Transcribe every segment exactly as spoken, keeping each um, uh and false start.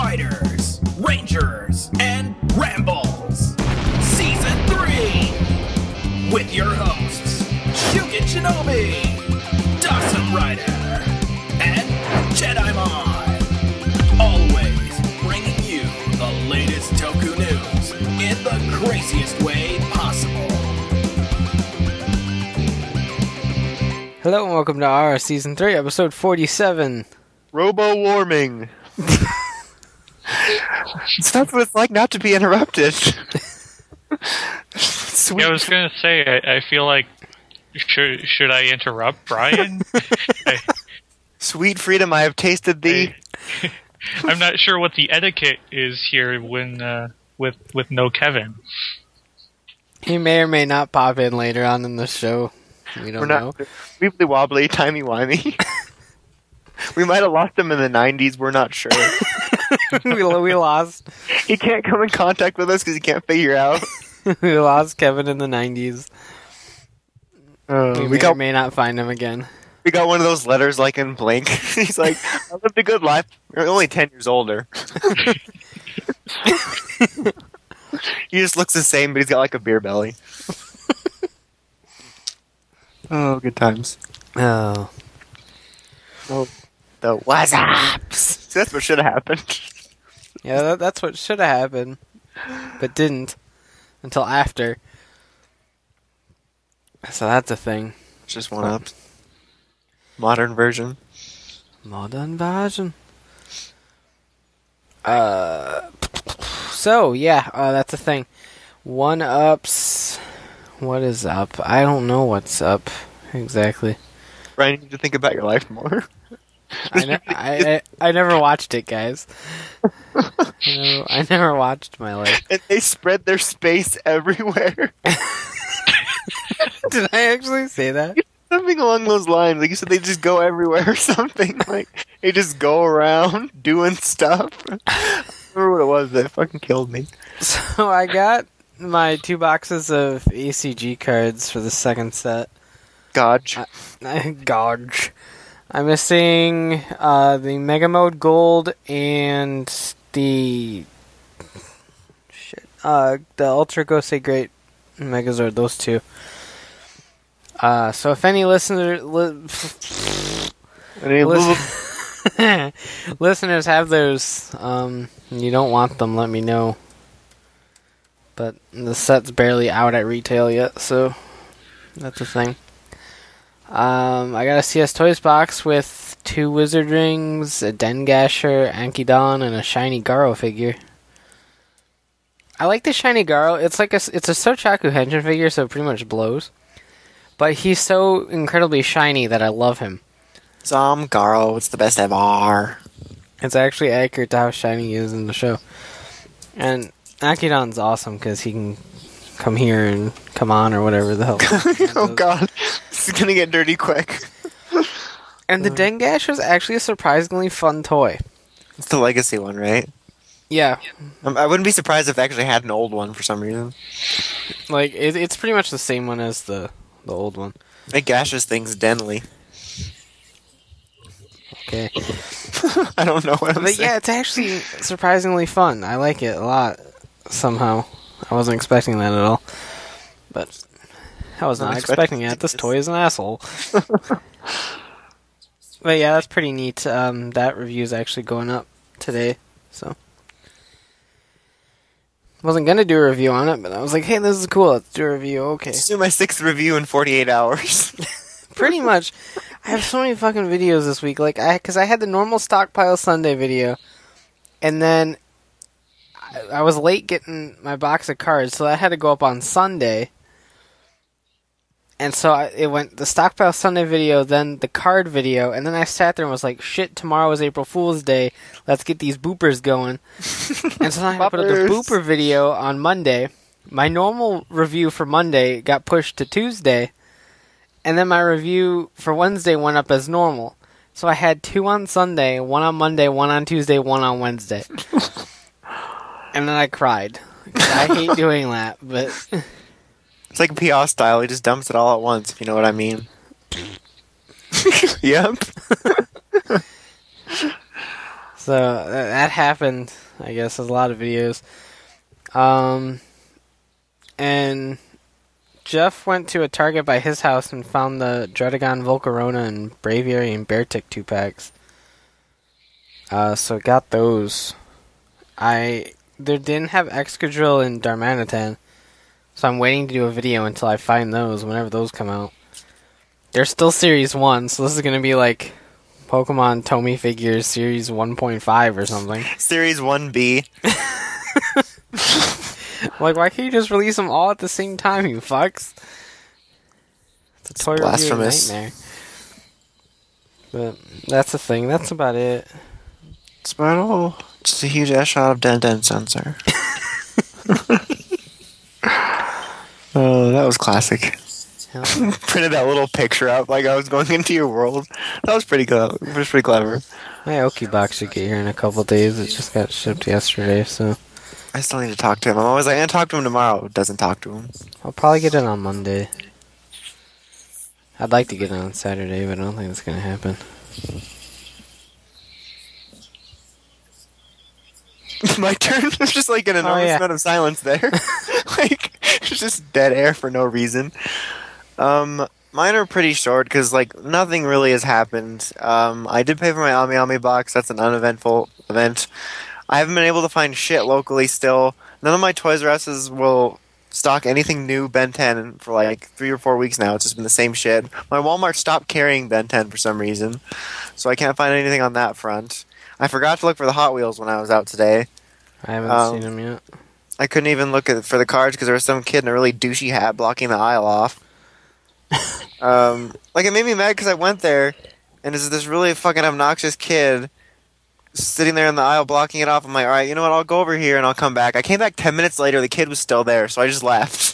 Riders, Rangers, and Rambles. Season three. With your hosts, Shugen Shinobi, Dawson Rider, and Jedimon. Always bringing you the latest Toku news in the craziest way possible. Hello and welcome to our Season three, Episode forty-seven. Robo-warming. So that's what it's like not to be interrupted. Sweet. Yeah, I was gonna say, I, I feel like, should should I interrupt Brian? I, Sweet freedom, I have tasted thee. I, I'm not sure what the etiquette is here when uh, with with no Kevin. He may or may not pop in later on in the show. We don't We're know. not wibbly wobbly, timey wimey. We might have lost him in the nineties. We're not sure. we, we lost. He can't come in contact with us because he can't figure out. we lost Kevin in the nineties. Uh, we we may got or may not find him again. we got one of those letters like in Blink. He's like, "I lived a good life. You're only ten years older." He just looks the same, but he's got like a beer belly. Oh, good times. Oh. Oh, the what's ups. See, that's what should have happened. Yeah, that, that's what should have happened. But didn't. Until after. So that's a thing. Just one up. Modern version. Modern version. Uh, so, yeah, uh, that's a thing. One-ups. What is up? I don't know what's up exactly. Brian, you need to think about your life more. I, ne- I, I, I never watched it, guys. You know, I never watched my life. And they spread their space everywhere. Did I actually say that? Something along those lines. Like you said, they just go everywhere or something. Like, they just go around doing stuff. I remember what it was that fucking killed me. So I got my two boxes of A C G cards for the second set. Godge. I, Godge. I'm missing uh, the Mega Mode Gold and the shit, uh, the Ultra Gosei Great Megazord. Those two. Uh, so if any listener, li- Any little- listen- listeners have those, um, and you don't want them, let me know. But the set's barely out at retail yet, so that's a thing. Um, I got a C S Toys box with two Wizard Rings, a Dengasher, Ankydon, and a shiny Garo figure. I like the shiny Garo. It's like a it's a Sochaku Henshin figure, so it pretty much blows. But he's so incredibly shiny that I love him. Zom Garo, it's the best ever. It's actually accurate to how shiny he is in the show. And Ankydon's awesome because he can come here and come on or whatever the hell. Oh god, this is gonna get dirty quick. And the Dengash was actually a surprisingly fun toy. It's the legacy one, right? Yeah, Um, I wouldn't be surprised if they actually had an old one for some reason. like it, it's pretty much the same one as the the old one. It gashes things denly. Okay, I don't know what I'm but saying. yeah, it's actually surprisingly fun. I like it a lot. Somehow, I wasn't expecting that at all. But I was not I'm expecting expecting it. This this. toy is an asshole. But yeah, that's pretty neat. Um, that review is actually going up today, so wasn't gonna do a review on it, but I was like, "Hey, this is cool. Let's do a review." Okay, Let's do my sixth review in forty-eight hours. pretty much. I have so many fucking videos this week, like I, because I had the normal Stockpile Sunday video, and then I, I was late getting my box of cards, so I had to go up on Sunday. And so I, it went the Stockpile Sunday video, then the card video, and then I sat there and was like, shit, tomorrow is April Fool's Day. Let's get these boopers going. And so then I had to put up the Boppers. booper video on Monday. My normal review for Monday got pushed to Tuesday. And then my review for Wednesday went up as normal. So I had two on Sunday, one on Monday, one on Tuesday, one on Wednesday. And then I cried. 'Cause I hate doing that, but... It's like P R style, he just dumps it all at once, if you know what I mean. Yep. So So uh, that happened. I guess there's a lot of videos. Um, and Jeff went to a Target by his house and found the Dredagon Volcarona and Braviary and Beartic two packs. Uh, so got those. I they didn't have Excadrill and Darmanitan, so I'm waiting to do a video until I find those. Whenever those come out, they're still Series One, so this is gonna be like Pokemon Tomy Figures Series one point five or something. Series one B. Like, why can't you just release them all at the same time, you fucks? It's a toy review blasphemous. nightmare. But that's the thing. That's about it. It's about all. Just a huge ass shot of Den Den sensor. Oh, that was classic. Hell, Printed that little picture up like I was going into your world. That was pretty good. It was pretty clever. my Oki box should get here in a couple days. It just got shipped yesterday, so I still need to talk to him. I'm always like, I'm gonna talk to him tomorrow. Doesn't talk to him. I'll probably get it on Monday. I'd like to get it on Saturday, but I don't think that's gonna happen. My turn. It's just like an enormous Oh, yeah. amount of silence there. Like, it's just dead air for no reason. Um, mine are pretty short because like nothing really has happened. Um, I did pay for my Ami Ami box. That's an uneventful event. I haven't been able to find shit locally still. None of my Toys R Us's will stock anything new Ben ten for like three or four weeks now. It's just been the same shit. My Walmart stopped carrying Ben ten for some reason, so I can't find anything on that front. I forgot to look for the Hot Wheels when I was out today. I haven't Um, seen them yet. I couldn't even look at for the cards because there was some kid in a really douchey hat blocking the aisle off. um, like it made me mad because I went there and there's this really fucking obnoxious kid sitting there in the aisle blocking it off. I'm like, all right, you know what? I'll go over here and I'll come back. I came back ten minutes later. The kid was still there, so I just left.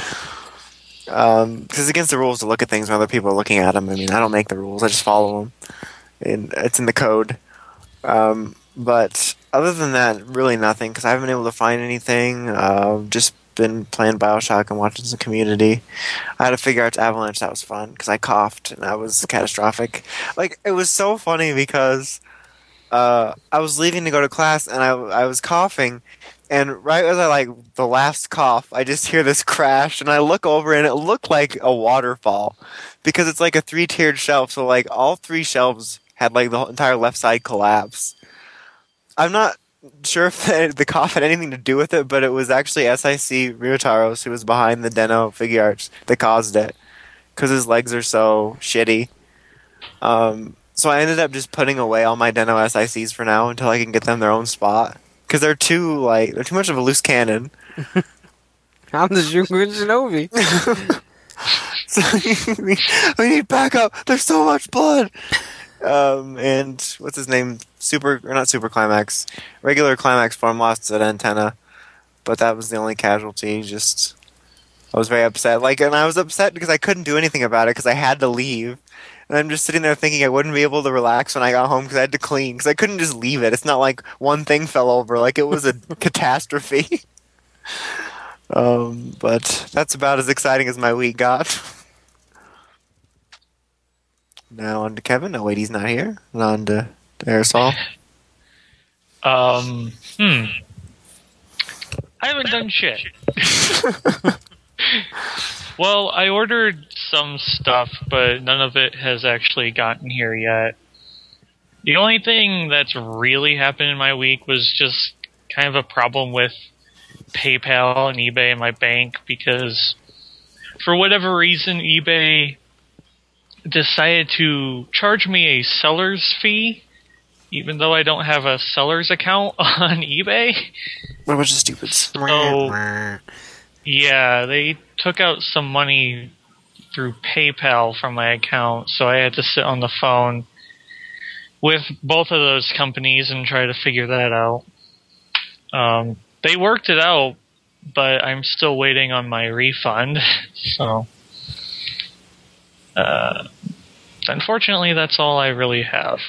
Um, because it's against the rules to look at things when other people are looking at them. I mean, I don't make the rules. I just follow them. And it's in the code. Um, but other than that, really nothing, because I haven't been able to find anything. Uh, just been playing Bioshock and watching some Community. I had to figure out Avalanche. That was fun, because I coughed, and that was catastrophic. Like, it was so funny, because uh, I was leaving to go to class, and I, I was coughing, and right as I, like, the last cough, I just hear this crash, and I look over, and it looked like a waterfall, because it's like a three-tiered shelf, so, like, all three shelves had like the whole entire left side collapse. I'm not sure if the, the cough had anything to do with it, but it was actually S I C Ryutaros who was behind the Deno figure arts that caused it, because his legs are so shitty. Um, so I ended up just putting away all my Deno S I Cs for now until I can get them their own spot, because they're too like they're too much of a loose cannon. I'm the Shungun Shinobi. So we need backup. There's so much blood. Um, and what's his name? Super, or not Super Climax. Regular Climax form lost at antenna, but that was the only casualty. Just, I was very upset. Like, and I was upset because I couldn't do anything about it because I had to leave. And I'm just sitting there thinking I wouldn't be able to relax when I got home because I had to clean. Because I couldn't just leave it. It's not like one thing fell over. Like, it was a catastrophe. Um, but that's about as exciting as my week got. Now on to Kevin. Oh wait, he's not here. And on to, to Aerosol. Um, hmm. I haven't done shit. Well, I ordered some stuff, but none of it has actually gotten here yet. The only thing that's really happened in my week was just kind of a problem with PayPal and eBay and my bank, because for whatever reason, eBay decided to charge me a seller's fee, even though I don't have a seller's account on eBay. What a bunch of stupids. So, yeah, they took out some money through PayPal from my account, so I had to sit on the phone with both of those companies and try to figure that out. Um, they worked it out, but I'm still waiting on my refund, so... Uh, unfortunately, that's all I really have.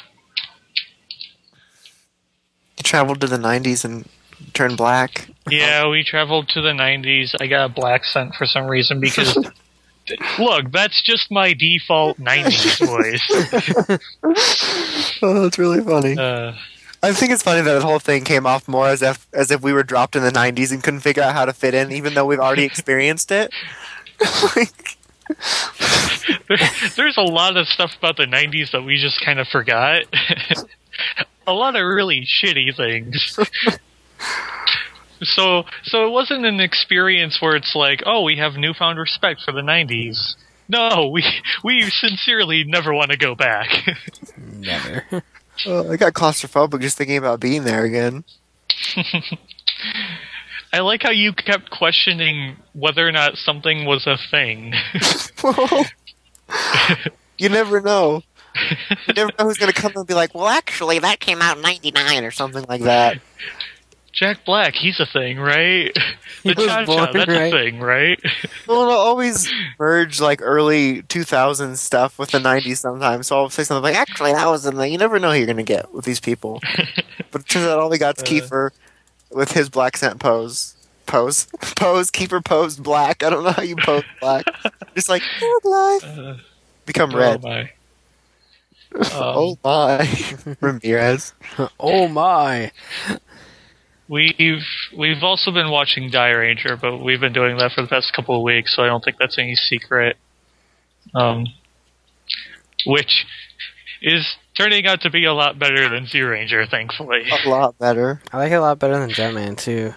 You traveled to the nineties and turned black. Yeah, we traveled to the nineties. I got a black scent for some reason because, look, that's just my default nineties voice. Oh, that's really funny. Uh, I think it's funny that the whole thing came off more as if as if we were dropped in the nineties and couldn't figure out how to fit in, even though we've already experienced it. Like, There, there's a lot of stuff about the nineties that we just kind of forgot. A lot of really shitty things. So, so it wasn't an experience where it's like, oh, we have newfound respect for the nineties. No, we we sincerely never want to go back. Never. oh, I got claustrophobic just thinking about being there again. I like how you kept questioning whether or not something was a thing. You never know. You never know who's going to come and be like, well, actually, that came out in ninety-nine or something like that. Jack Black, he's a thing, right? He The was Cha-Cha, born, that's right? a thing, right? Well, it'll always merge like early two thousands stuff with the nineties sometimes. So I'll say something like, actually, that was in the. You never know who you're going to get with these people. But it turns out all we got's Uh. Kiefer with his black scent pose. Pose? Pose? Kiefer posed black. I don't know how you pose black. Just like, good life. Uh, Become oh red. my. Oh my. Ramirez. Oh my. We've we've also been watching Die Ranger, but we've been doing that for the past couple of weeks, so I don't think that's any secret. Um, which is turning out to be a lot better than Zoo Ranger, thankfully. A lot better. I like it a lot better than Jetman too.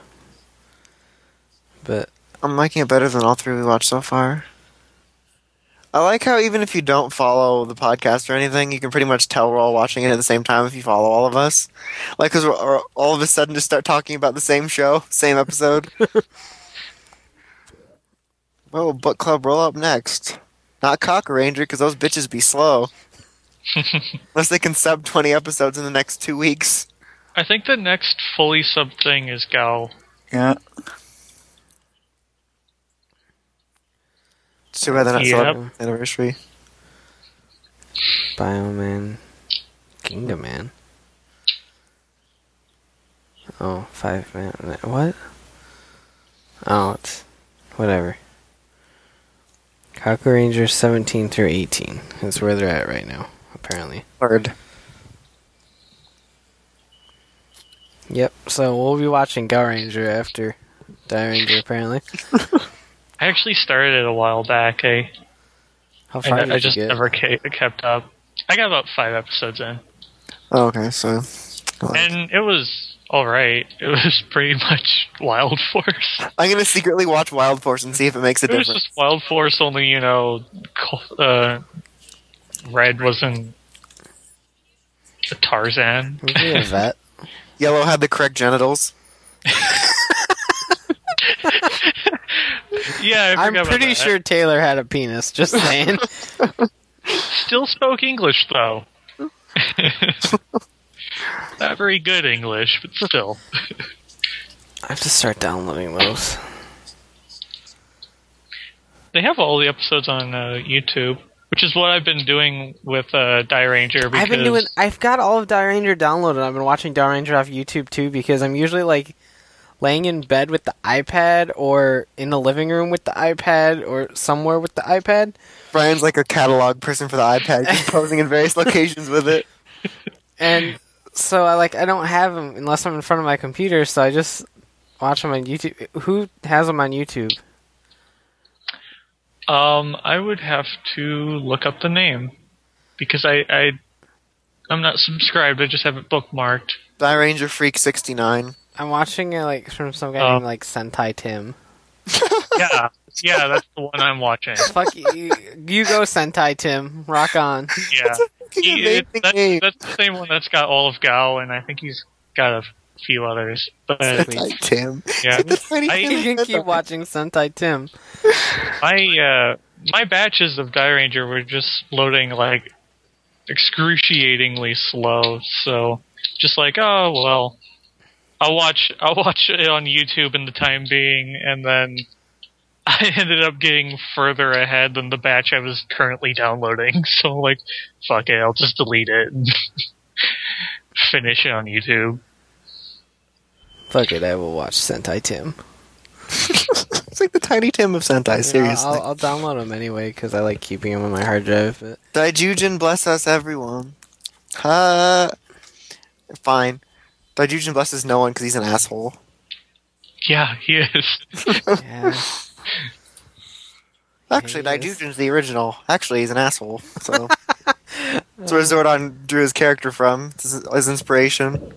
But I'm liking it better than all three we watched so far. I like how even if you don't follow the podcast or anything, you can pretty much tell we're all watching it at the same time if you follow all of us. Like, because we're, we're all of a sudden just start talking about the same show, same episode. Well, Book Club roll up next. Not Cock Ranger, because those bitches be slow. Unless they can sub twenty episodes in the next two weeks. I think the next fully sub thing is Gal. Yeah. It's too bad they're not Yep. celebrating the anniversary. Bioman, Kingdom Man. Oh, five man. What? Oh, it's whatever. Kaku Rangers seventeen through eighteen. That's where they're at right now, apparently. Word. Yep. So we'll be watching Go Ranger after Die Ranger, apparently. I actually started it a while back. I How far I, did I you just get? never ca- kept up. I got about five episodes in, Oh, okay, so. like- and it was all right. It was pretty much Wild Force. I'm gonna secretly watch Wild Force and see if it makes a It was difference. just Wild Force, only you know, Col- uh, Red wasn't a Tarzan. Was he a vet? Yellow had the correct genitals. Yeah, I I'm forgot about pretty that. sure Taylor had a penis. Just saying. Still spoke English though. Not very good English, but still. I have to start downloading those. They have all the episodes on uh, YouTube, which is what I've been doing with uh, Die Ranger. Because I've been doing. I've got all of Die Ranger downloaded. I've been watching Die Ranger off YouTube too because I'm usually like laying in bed with the iPad or in the living room with the iPad or somewhere with the iPad. Brian's like a catalog person for the iPad. He's posing in various locations with it. And so I like I don't have them unless I'm in front of my computer. So I just watch them on YouTube. Who has them on YouTube? Um, I would have to look up the name because I, I I'm not subscribed. I just have it bookmarked. Die Ranger Freak sixty-nine. I'm watching it like from some guy Oh. named like Sentai Tim. Yeah, yeah, that's the one I'm watching. Fuck you, you go Sentai Tim. Rock on. Yeah, That's a fucking He- amazing it- that's, name. that's the same one that's got all of Gal, and I think he's got a few others. But Sentai Tim. yeah, The tiny I- Tim You is can keep Sentai. watching Sentai Tim. my uh, my batches of Die Ranger were just loading like excruciatingly slow. So just like, oh well, I'll watch I'll watch it on YouTube in the time being, and then I ended up getting further ahead than the batch I was currently downloading. So like, fuck it, I'll just delete it and finish it on YouTube. Fuck it, I will watch Sentai Tim. It's like the Tiny Tim of Sentai, Yeah, seriously. I'll, I'll download them anyway because I like keeping them on my hard drive. But Daijujin, bless us, everyone. Ha. Fine. Daijujin blesses no one because he's an asshole. Yeah, he is. Yeah. Actually, He is. Daijujin's the original. Actually, he's an asshole. So that's where Zordon drew his character from. It's his, his inspiration.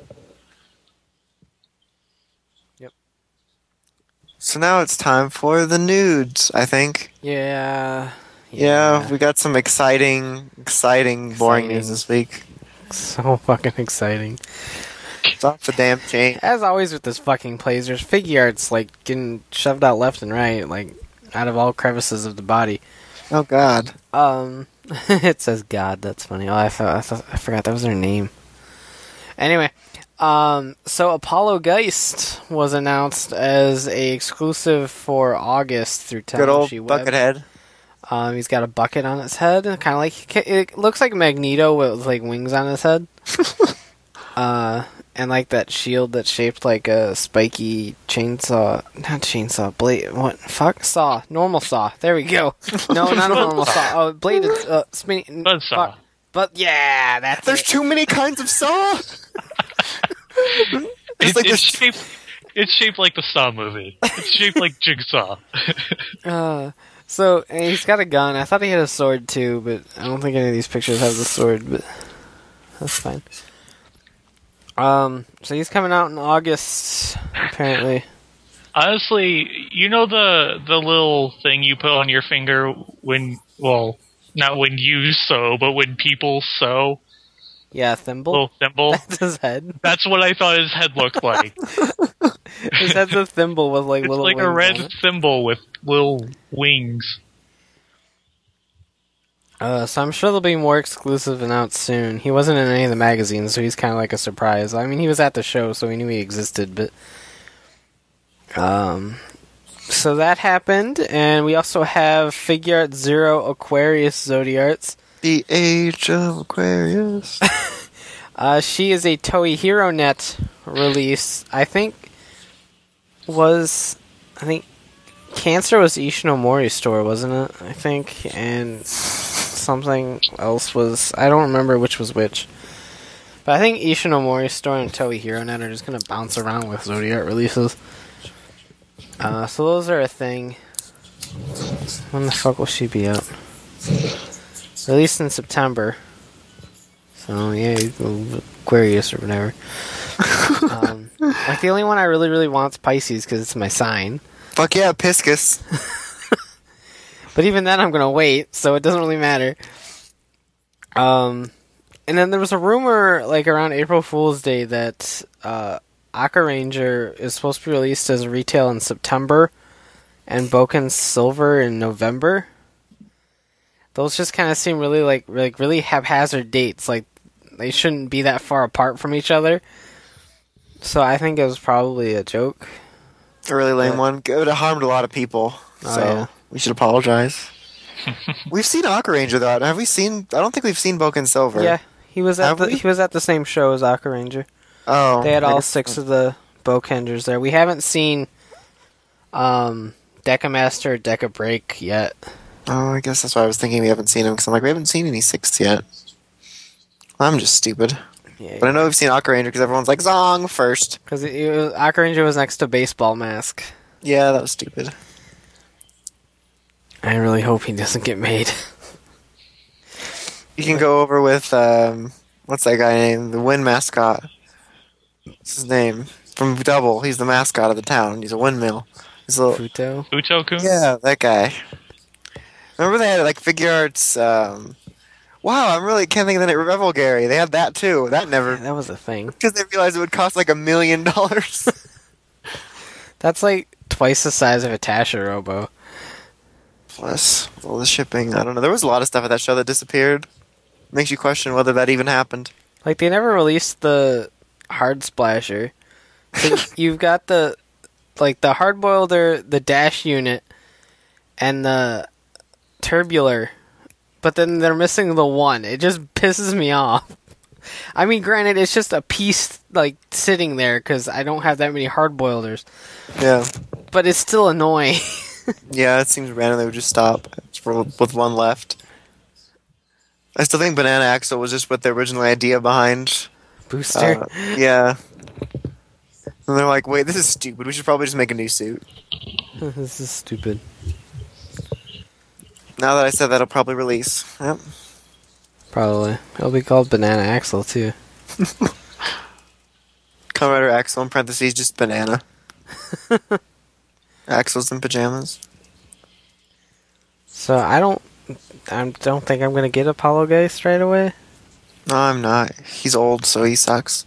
Yep. So now it's time for the nudes, I think. Yeah. Yeah, we got some exciting, exciting, boring Exciting. news this week. So fucking exciting. It's off the damn chain. As always with this fucking plays, there's figure arts like getting shoved out left and right, like out of all crevices of the body. Oh God. Um, it says God. That's funny. Oh, I, thought, I, thought, I forgot that was their name. Anyway, um, so Apollo Geist was announced as a exclusive for August through Good old Technology Web. Buckethead. Um, he's got a bucket on his head, kind of like it looks like Magneto with like wings on his head. uh, and like that shield that's shaped like a spiky chainsaw, not chainsaw, blade. What fuck saw? Normal saw. There we go. No, not a normal saw. Oh, bladed uh, spinning. Buzzsaw. fuck. But yeah, that's There's it. too many kinds of saw. It- It's like it's, this. shaped, it's shaped like the Saw movie. It's shaped like Jigsaw. Uh, so and he's got a gun. I thought he had a sword too, but I don't think any of these pictures have the sword. But that's fine. Um, so he's coming out in August, apparently. Honestly, you know the the little thing you put on your finger when, well, not when you sew, but when people sew? Yeah, thimble. Little thimble? That's his head. That's what I thought his head looked like. His head's a thimble with like It's little like a wings red on it. thimble with little wings. Uh, so I'm sure there'll be more exclusive announced soon. He wasn't in any of the magazines, so he's kind of like a surprise. I mean, he was at the show, so we knew he existed, but um, so that happened, and we also have Figure Art Zero Aquarius Zodiarts. The Age of Aquarius. Uh, she is a Toei Hero Net release. I think was I think Cancer was Ishinomori's store, wasn't it? I think, and something else was I don't remember which was which. But I think Ishinomori's store and Toei Hero Net are just gonna bounce around with Zodiac releases. Uh, so those are a thing. When the fuck will she be out? Released in September. So yeah, you go Aquarius or whatever. um, like the only one I really, really want is Pisces because it's my sign. Fuck yeah, Piscus. But even then, I'm gonna wait, so it doesn't really matter. Um, and then there was a rumor, like around April Fool's Day, that uh, Aka Ranger is supposed to be released as retail in September, and Boken Silver in November. Those just kind of seem really like like really haphazard dates. Like they shouldn't be that far apart from each other. So I think it was probably a joke. A really lame Yeah. one. It would have harmed a lot of people. Oh, so yeah. we should apologize. We've seen Aqua Ranger though. Have we seen? I don't think we've seen Boken Silver. Yeah, he was at Have the we? he was at the same show as Aka Ranger. Oh, They had I all guess- six of the Bokenders there. We haven't seen um, Deca Master or Deca Break yet. Oh, I guess that's why I was thinking we haven't seen him because I'm like we haven't seen any sixths yet. I'm just stupid. Yeah, But I know we've seen Aqua Ranger because everyone's like Zong first. because Aka Ranger was next to Baseball Mask. Yeah, that was stupid. I really hope he doesn't get made. You can go over with um, what's that guy named? The Wind mascot. What's his name? From Double. He's the mascot of the town. He's a windmill. He's a little, Futo. Uto-kun? yeah, that guy. Remember they had like figure arts. Um, wow, I'm really can't think of the name. Revel Gary. They had that too. That never That was a thing. because they realized it would cost like a million dollars. That's like twice the size of a Tasha Robo. Plus all the shipping. I don't know. There was a lot of stuff at that show that disappeared. Makes you question whether that even happened. Like they never released the Hard Splasher. So you've got the like the Hard Boilder, the Dash unit, and the Turbular, but then they're missing the one. It just pisses me off. I mean, granted, it's just a piece like sitting there because I don't have that many Hard Boilders, Yeah. but it's still annoying. Yeah, it seems random they would just stop for, with one left. I still think Banana Axle was just what the original idea behind. Booster. Uh, yeah. And they're like, wait, this is stupid. We should probably just make a new suit. This is stupid. Now that I said that, it'll probably release. Yep. Probably. It'll be called Banana Axle, too. Kamen Rider Axel in parentheses, just banana. Axel's in pajamas. So I don't... I don't think I'm gonna get Apollo Geist right away. No, I'm not. He's old, so he sucks.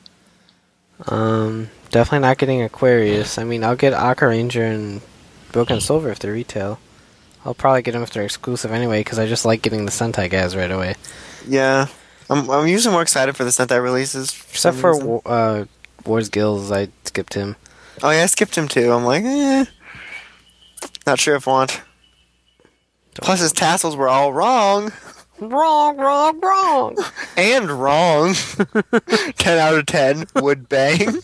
Um, definitely not getting Aquarius. I mean, I'll get Aqua Ranger and Broken Silver if they're retail. I'll probably get them if they're exclusive anyway, because I just like getting the Sentai guys right away. Yeah. I'm I'm usually more excited for the Sentai releases. For Except some for reason. uh, Wars Gills, I skipped him. Oh yeah, I skipped him too. I'm like, eh. Not sure if I want. Plus his tassels were all wrong. Wrong, wrong, wrong! And wrong. ten out of ten. Would bang.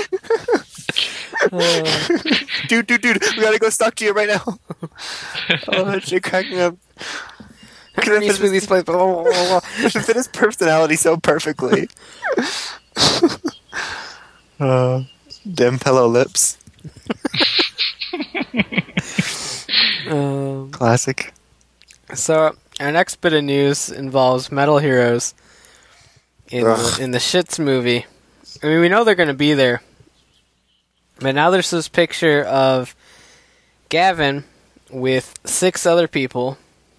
Uh, Dude, dude, dude. We gotta go talk to you right now. Oh, that shit cracked me up. Couldn't Reese fit Wheatley's his, place, blah, blah, blah, blah. couldn't fit his personality so perfectly. uh, dim pillow lips. Um, Classic. so, our next bit of news involves Metal Heroes in the, Ugh. in the Shits movie. I mean, we know they're going to be there. But now there's this picture of Gavin with six other people.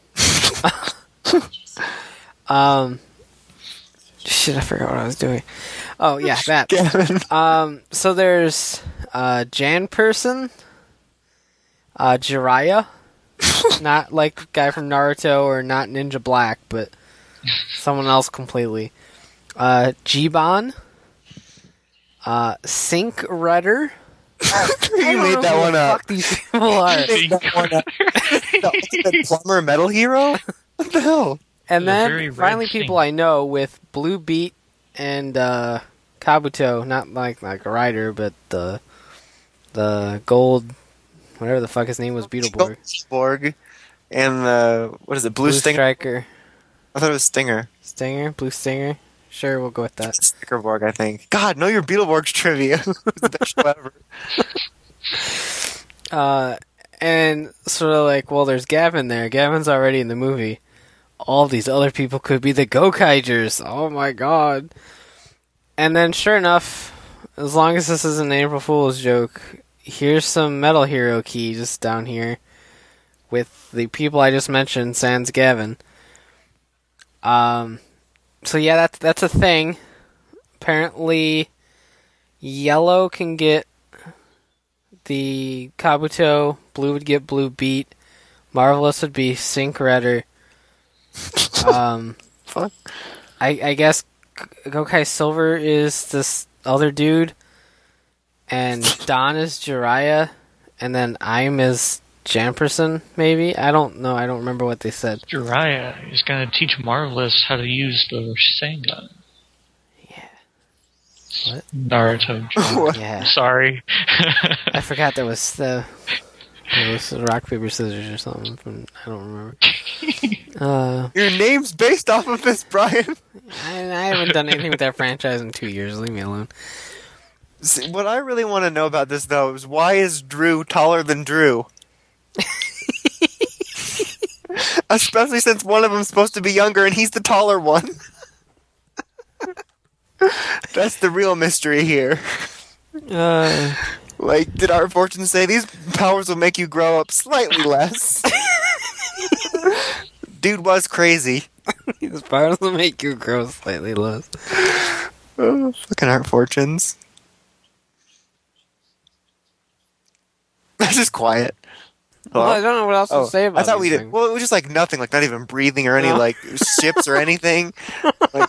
um, shit, I forgot what I was doing. Oh, yeah, that. Gavin. Um, so there's uh, Jan Person, uh, Jiraiya, not like the guy from Naruto or not Ninja Black, but someone else completely. Uh, Jiban, uh, Sync Rudder. You made that one up. Fuck these people are. You made that one up. The ultimate plumber metal hero? What the hell? And The then very red finally, Sync. people I know with Blue Beat and uh, Kabuto, not like like a rider, but the the gold, whatever the fuck his name was, Beetleborg, Borg. And the, what is it, Blue, Blue Stinger? Striker, I thought it was Stinger. Stinger, Blue Stinger. Sure, we'll go with that. Stickerborg, I think. God, know your Beetleborg's trivia. It's the best show ever. Uh, and sort of like, well, there's Gavin there. Gavin's already in the movie. All these other people could be the Gokaigers. Oh my god. And then, sure enough, as long as this isn't an April Fool's joke, here's some Metal Hero key just down here with the people I just mentioned, sans Gavin. Um, so yeah, that's that's a thing. Apparently, Yellow can get the Kabuto, Blue would get Blue Beat, Marvelous would be Sync Redder. Um, Fuck. I I guess Gokai Silver is this other dude, and Don is Jiraiya, and then I'm is Jamperson, maybe? I don't know, I don't remember what they said. Jiraiya is going to teach Marvelous how to use the Rasengan. Yeah. What? Naruto. joke. Yeah. Sorry. I forgot there was the... It was rock, paper, scissors or something. From, I don't remember. Uh, Your name's based off of this, Brian. I, I haven't done anything with that franchise in two years. Leave me alone. See, what I really want to know about this, though, is why is Drew taller than Drew? Especially since one of them's supposed to be younger and he's the taller one. That's the real mystery here. Uh, Like, did our fortune say these powers will make you grow up slightly less? Dude was crazy. these powers will make you grow slightly less. Oh, fucking art fortunes. That's just quiet. Well, I don't know what else Oh, to say about I thought we these did. things. Well, it was just like nothing, like not even breathing or any No. like ships or anything. Like,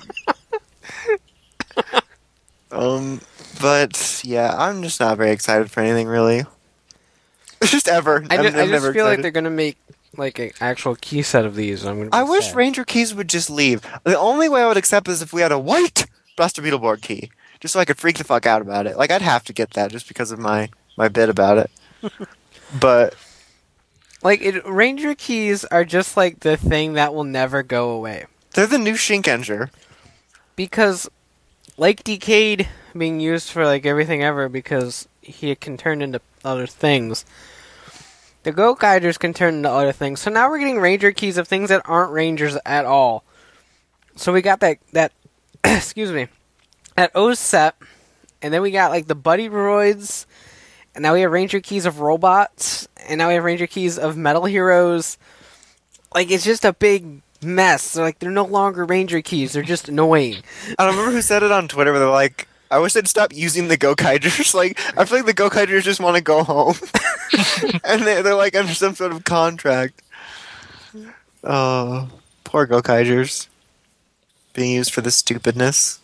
um, but yeah, I'm just not very excited for anything really. Just ever. I, I'm, ju- I'm I just never feel like excited. they're gonna make like an actual key set of these. And I'm gonna. Be I wish sad. Ranger keys would just leave. The only way I would accept is if we had a white Buster Beetleborg key, just so I could freak the fuck out about it. Like I'd have to get that just because of my my bit about it. But Like it, Ranger keys are just like the thing that will never go away they're the new Shinkenger. because, like Decade being used for like everything ever because he can turn into other things. The Gokaigers can turn into other things. So now we're getting Ranger keys of things that aren't Rangers at all. So we got that, that excuse me, that O's set, and then we got like the Buddy Droids, and now we have Ranger keys of robots, and now we have Ranger keys of Metal Heroes. Like, it's just a big mess. They're like, they're no longer Ranger keys, they're just annoying. I don't remember who said it on Twitter, but they're like, I wish they'd stop using the Gokaigers. Like, I feel like the Gokaigers just want to go home. And they, they're like under some sort of contract. Oh, poor Gokaigers. Being used for this stupidness.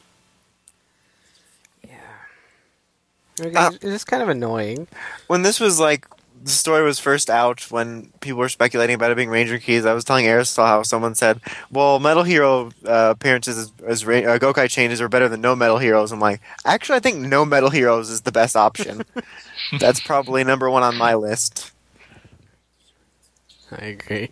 It's Uh, just kind of annoying. When this was like, the story was first out, when people were speculating about it being Ranger keys, I was telling Aristotle how someone said, well, Metal Hero uh, appearances as, as Ra- uh, Gokai changes are better than no Metal Heroes. I'm like, actually, I think no Metal Heroes is the best option. That's probably number one on my list. I agree.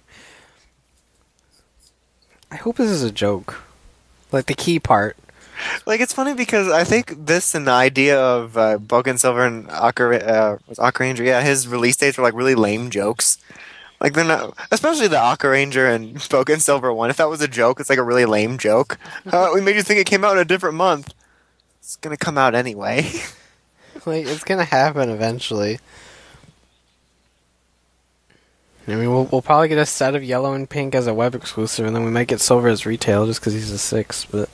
I hope this is a joke. Like, the key part. Like, it's funny because I think this and the idea of uh, Boken Silver and Aqua, uh, was Aqua Ranger, yeah, his release dates were like really lame jokes. Like, they're not, especially the Aqua Ranger and Boken Silver one. If that was a joke, it's like a really lame joke. Uh, we made you think it came out in a different month. It's gonna come out anyway. Like, it's gonna happen eventually. I mean, we'll, we'll probably get a set of yellow and pink as a web exclusive, and then we might get silver as retail just because he's a six, but...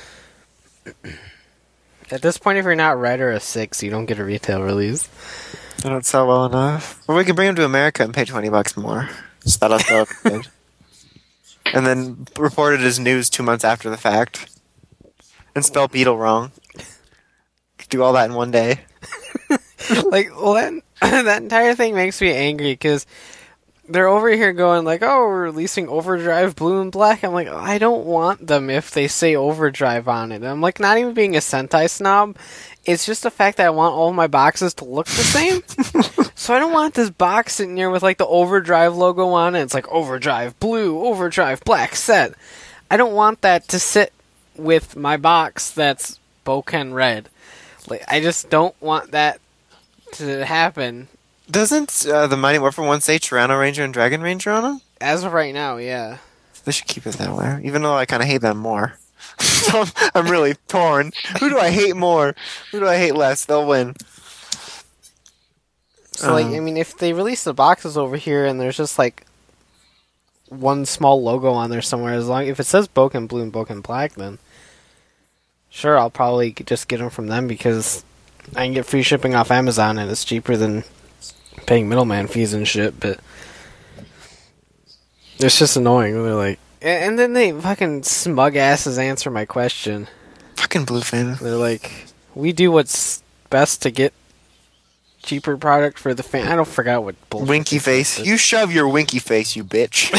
At this point, if you're not red or a six, you don't get a retail release. They don't sell well enough. Or we can bring them to America and pay twenty bucks more. Just that that would be good. And then report it as news two months after the fact. And spell Beetle wrong. Do all that in one day. Like, well, that, that entire thing makes me angry, because they're over here going like, oh, we're releasing Overdrive Blue and Black. I'm like, I don't want them if they say Overdrive on it. And I'm like, not even being a Sentai snob. It's just the fact that I want all of my boxes to look the same. So I don't want this box sitting here with like the Overdrive logo on it. It's like Overdrive Blue, Overdrive Black set. I don't want that to sit with my box that's Boken Red. Like, I just don't want that to happen. Doesn't uh, the Mighty Morphin one say Tyranno Ranger and Dragon Ranger on them? As of right now, yeah. They should keep it that way, even though I kind of hate them more. So I'm, I'm really torn. Who do I hate more? Who do I hate less? They'll win. So, like, Um, I mean, if they release the boxes over here and there's just, like, one small logo on there somewhere, as long if it says Boken Blue and Boken Black, then sure, I'll probably just get them from them because I can get free shipping off Amazon and it's cheaper than paying middleman fees and shit, but it's just annoying. They're like, and, and then they fucking smug asses answer my question. Fucking Blue fan. They're like, we do what's best to get cheaper product for the fan. I don't forget what bullshit. Winky they face. said, You shove your winky face, you bitch.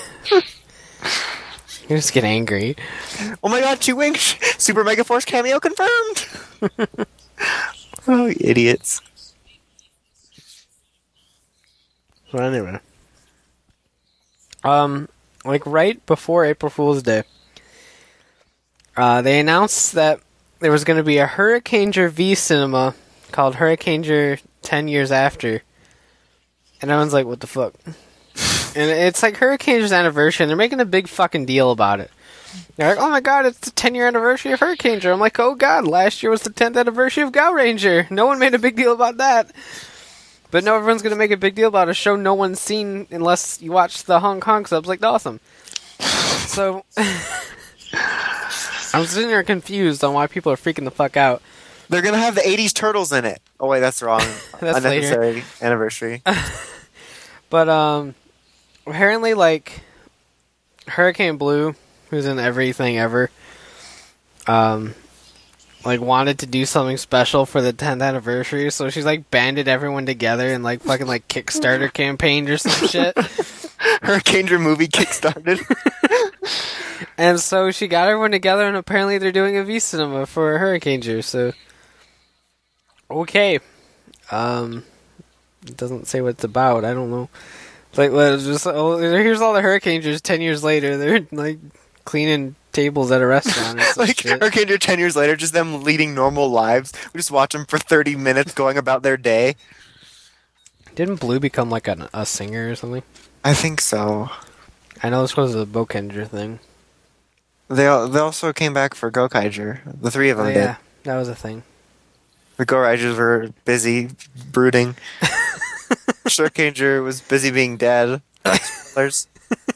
You just get angry. Oh my god, two winks! Super Mega Force cameo confirmed! Oh, you idiots. So anyway, um, like right before April Fool's Day, uh, they announced that there was going to be a Hurricaneger V cinema called Hurricaneger ten years after, and everyone's like, "What the fuck?" And it's like Hurricaneger's anniversary, and they're making a big fucking deal about it. They're like, "Oh my god, it's the ten year anniversary of Hurricaneger." I'm like, "Oh god, last year was the tenth anniversary of Gao Ranger. No one made a big deal about that." But no, everyone's going to make a big deal about a show no one's seen unless you watch the Hong Kong subs like Dawson. So, I'm sitting there confused on why people are freaking the fuck out. They're gonna have the eighties turtles in it. Oh wait, that's wrong. That's Unnecessary anniversary. But, um, apparently, like, Hurricane Blue, who's in everything ever, um... like, wanted to do something special for the tenth anniversary, so she's, like, banded everyone together and, like, fucking, like, Kickstarter campaign or some shit. Hurricaneger movie kickstarted. And so she got everyone together, and apparently they're doing a V-Cinema for Hurricaneger, so... Okay. Um, it doesn't say what it's about, I don't know. Like, well, just, oh, here's all the Hurricanegers ten years later, they're, like, cleaning tables at a restaurant. And some Like, shit. Hurricane ten years later, just them leading normal lives. We just watch them for thirty minutes going about their day. Didn't Blue become like a, a singer or something? I think so. I know this was a Bokenger thing. They al- they also came back for Gokaiger. The three of them Oh, did. yeah, that was a thing. The Gokaigers were busy brooding. Shurikanger was busy being dead. Spoilers.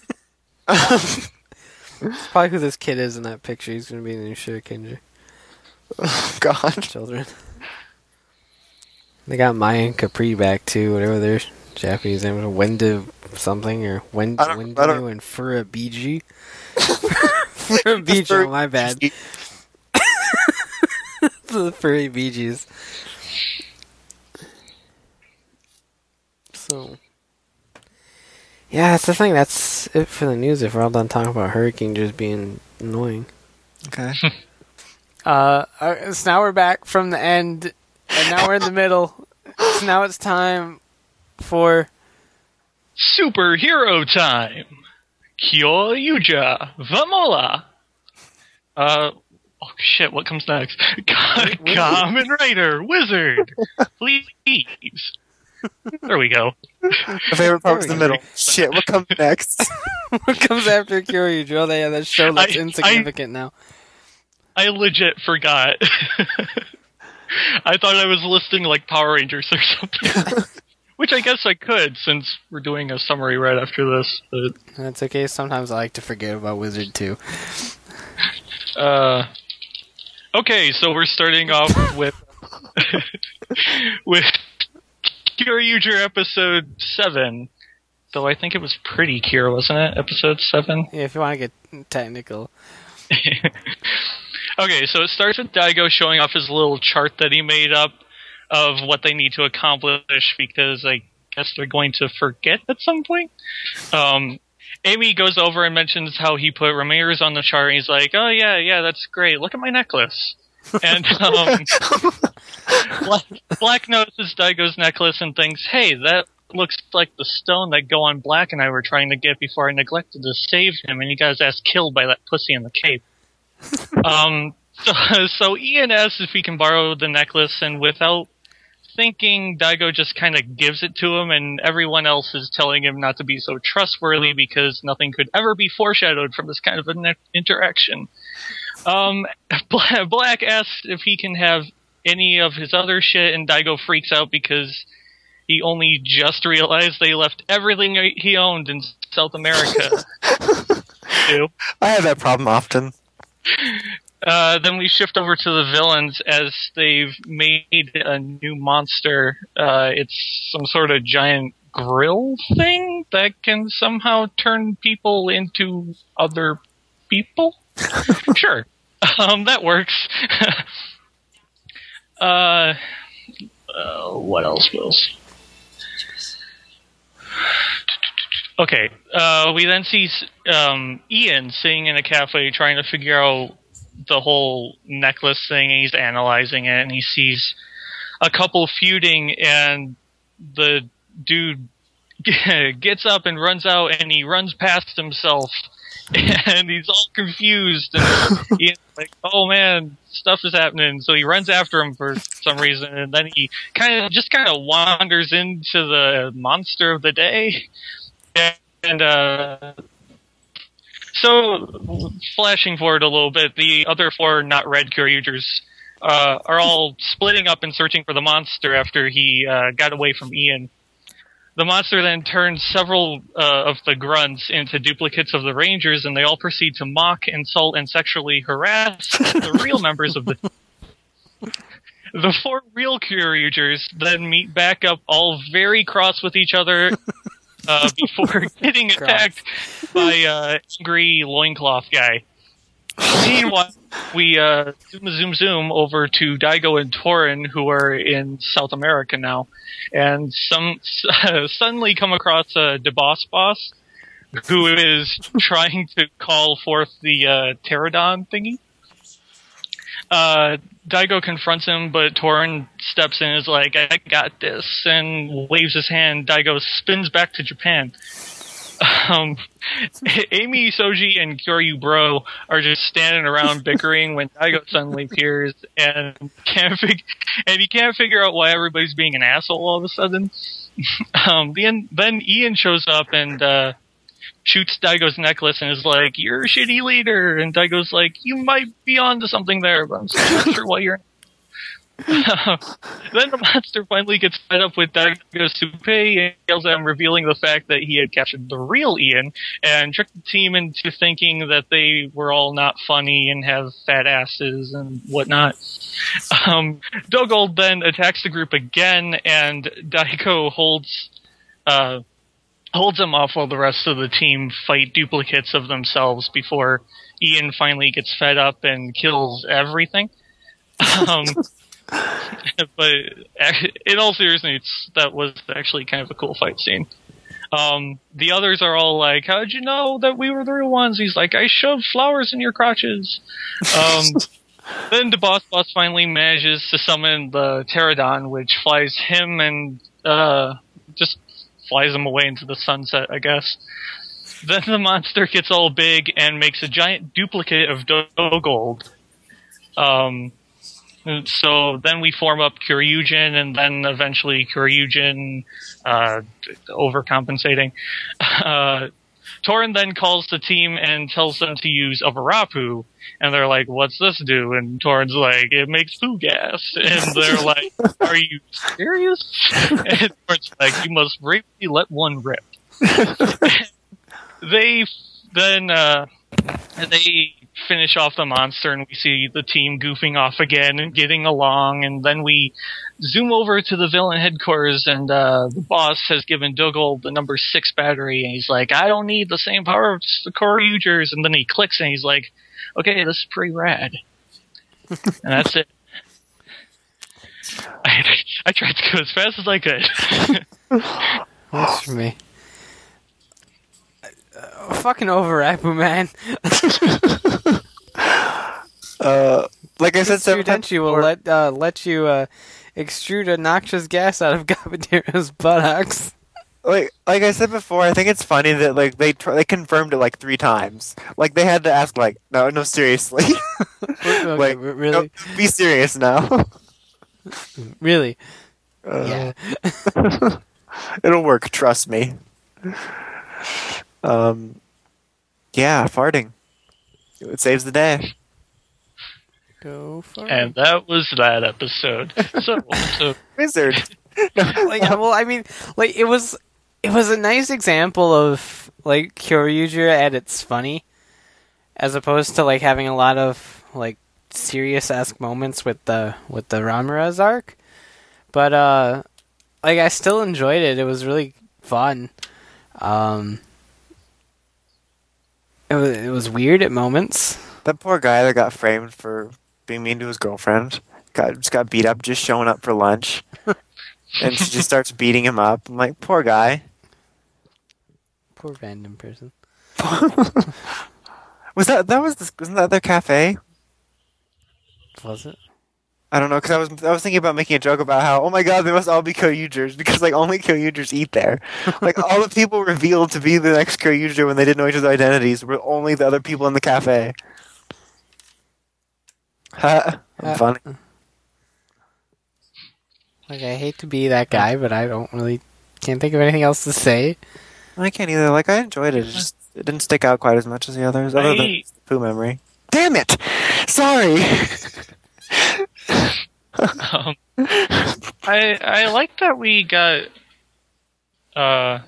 It's probably who this kid is in that picture. He's going to be the new Shurikenger. Oh, God. Children. They got Maya and Capri back too, whatever their Japanese name was. Wendu something, or Wen- I don't- I Wendu don't- and Furabiji. Furabiji, oh, my bad. The furry Bee Gees. So, yeah, that's the thing. That's it for the news. If we're all done talking about Hurricane just being annoying. Okay. Uh, uh, so now we're back from the end, and now we're in the middle. So now it's time for Superhero time. Kyo Yuja Vamola. Uh, oh shit, what comes next? Kamen Rider Wizard. Please. There we go. My favorite part was the middle. Shit, what comes next? what comes after Kyoryu Drill. They have that show that's I- insignificant now. I legit forgot. I thought I was listing like Power Rangers or something. Which I guess I could, since we're doing a summary right after this. But, That's okay. Sometimes I like to forget about Wizard too. uh, okay, so we're starting off with with Kyoryuger episode seven. Though I think it was pretty Kira, wasn't it? Episode seven. Yeah, if you want to get technical. Okay, so it starts with Daigo showing off his little chart that he made up of what they need to accomplish because I guess they're going to forget at some point. Um, Amy goes over and mentions how he put Ramirez on the chart, and he's like, oh yeah, yeah, that's great. Look at my necklace. And um, Black, Black notices Daigo's necklace and thinks, hey, that looks like the stone that Go on Black and I were trying to get before I neglected to save him, and he got his ass killed by that pussy in the cape. um, so, so Ian asks if he can borrow the necklace, and without thinking, Daigo just kind of gives it to him, and everyone else is telling him not to be so trustworthy because nothing could ever be foreshadowed from this kind of an interaction. Um, Black asks if he can have any of his other shit, and Daigo freaks out because he only just realized they left everything he owned in South America. too. I have that problem often. Uh, then we shift over to the villains as they've made a new monster. Uh, it's some sort of giant grill thing that can somehow turn people into other people? Sure. Um, that works. uh, uh, what else, Wills? Okay, uh, we then see um, Ian sitting in a cafe trying to figure out the whole necklace thing, and he's analyzing it, and he sees a couple feuding, and the dude gets up and runs out, and he runs past himself, and he's all confused, and Ian's like, oh man, stuff is happening, so he runs after him for some reason, and then he kind of just kind of wanders into the monster of the day. And, uh, so, flashing forward a little bit, the other four not red Kyoryugers, uh, are all splitting up and searching for the monster after he, uh, got away from Ian. The monster then turns several, uh, of the grunts into duplicates of the Rangers, and they all proceed to mock, insult, and sexually harass the real members of the... The four real Kyoryugers then meet back up, all very cross with each other, Uh, before getting attacked by uh, angry loincloth guy. Meanwhile, we uh, zoom zoom zoom over to Daigo and Torin, who are in South America now, and some uh, suddenly come across a uh, DeBoss boss who is trying to call forth the uh, pterodon thingy. Uh, Daigo confronts him, but Torin steps in and is like, I got this, and waves his hand. Daigo spins back to Japan. Um, Amy, Soji, and Kyoryu Bro are just standing around bickering when Daigo suddenly appears and can't fig- and he can't figure out why everybody's being an asshole all of a sudden. um, then, then Ian shows up and uh, shoots Daigo's necklace and is like, "You're a shitty leader." And Daigo's like, "You might be onto something there, but I'm still not sure why you're." Then the monster finally gets fed up with Daigo's toupee and yells at him, revealing the fact that he had captured the real Ian and tricked the team into thinking that they were all not funny and have fat asses and whatnot. Um, Dogold then attacks the group again, and Daigo holds uh, holds him off while the rest of the team fight duplicates of themselves before Ian finally gets fed up and kills everything. Um, but in all seriousness, that was actually kind of a cool fight scene. Um, the others are all like, "How'd you know that we were the real ones?" He's like, "I shoved flowers in your crotches." Um, then the boss boss finally manages to summon the pterodon, which flies him and uh, just flies him away into the sunset, I guess. Then the monster gets all big and makes a giant duplicate of Dogold. Um... And so then we form up Kyoryujin, and then eventually Kyoryujin, uh, overcompensating. Uh, Torin then calls the team and tells them to use a Varapu, and they're like, "What's this do?" And Torin's like, "It makes poo gas." And they're like, "Are you serious?" And Torin's like, "You must bravely let one rip." They then, uh, they finish off the monster, and we see the team goofing off again and getting along, and then we zoom over to the villain headquarters, and uh, the boss has given Dogold the number six battery, and he's like, "I don't need the same power of the Kyoryugers," and then he clicks, and he's like, "Okay, this is pretty rad." And that's it. I, I tried to go as fast as I could. Works for me. Uh, fucking over Apu, man. Uh, like I said, several times Denchi will before- let uh, let you uh, extrude a noxious gas out of Gabadir's buttocks. like like I said before, I think it's funny that like they tr- they confirmed it like three times. Like they had to ask, like, "No, no, seriously, Okay, like, really, no, be serious now." really, Uh, yeah. It'll work, trust me. Um, yeah, farting. It saves the day. Go for And that was that episode. So, so Wizard. like, well, I mean, like it was, it was a nice example of like Kyoryuger at its funny, as opposed to like having a lot of like serious-esque moments with the with the Ramirez arc. But uh, like I still enjoyed it. It was really fun. Um, it was it was weird at moments. That poor guy that got framed for being mean to his girlfriend got just got beat up just showing up for lunch, and she just starts beating him up. I'm like, poor guy. Poor random person. was that that was the, wasn't that their cafe? Was it? I don't know, because I was I was thinking about making a joke about how, oh my god, they must all be Kyoryugers, because like only Kyoryugers eat there. Like all the people revealed to be the next Kyoryuger when they didn't know each other's identities were only the other people in the cafe. Ha, Uh, funny. Like I hate to be that guy, but I don't really can't think of anything else to say. I can't either. Like I enjoyed it. It just it didn't stick out quite as much as the others, other than I- poo memory. Damn it! Sorry. um, I I like that we got uh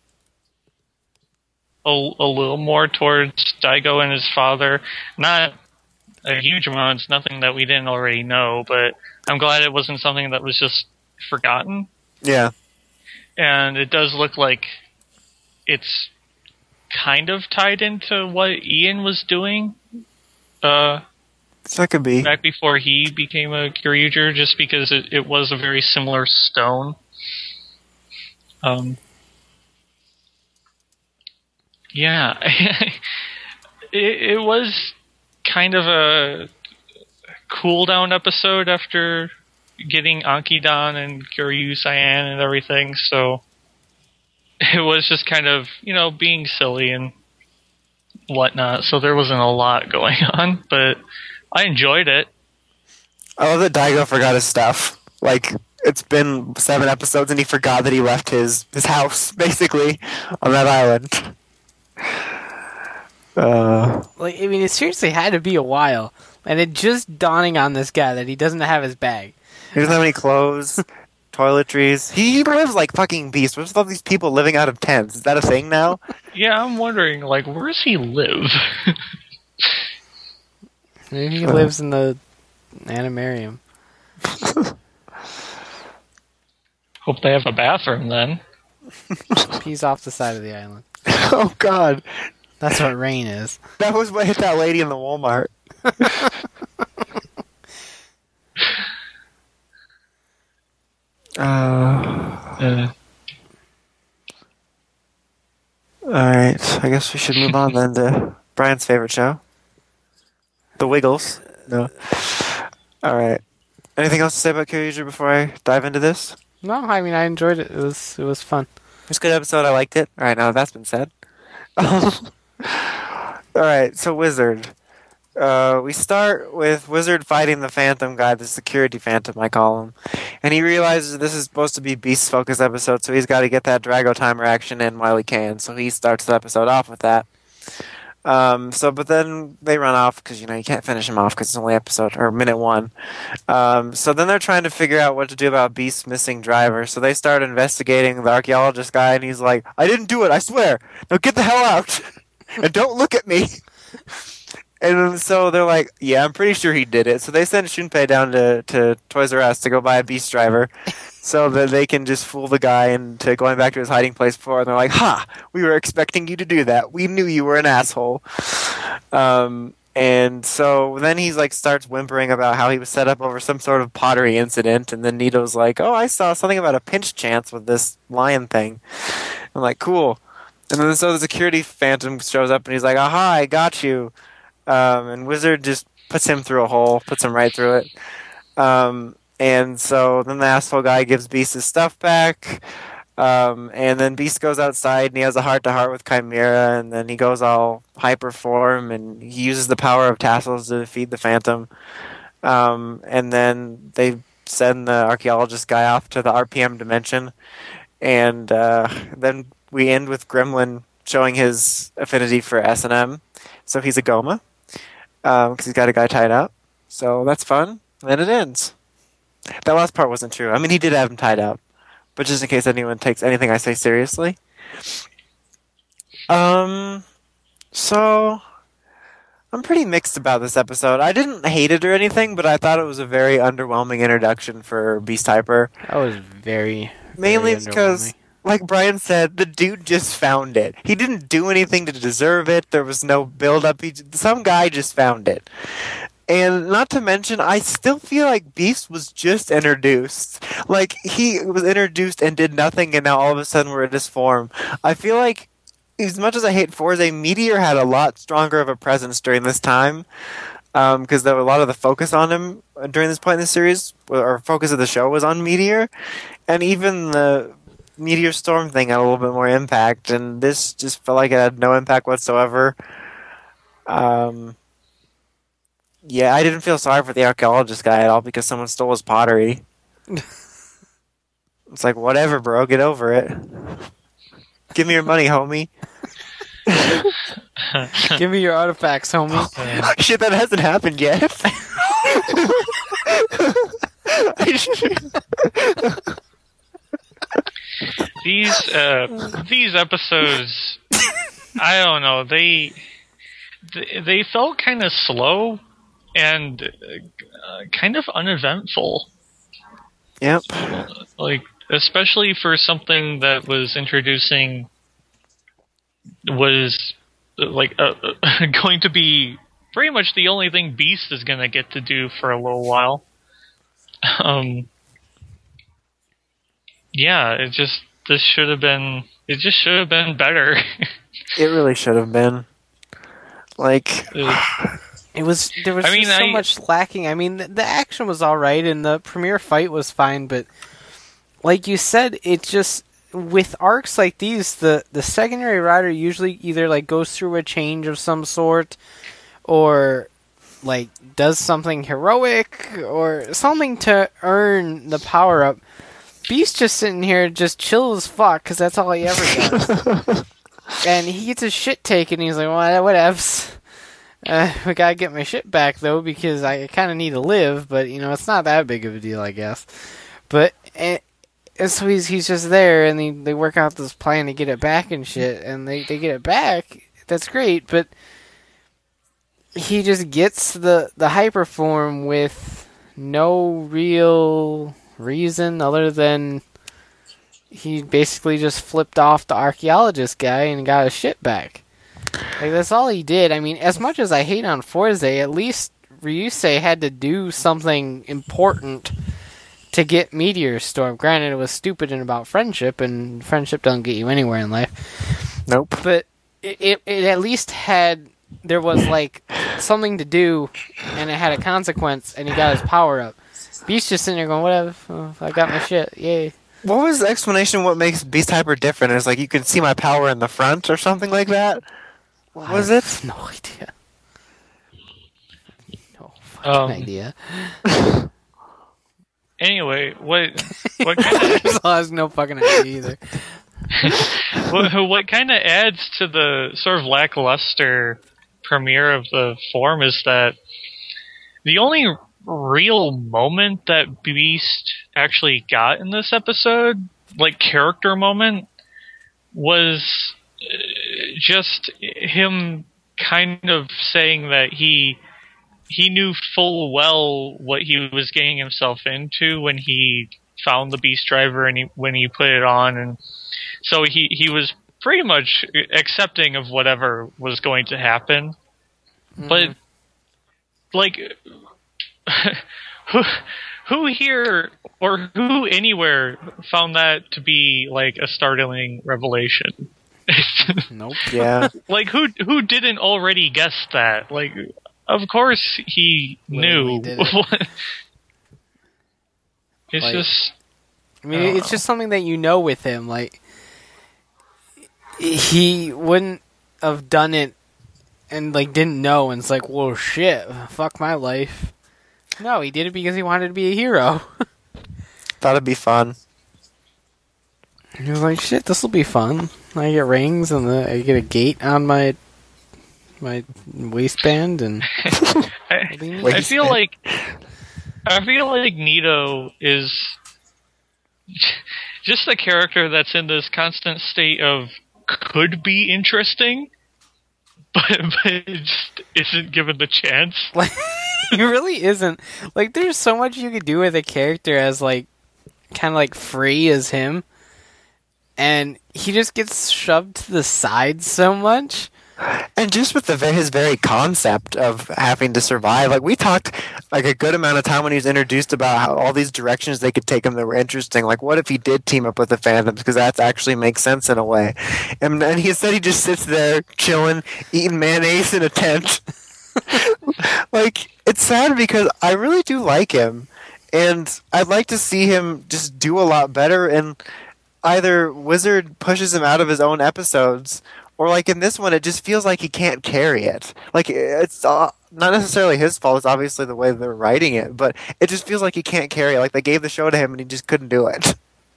a, a little more towards Daigo and his father. Not a huge amount. It's nothing that we didn't already know, but I'm glad it wasn't something that was just forgotten. Yeah. And it does look like it's kind of tied into what Ian was doing uh, So that could be. back before he became a Kyoryuger, just because it, it was a very similar stone. Um, yeah, it, it was kind of a cool down episode after getting Ankidan and Kyoryu Cyan and everything, so it was just kind of, you know, being silly and whatnot, so there wasn't a lot going on, but I enjoyed it. I love that Daigo forgot his stuff. Like, it's been seven episodes and he forgot that he left his, his house, basically, on that island. Uh, Like, I mean, it seriously had to be a while, and it just dawning on this guy that he doesn't have his bag. he doesn't have any clothes, toiletries. He, he lives like fucking Beast. What's with all these people living out of tents? Is that a thing now? Yeah, I'm wondering, like, where does he live? Maybe he lives in the animarium. Hope they have a bathroom then. He's off the side of the island. Oh, God. That's what rain is. That was what hit that lady in the Walmart. uh, Uh, Alright, I guess we should move on then to Brian's favorite show. The Wiggles. No. Alright. Anything else to say about Kyoryuger before I dive into this? No, I mean, I enjoyed it. It was it was fun. It was a good episode, I liked it. Alright, now that's been said. Alright, so Wizard. Uh, we start with Wizard fighting the Phantom guy, the security Phantom, I call him. And he realizes this is supposed to be Beast's focus episode, so he's got to get that Drago Timer action in while he can. So he starts the episode off with that. Um, so, but then they run off because, you know, you can't finish him off because it's only episode, or minute one. Um, so then they're trying to figure out what to do about Beast's missing driver. So they start investigating the archaeologist guy, and he's like, I didn't do it, I swear. Now get the hell out. And don't look at me. And so they're like, yeah, I'm pretty sure he did it. So they send Shunpei down to, to Toys R Us to go buy a Beast driver so that they can just fool the guy into going back to his hiding place before. And they're like, ha, we were expecting you to do that. We knew you were an asshole. Um, and so then he's like starts whimpering about how he was set up over some sort of pottery incident. And then Nito's like, oh, I saw something about a pinch chance with this lion thing. I'm like, cool. And then so the security Phantom shows up and he's like, aha, I got you. Um, and Wizard just puts him through a hole, puts him right through it. Um, and so then the asshole guy gives Beast his stuff back. Um, and then Beast goes outside and he has a heart-to-heart with Chimera. And then he goes all hyperform and he uses the power of tassels to defeat the Phantom. Um, and then they send the archaeologist guy off to the R P M dimension. And uh, then we end with Gremlin showing his affinity for S and M. So he's a Goma. Because um, he's got a guy tied up. So that's fun. And then it ends. That last part wasn't true. I mean, he did have him tied up. But just in case anyone takes anything I say seriously. Um, so, I'm pretty mixed about this episode. I didn't hate it or anything, but I thought it was a very underwhelming introduction for Beast Hyper. That was very, Mainly very because, underwhelming. like Brian said, the dude just found it. He didn't do anything to deserve it. There was no build-up. He, some guy just found it. And not to mention, I still feel like Beast was just introduced. Like, he was introduced and did nothing, and now all of a sudden we're in this form. I feel like, as much as I hate Forza, Meteor had a lot stronger of a presence during this time. Because um, there was a lot of the focus on him during this point in the series, or focus of the show was on Meteor. And even the Meteor Storm thing had a little bit more impact, and this just felt like it had no impact whatsoever. Um... Yeah, I didn't feel sorry for the archaeologist guy at all because someone stole his pottery. It's like, whatever, bro, get over it. Give me your money, homie. Give me your artifacts, homie. Shit, that hasn't happened yet. these uh, these episodes, I don't know, they they felt kind of slow and uh, kind of uneventful. Yep. Like, especially for something that was introducing was like uh, going to be pretty much the only thing Beast is going to get to do for a little while. Um, yeah, it just this should have been it just should have been better. It really should have been. Like, It- It was there was I mean, just so I- much lacking. I mean, the, the action was all right, and the premiere fight was fine, but like you said, it just with arcs like these, the, the secondary writer usually either like goes through a change of some sort, or like does something heroic or something to earn the power up. Beast just sitting here just chill as fuck because that's all he ever does. And he gets his shit taken. And he's like, well, whatevs. Uh, we gotta get my shit back though because I kind of need to live. But you know, it's not that big of a deal, I guess. But and, and so he's he's just there, and they they work out this plan to get it back and shit, and they they get it back. That's great, but he just gets the, the hyper form with no real reason other than he basically just flipped off the archaeologist guy and got his shit back. Like, that's all he did. I mean, as much as I hate on Fourze, at least Ryusei had to do something important to get Meteor Storm. Granted, it was stupid and about friendship, and friendship doesn't get you anywhere in life. Nope. But it, it, it at least had... There was, like, something to do, and it had a consequence, and he got his power up. Beast just sitting there going, whatever, oh, I got my shit, yay. What was the explanation what makes Beast Hyper different? It's like you can see my power in the front or something like that? What was I it? have no idea. No fucking Um, idea. Anyway, what what kind of I has no fucking idea either. what, what kind of adds to the sort of lackluster premiere of the form is that the only real moment that Beast actually got in this episode, like character moment, was uh, just him kind of saying that he he knew full well what he was getting himself into when he found the Beast Driver and he, when he put it on, and so he, he was pretty much accepting of whatever was going to happen. Mm-hmm. But, like, who, who here, or who anywhere, found that to be, like, a startling revelation? Nope. Yeah. Like, who who didn't already guess that? Like, of course he Literally knew. did it. It's Like- just... I mean, I don't it's know. just something that you know with him. Like, he wouldn't have done it and, like, didn't know, and it's like, well, shit, fuck my life. No, he did it because he wanted to be a hero. Thought it'd be fun. He was like, shit, this'll be fun. I get rings, and the, I get a gate on my my waistband, and I, Wait, I feel like I feel like Nito is just a character that's in this constant state of could be interesting, but, but it just isn't given the chance. like, he really isn't. Like, there's so much you could do with a character as, like, kind of, like, free as him, and he just gets shoved to the side so much. And just with the his very concept of having to survive, like we talked like a good amount of time when he was introduced about how all these directions they could take him that were interesting. Like, what if he did team up with the Phantoms? Because that actually makes sense in a way. And, and he said he just sits there chilling, eating mayonnaise in a tent. Like, it's sad because I really do like him, and I'd like to see him just do a lot better. And either Wizard pushes him out of his own episodes, or like in this one, it just feels like he can't carry it. Like, it's uh, not necessarily his fault. It's obviously the way they're writing it, but it just feels like he can't carry it. Like they gave the show to him and he just couldn't do it.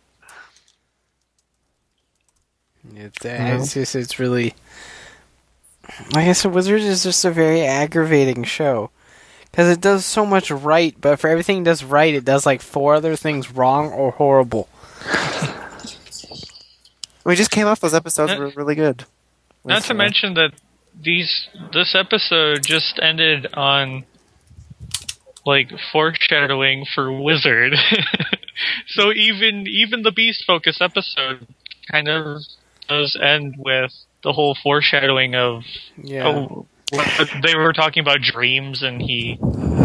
It's, uh, it's just, it's really, like I said, Wizards is just a very aggravating show. Because it does so much right, but for everything it does right, it does like four other things wrong or horrible. We just came off those episodes Not- were really good. Not With, to uh, mention that these this episode just ended on like foreshadowing for Wizard. So even even the Beast focus episode kind of does end with the whole foreshadowing of Yeah. oh, what- they were talking about dreams, and he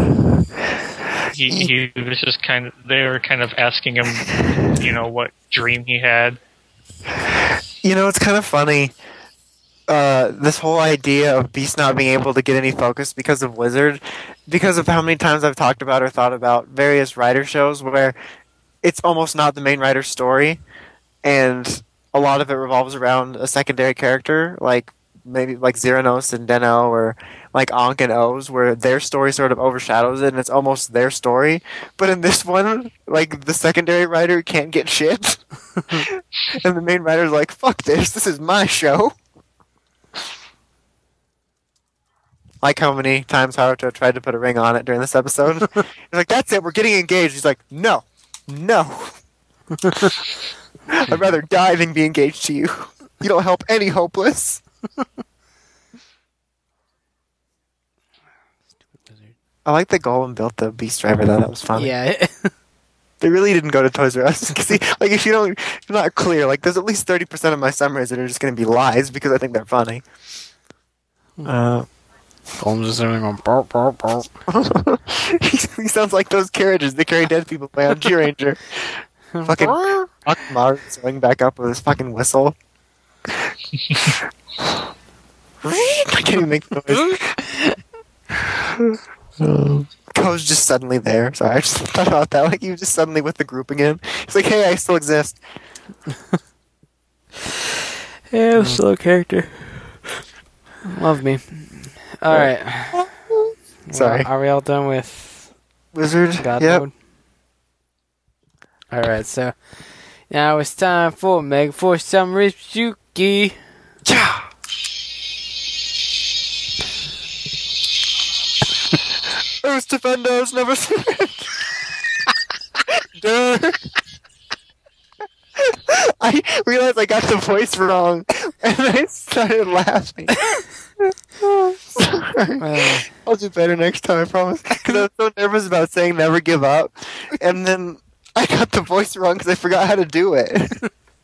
he he was just kind of they were kind of asking him, you know, what dream he had. You know, it's kind of funny. Uh, this whole idea of Beast not being able to get any focus because of Wizard, because of how many times I've talked about or thought about various writer shows where it's almost not the main writer's story. and a lot of it revolves around a secondary character, like maybe like Xeranos and Deno, or like Ankh and Oz, where their story sort of overshadows it, and it's almost their story. But in this one, like the secondary writer can't get shit, and the main writer's like, "Fuck this! This is my show." Like how many times Haruto tried to put a ring on it during this episode. He's like, "That's it, we're getting engaged." He's like, "No, no. I'd rather die than be engaged to you. You don't help any hopeless." I like that Golem built the Beast Driver, though. That was funny. Yeah. They really didn't go to Toys R Us. See, like, if you don't, if you're not clear, like, there's at least thirty percent of my summaries that are just going to be lies because I think they're funny. Uh, Golem's just sitting on burp, burp, burp. he, he sounds like those carriages that carry dead people play on G-Ranger. Fucking fuck Mars going back up with his fucking whistle. I can't even make the noise. um, Ko's just suddenly there. Sorry, I just thought about that. Like, he was just suddenly with the group again. He's like, "Hey, I still exist." Yeah, I'm still a character. Love me. Alright. Sorry. Well, are we all done with Wizard? God Yep. mode? Alright, so now it's time for Mega Force Summary Shuki. Yeah. Those defenders never surrender. Duh. I realized I got the voice wrong, and I started laughing. Sorry. Uh, I'll do better next time, I promise. Because I was so nervous about saying never give up, and then I got the voice wrong because I forgot how to do it.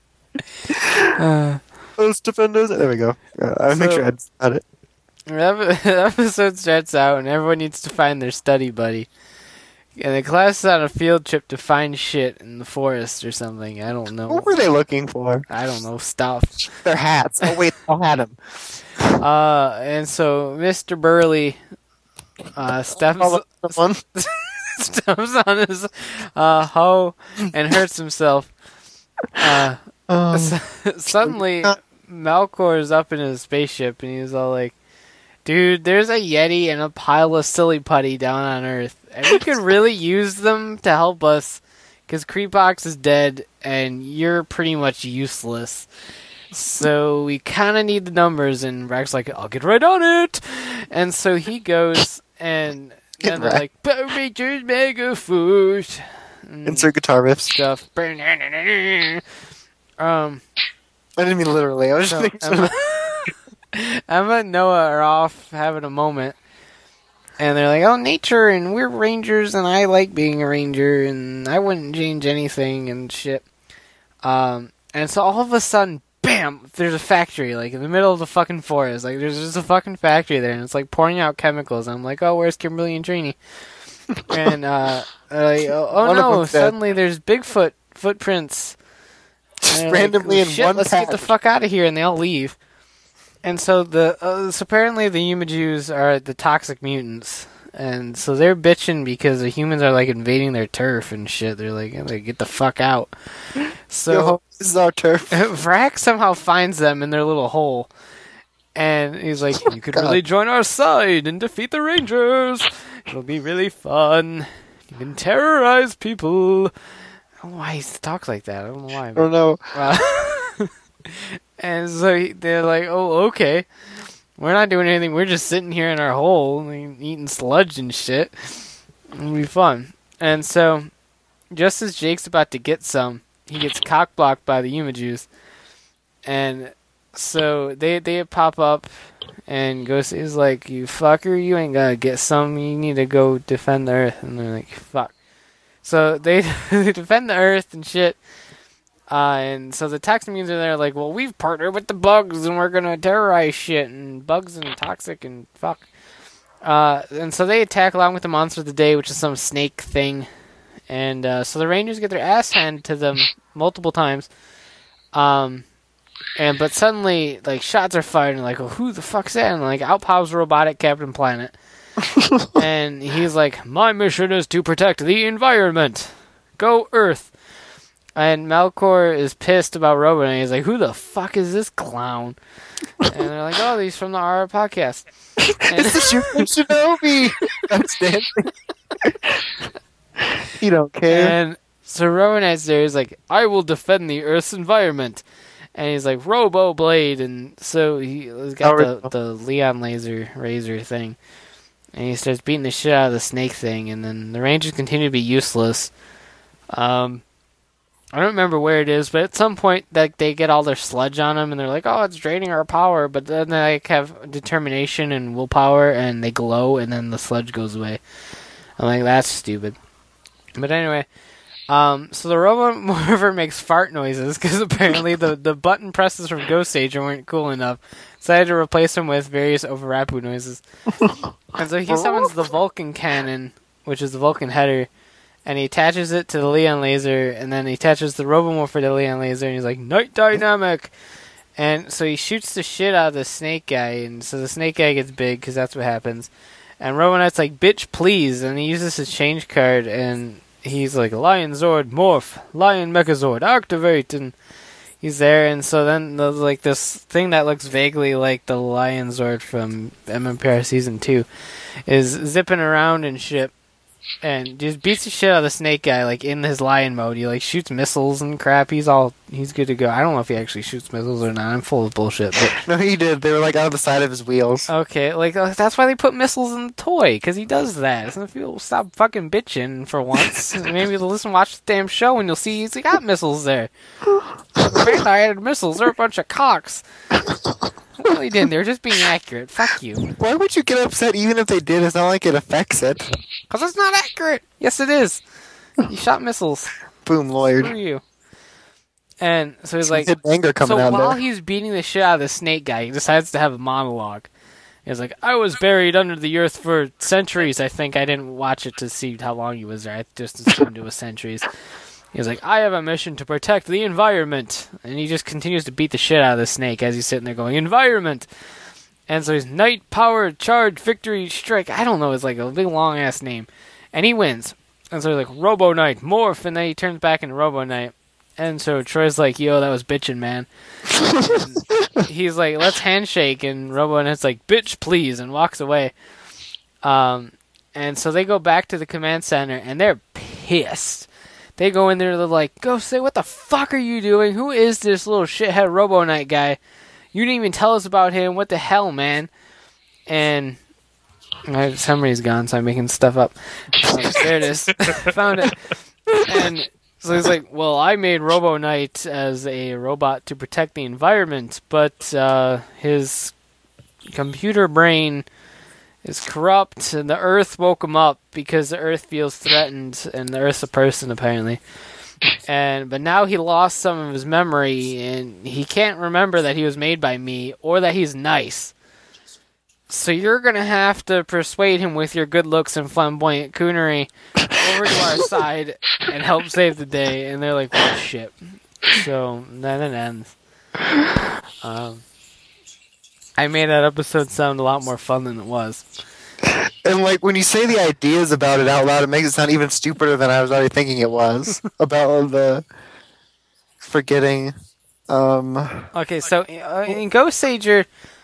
uh, Those defenders. There we go. Uh, I'll make So- sure I had it. The ep- the episode starts out and everyone needs to find their study buddy. And the class is on a field trip to find shit in the forest or something. I don't know. What were they looking for? I don't know, stuff. Their hats. Oh wait, I had them. Uh, and so Mister Burley uh, steps, Someone. steps on his uh, hoe and hurts himself. Uh, Um, s- suddenly, Malcor is up in his spaceship and he's all like, "Dude, there's a Yeti and a pile of silly putty down on Earth. And we could really use them to help us because Creepox is dead and you're pretty much useless. So we kind of need the numbers." And Rack's like, "I'll get right on it." And so he goes and then they're Rack. like, "Power Rangers Mega Force." and Insert guitar riffs. stuff. Um, I didn't mean literally. I was so just thinking. Emma, Emma and Noah are off having a moment. And they're like, "Oh, nature, and we're rangers, and I like being a ranger, and I wouldn't change anything, and shit." Um, and so all of a sudden, bam, there's a factory, like, in the middle of the fucking forest. Like, there's just a fucking factory there, and it's, like, pouring out chemicals. I'm like, "Oh, where's Kimberly and Trini?" And, uh, they're like, oh, oh One of no, them's dead. suddenly there's Bigfoot footprints. Just And they're randomly like, in "Shit, one let's patch. get the fuck out of here," and they all leave. And so the uh, so apparently the Yumajus are the toxic mutants, and so they're bitching because the humans are like invading their turf and shit. They're like, "They get the fuck out." So Yo, this is our turf. Vrack somehow finds them in their little hole, and he's like, "You could God. really join our side and defeat the Rangers. It'll be really fun. You can terrorize people." I don't know why he talks like that. I don't know why. I don't know. Uh, and so he- they're like, "Oh, okay. We're not doing anything. We're just sitting here in our hole and eating sludge and shit. It'll be fun." And so, just as Jake's about to get some, he gets cock-blocked by the Yumajus. And so they they pop up, and Ghost is like, "You fucker, you ain't gonna get some. You need to go defend the Earth." And they're like, "Fuck." So they, they defend the Earth and shit. Uh, and so the toxic mutants are there like, "Well, we've partnered with the bugs and we're gonna terrorize shit, and bugs and toxic and fuck." Uh, and so they attack along with the monster of the day, which is some snake thing. And uh, so the Rangers get their ass handed to them multiple times. Um, and but suddenly, like, shots are fired and like, "Well, who the fuck's that?" And like, out pops robotic Captain Planet. And he's like, "My mission is to protect the environment. Go Earth." And Melkor is pissed about Robo Knight. He's like, "Who the fuck is this clown?" And they're like, "Oh, he's from the R R podcast." And It's the Shuken Shinobi. That's dancing. You don't care. And so Robo Knight's there. He's like, "I will defend the Earth's environment." And he's like, "Robo Blade." And so he, he's got Oh, the, the Leon laser razor thing. And he starts beating the shit out of the snake thing. And then the Rangers continue to be useless. Um, I don't remember where it is, but at some point like, they get all their sludge on them. And they're like, "Oh, it's draining our power." But then they like, have determination and willpower. And they glow. And then the sludge goes away. I'm like, that's stupid. But anyway... Um, so the Robo Morpher makes fart noises because apparently the, the button presses from Ghost Sager weren't cool enough. So I had to replace them with various Overapu noises. And so he summons the Vulcan cannon, which is the Vulcan header, and he attaches it to the Leon laser, and then he attaches the Robo Morpher to the Leon laser, and he's like, "Night Dynamic!" And so he shoots the shit out of the snake guy, and so the snake guy gets big because that's what happens. And Robo Knight's like, "Bitch, please!" And he uses his change card, and he's like, "Lion Zord, morph, Lion Megazord, activate," and he's there, and so then there's like this thing that looks vaguely like the Lion Zord from M M P R Season two is zipping around and shit, and just beats the shit out of the snake guy, like, in his lion mode. He, like, shoots missiles and crap. He's all, he's good to go. I don't know if he actually shoots missiles or not. I'm full of bullshit, but... No, he did. They were, like, out of the side of his wheels. Okay, like, uh, that's why they put missiles in the toy, because he does that. So if you'll stop fucking bitching for once, maybe you'll listen, watch the damn show, and you'll see he's got missiles there. Man, I added missiles. They're a bunch of cocks. Well, he didn't. They were just being accurate. Fuck you. Why would you get upset even if they did? It's not like it affects it. Because it's not accurate. Yes, it is. You shot missiles. Boom, Who lawyered. are you? And so he's Some like... hidden anger coming so out while there. he's beating the shit out of the snake guy, he decides to have a monologue. He's like, "I was buried under the earth for centuries." I think I didn't watch it to see how long he was there. I just assumed it was centuries. He's like, "I have a mission to protect the environment." And he just continues to beat the shit out of the snake as he's sitting there going, "Environment!" And so he's Night Power Charge Victory Strike. I don't know, it's like a big long ass name. And he wins. And so he's like, "Robo Knight, morph!" And then he turns back into Robo Knight. And so Troy's like, "Yo, that was bitchin', man." And he's like, "Let's handshake." And Robo Knight's like, "Bitch, please," and walks away. Um, and so they go back to the command center, and they're pissed. They go in there, they're like, "Go say, what the fuck are you doing? Who is this little shithead Robo Knight guy? You didn't even tell us about him. What the hell, man?" And my summary's gone, so I'm making stuff up. Um, there it is. Found it. And so he's like, "Well, I made Robo Knight as a robot to protect the environment, but uh, his computer brain is corrupt, and the Earth woke him up because the Earth feels threatened, and the Earth's a person, apparently. And but now he lost some of his memory, and he can't remember that he was made by me, or that he's nice. So you're going to have to persuade him with your good looks and flamboyant coonery over to our side and help save the day." And they're like, "Well, shit." So then it ends. Um, I made that episode sound a lot more fun than it was. And, like, when you say the ideas about it out loud, it makes it sound even stupider than I was already thinking it was. About the forgetting. Um, Okay, so uh, in Ghost Sager,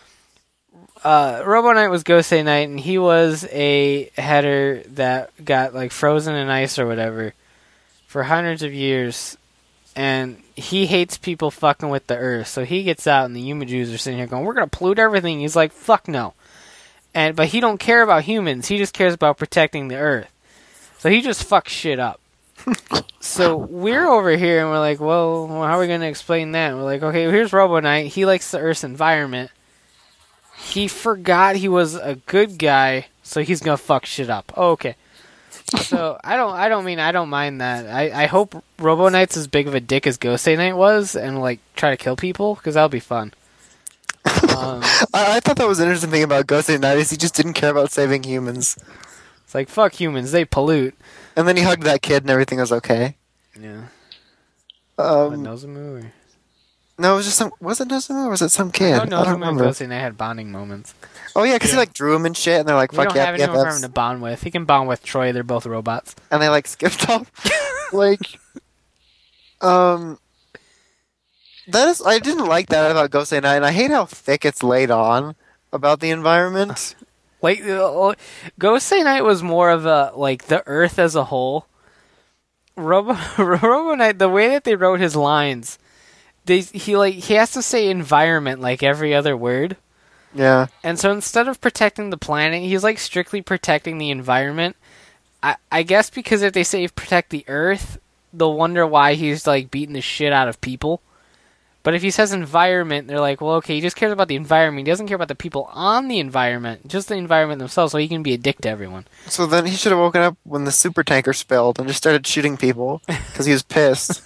uh, Robo Knight was Ghost Knight, and he was a header that got like frozen in ice or whatever for hundreds of years, and he hates people fucking with the Earth. So he gets out, and the Humajus are sitting here going, "We're gonna pollute everything." He's like, "Fuck no." And but he don't care about humans. He just cares about protecting the Earth. So he just fucks shit up. So we're over here and we're like, well, how are we going to explain that? And we're like, okay, here's Robo Knight. He likes the Earth's environment. He forgot he was a good guy, so he's going to fuck shit up. Oh, okay. So I don't I don't mean I don't mind that. I, I hope Robo Knight's as big of a dick as Ghost Knight was and like try to kill people, because that'll be fun. Um, I, I thought that was an interesting thing about Ghost Knight is he just didn't care about saving humans. it's like, fuck humans, they pollute. And then he hugged that kid and everything was okay. Yeah. Um, What, Nozomu or... no, it was just some... Was it Nozomu or was it some kid? I know I don't Nozomu and remember. Ghost Knight had bonding moments. Oh, yeah, because he, like, drew him and shit, and they're like, We fuck don't yeah, have yeah, anyone for that's... him to bond with. He can bond with Troy, they're both robots. And they, like, skipped off. Like... Um, that is, I didn't like that about Gosei Knight, and I hate how thick it's laid on about the environment. Like, uh, Gosei Knight was more of a, like, the Earth as a whole. Robo, Robo Knight, the way that they wrote his lines, they he, like, he has to say environment like every other word. Yeah. And so instead of protecting the planet, he's, like, strictly protecting the environment. I, I guess because if they say protect the Earth, they'll wonder why he's, like, beating the shit out of people. But if he says environment, they're like, well, okay, he just cares about the environment. He doesn't care about the people on the environment, just the environment themselves, so he can be a dick to everyone. So then he should have woken up when the super tanker spilled and just started shooting people because he was pissed.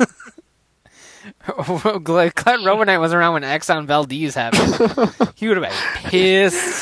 Glad Robo Knight was around when Exxon Valdez happened. He would have been pissed.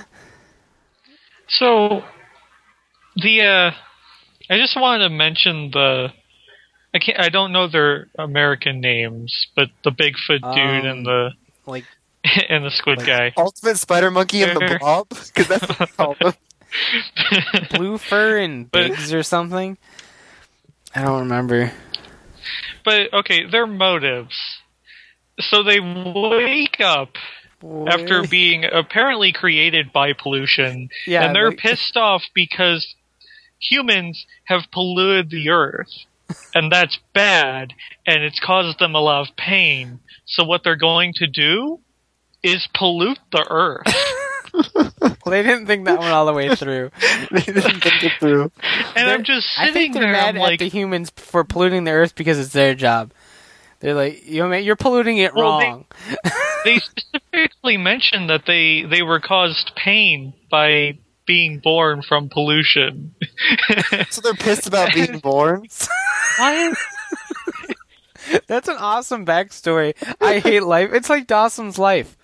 So, the, uh, I just wanted to mention the, I can't, I don't know their American names, but the Bigfoot dude Um, and the, Like, and the squid like guy. Ultimate Spider Monkey and the Blob? Because that's what they call them. Blue Fur and But- Biggs or something? I don't remember. But, okay, their motives. So they wake up after being apparently created by pollution, Yeah, and they're like- pissed off because humans have polluted the earth, and that's bad, and it's caused them a lot of pain. So what they're going to do is pollute the earth. Well, they didn't think that one all the way through. They didn't think it through. And They're- I'm just I sitting think they're there, mad I'm at like, the humans for polluting the Earth because it's their job. They're like, you know, you're polluting it Well, they- wrong. they specifically mentioned that they, they were caused pain by being born from pollution. So they're pissed about being born? What? That's an awesome backstory. I hate life. It's like Dawson's Life.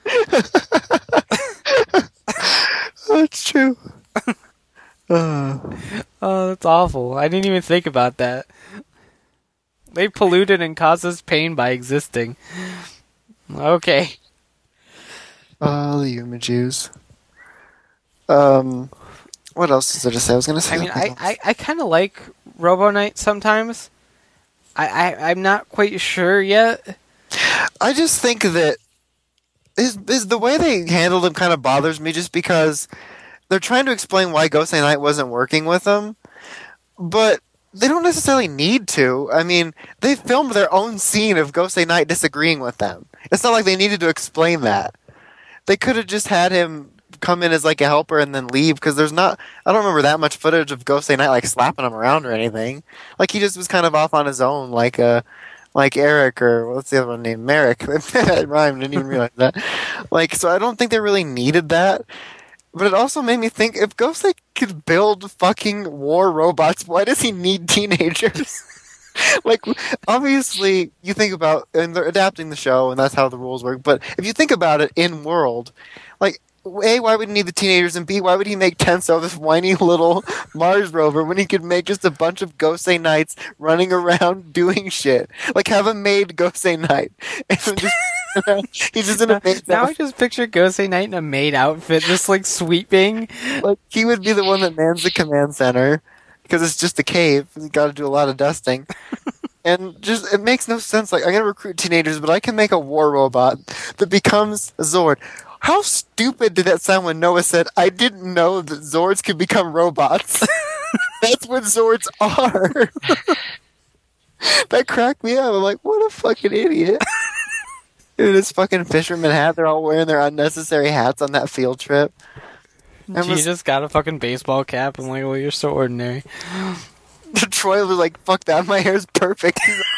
That's true. Uh, Oh, that's awful. I didn't even think about that. They polluted and caused us pain by existing. Okay. oh, the human Jews. Um, what else is there to say? I was going to say I mean, something I, else. I, I kind of like Robo Knight sometimes. I, I, I'm not quite sure yet. I just think that is is the way they handled him kind of bothers me, just because they're trying to explain why Gosei Knight wasn't working with them, but they don't necessarily need to. I mean, they filmed their own scene of Gosei Knight disagreeing with them. It's not like they needed to explain that. They could have just had him come in as like a helper and then leave, because there's not, I don't remember that much footage of Gosei Knight like slapping him around or anything. Like, he just was kind of off on his own, like uh like Eric, or what's the other one named? Merrick. That rhymed, didn't even realize that. Like, so I don't think they really needed that. But it also made me think, if Gosei could build fucking war robots, why does he need teenagers? Like, obviously, you think about, and they're adapting the show, and that's how the rules work, but if you think about it in world, like, A, why would he need the teenagers, and B, why would he make Tenso this whiny little Mars rover when he could make just a bunch of Gosei Knights running around doing shit? Like, have him made Gosei Knight. And just, he's just in a maid Now I outfit. just picture Gosei Knight in a maid outfit, just like sweeping. Like, he would be the one that mans the command center, because it's just a cave. You got to do a lot of dusting. And just, it makes no sense. Like, I'm going to recruit teenagers, but I can make a war robot that becomes a Zord. How stupid did that sound when Noah said, I didn't know that Zords could become robots? That's what Zords are. That cracked me up. I'm like, what a fucking idiot. Dude, his fucking fisherman hat, they're all wearing their unnecessary hats on that field trip. And She was- just got a fucking baseball cap. I'm like, well, you're so ordinary. Troy was like, fuck that, my hair's perfect.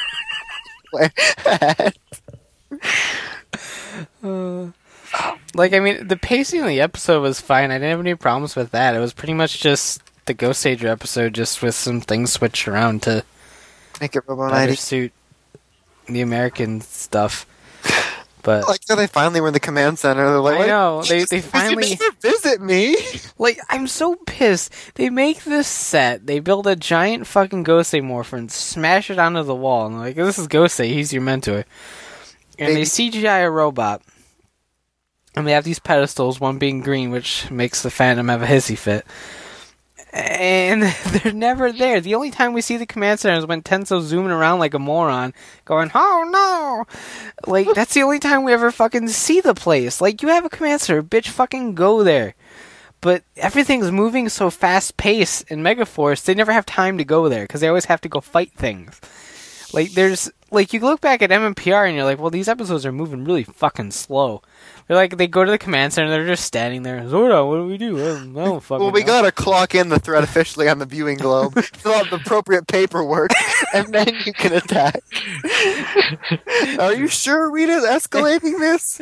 Like, I mean, the pacing of the episode was fine. I didn't have any problems with that. It was pretty much just the Ghost Sager episode, just with some things switched around to Make it Robo better ninety. suit the American stuff. But Like, so they finally were in the command center. They're like, I "Wait, know they they did finally you never visit me? like. I'm so pissed. They make this set. They build a giant fucking Gosei morphin, smash it onto the wall, and they're like, this is Gosei. He's your mentor. And Baby. they C G I a robot. And they have these pedestals, one being green, which makes the Phantom have a hissy fit. And they're never there. The only time we see the command center is when Tenso's zooming around like a moron, going, oh no! Like, that's the only time we ever fucking see the place. Like, you have a command center, bitch, fucking go there. But everything's moving so fast-paced in Megaforce, they never have time to go there, because they always have to go fight things. Like, there's, like, you look back at M M P R and you're like, well, these episodes are moving really fucking slow. They're like, they go to the command center, they're just standing there. Zordon, what do we do? I don't, I don't fucking Well, we know. gotta clock in the threat officially on the viewing globe, fill out the appropriate paperwork, and then you can attack. Are you sure Rita's escalating this?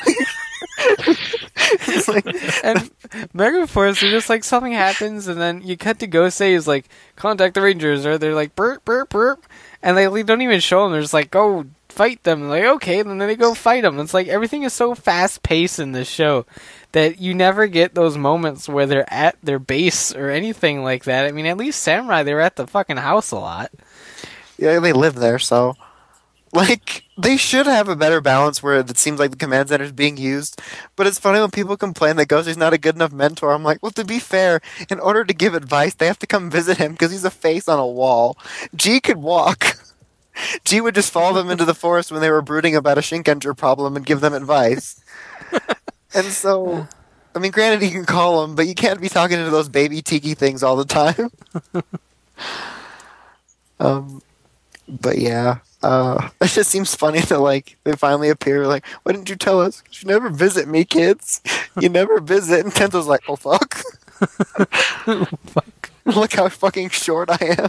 It's like, And Megaforce, they're just like, something happens, and then you cut to Gosei, is like, contact the Rangers, or they're like, burp, burp, burp, and they don't even show them, they're just like, go fight them. Like, okay, and then they go fight them. It's like, everything is so fast-paced in this show that you never get those moments where they're at their base or anything like that. I mean, at least Samurai, they were at the fucking house a lot. yeah, they live there, so... Like, they should have a better balance where it seems like the command center is being used. But it's funny when people complain that Gosei's not a good enough mentor. I'm like, well, to be fair, in order to give advice, they have to come visit him because he's a face on a wall. G could walk. G would just follow them into the forest when they were brooding about a Shinkenger problem and give them advice. And so, I mean, granted, you can call them, but you can't be talking to those baby tiki things all the time. um, but yeah. Uh, it just seems funny that, like, they finally appear, like, why didn't you tell us? You never visit me, kids. You never visit. And Tento's like, oh, fuck. Fuck. Look how fucking short I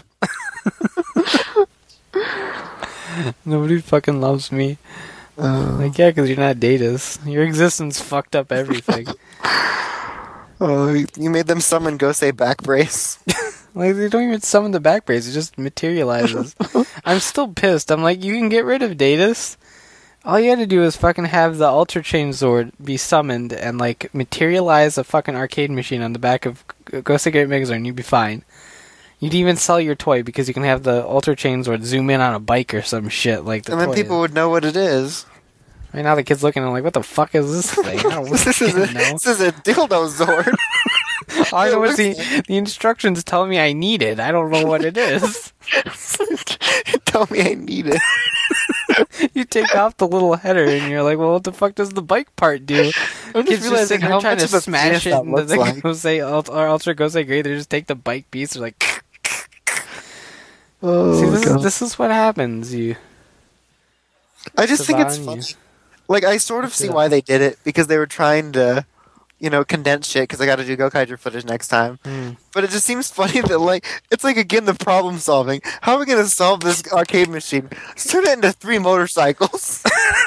am. Nobody fucking loves me. Uh, Like, yeah, because you're not Datas. Your existence fucked up everything. oh, you made them summon Gosei back brace. Like, they don't even summon the back brace, it just materializes. I'm still pissed. I'm like, you can get rid of Datus. All you had to do is fucking have the Ultra Chain Zord be summoned and, like, materialize a fucking arcade machine on the back of Gosei Great Megazord and you'd be fine. You'd even sell your toy because you can have the Ultra Chain Zord zoom in on a bike or some shit like the And then toy people is. would know what it is. Right now the kid's looking and like, what the fuck is this thing? I don't This is, a, fucking know. this is a dildo Zord. All I know is It the, the instructions tell me I need it. I don't know what it is. Tell me I need it. You take off the little header and you're like, well, what the fuck does the bike part do? I'm Kids just sitting there trying to smash it that into looks the like. Gosei, Ult- or Ultra Gosei Great. They just take the bike piece. They're like, Oh, see, this God. is, this is what happens. You, I just think it's Saban, funny. you- Like, I sort of What's see that? why they did it, because they were trying to, you know, condense shit, because I gotta do Gokaiger footage next time. Hmm. But it just seems funny that, like, it's like, again, the problem solving. How are we gonna solve this arcade machine? Let's turn it into three motorcycles.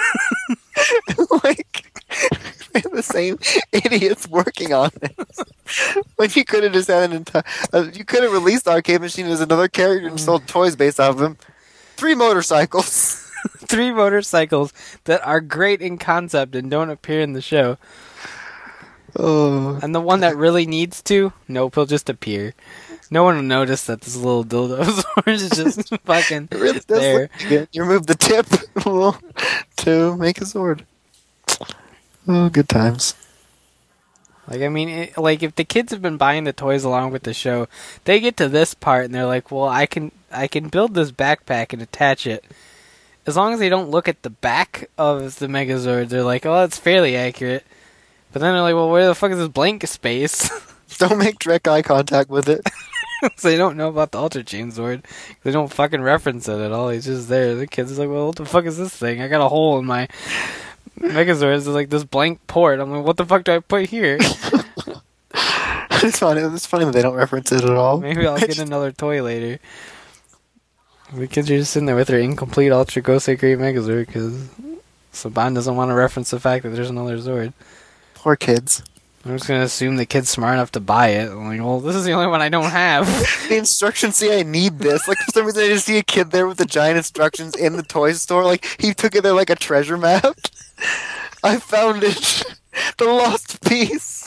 Like, we have the same idiots working on this. When you could have just had an entire, uh, you could have released the arcade machine as another character and sold toys based off of him. Three motorcycles. Three motorcycles that are great in concept and don't appear in the show. Oh. And the one that really needs to, nope, he'll just appear. No one will notice that this little dildo is just fucking It really does there. look good. You remove the tip to make a sword. Oh, good times. Like, I mean, it, like, if the kids have been buying the toys along with the show, they get to this part and they're like, well, I can I can build this backpack and attach it. As long as they don't look at the back of the Megazord, they're like, oh, it's fairly accurate. But then they're like, well, where the fuck is this blank space? Don't make direct eye contact with it. So they don't know about the Ultra Chain Zord. They don't fucking reference it at all. He's just there. The kid's like, well, what the fuck is this thing? I got a hole in my Megazord. It's like this blank port. I'm like, what the fuck do I put here? It's funny. It's funny that they don't reference it at all. Maybe I'll get another toy later. The kids are just sitting there with their incomplete Ultra Gosei Great Megazord because Saban doesn't want to reference the fact that there's another Zord. Poor kids. I'm just going to assume the kid's smart enough to buy it. I'm like, well, this is the only one I don't have. The instructions say I need this. Like, for some reason, I just see a kid there with the giant instructions in the toy store. Like, he took it there like a treasure map. I found it. The lost piece.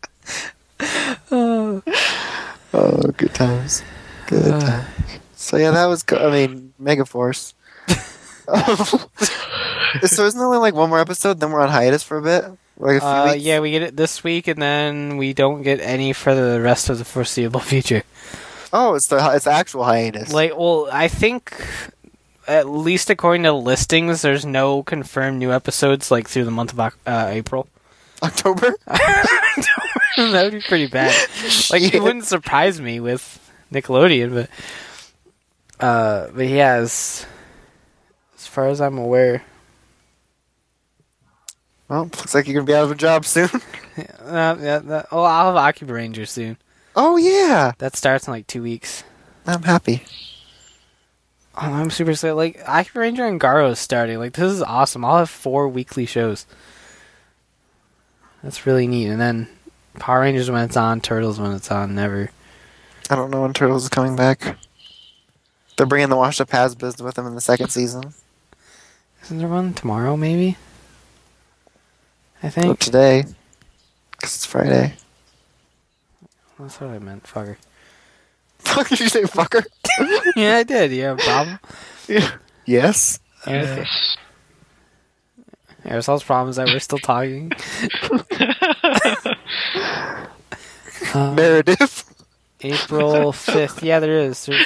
Oh. Oh, good times. Good Uh. times. So, yeah, that was, co- I mean, Megaforce. So, isn't there only like one more episode? Then we're on hiatus for a bit? Like a few Uh, weeks? yeah, we get it this week, and then we don't get any for the rest of the foreseeable future. Oh, it's the it's the actual hiatus. Like, well, I think, at least according to listings, there's no confirmed new episodes, like, through the month of uh, April. October? That would be pretty bad. Like, it Shit. wouldn't surprise me with Nickelodeon, but, uh, but yeah, as, as far as I'm aware, Well, looks like you're gonna be out of a job soon. uh, yeah, that, oh, I'll have Akiba Ranger soon. Oh yeah, That starts in like two weeks. I'm happy. Oh, I'm super excited. Like, Akiba Ranger and Garo is starting. Like, this is awesome. I'll have four weekly shows. That's really neat. And then Power Rangers when it's on, Turtles when it's on, never. I don't know when Turtles is coming back. They're bringing the Washed Up Hasbis with them in the second season. Isn't there one tomorrow, maybe? I Oh, think. today, because it's Friday. That's what I meant, fucker. Fuck, did you say fucker? Yeah, I did. You have a problem? Yeah. Yes. Okay. Aristole's problem is that we're still talking. um, Meredith. April fifth. Yeah, there is. There's...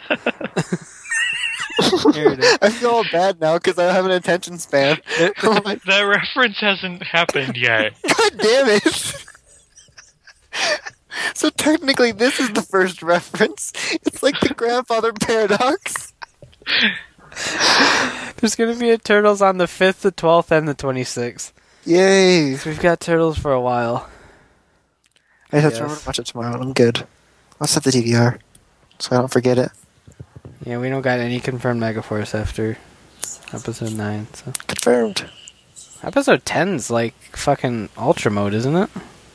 Here it is. I feel all bad now because I have an attention span. I'm like, That reference hasn't happened yet. God damn it! So technically, this is the first reference. It's like the grandfather paradox. There's gonna be a Turtles on the fifth, the twelfth, and the twenty-sixth. Yay! So we've got Turtles for a while. I have Yes. to remember to watch it tomorrow, and I'm good. I'll set the D V R so I don't forget it. Yeah, we don't got any confirmed Megaforce after episode nine. So Confirmed. episode ten's like fucking Ultra Mode, isn't it?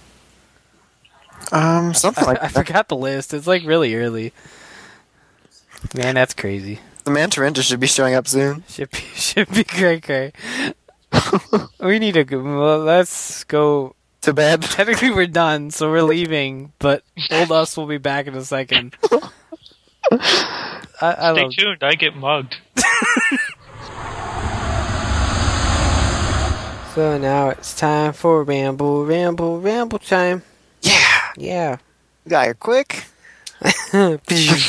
Um, something I, like I that. forgot the list. It's like really early. Man, that's crazy. The Mantarinta should be showing up soon. Should be should be great, great. We need to go. Well, let's go. To bed. Technically, we're done, so we're leaving. But old us will be back in a second. I, I Stay love. tuned, I get mugged. So now it's time for ramble, ramble, ramble time. Yeah! Yeah. Got here quick. I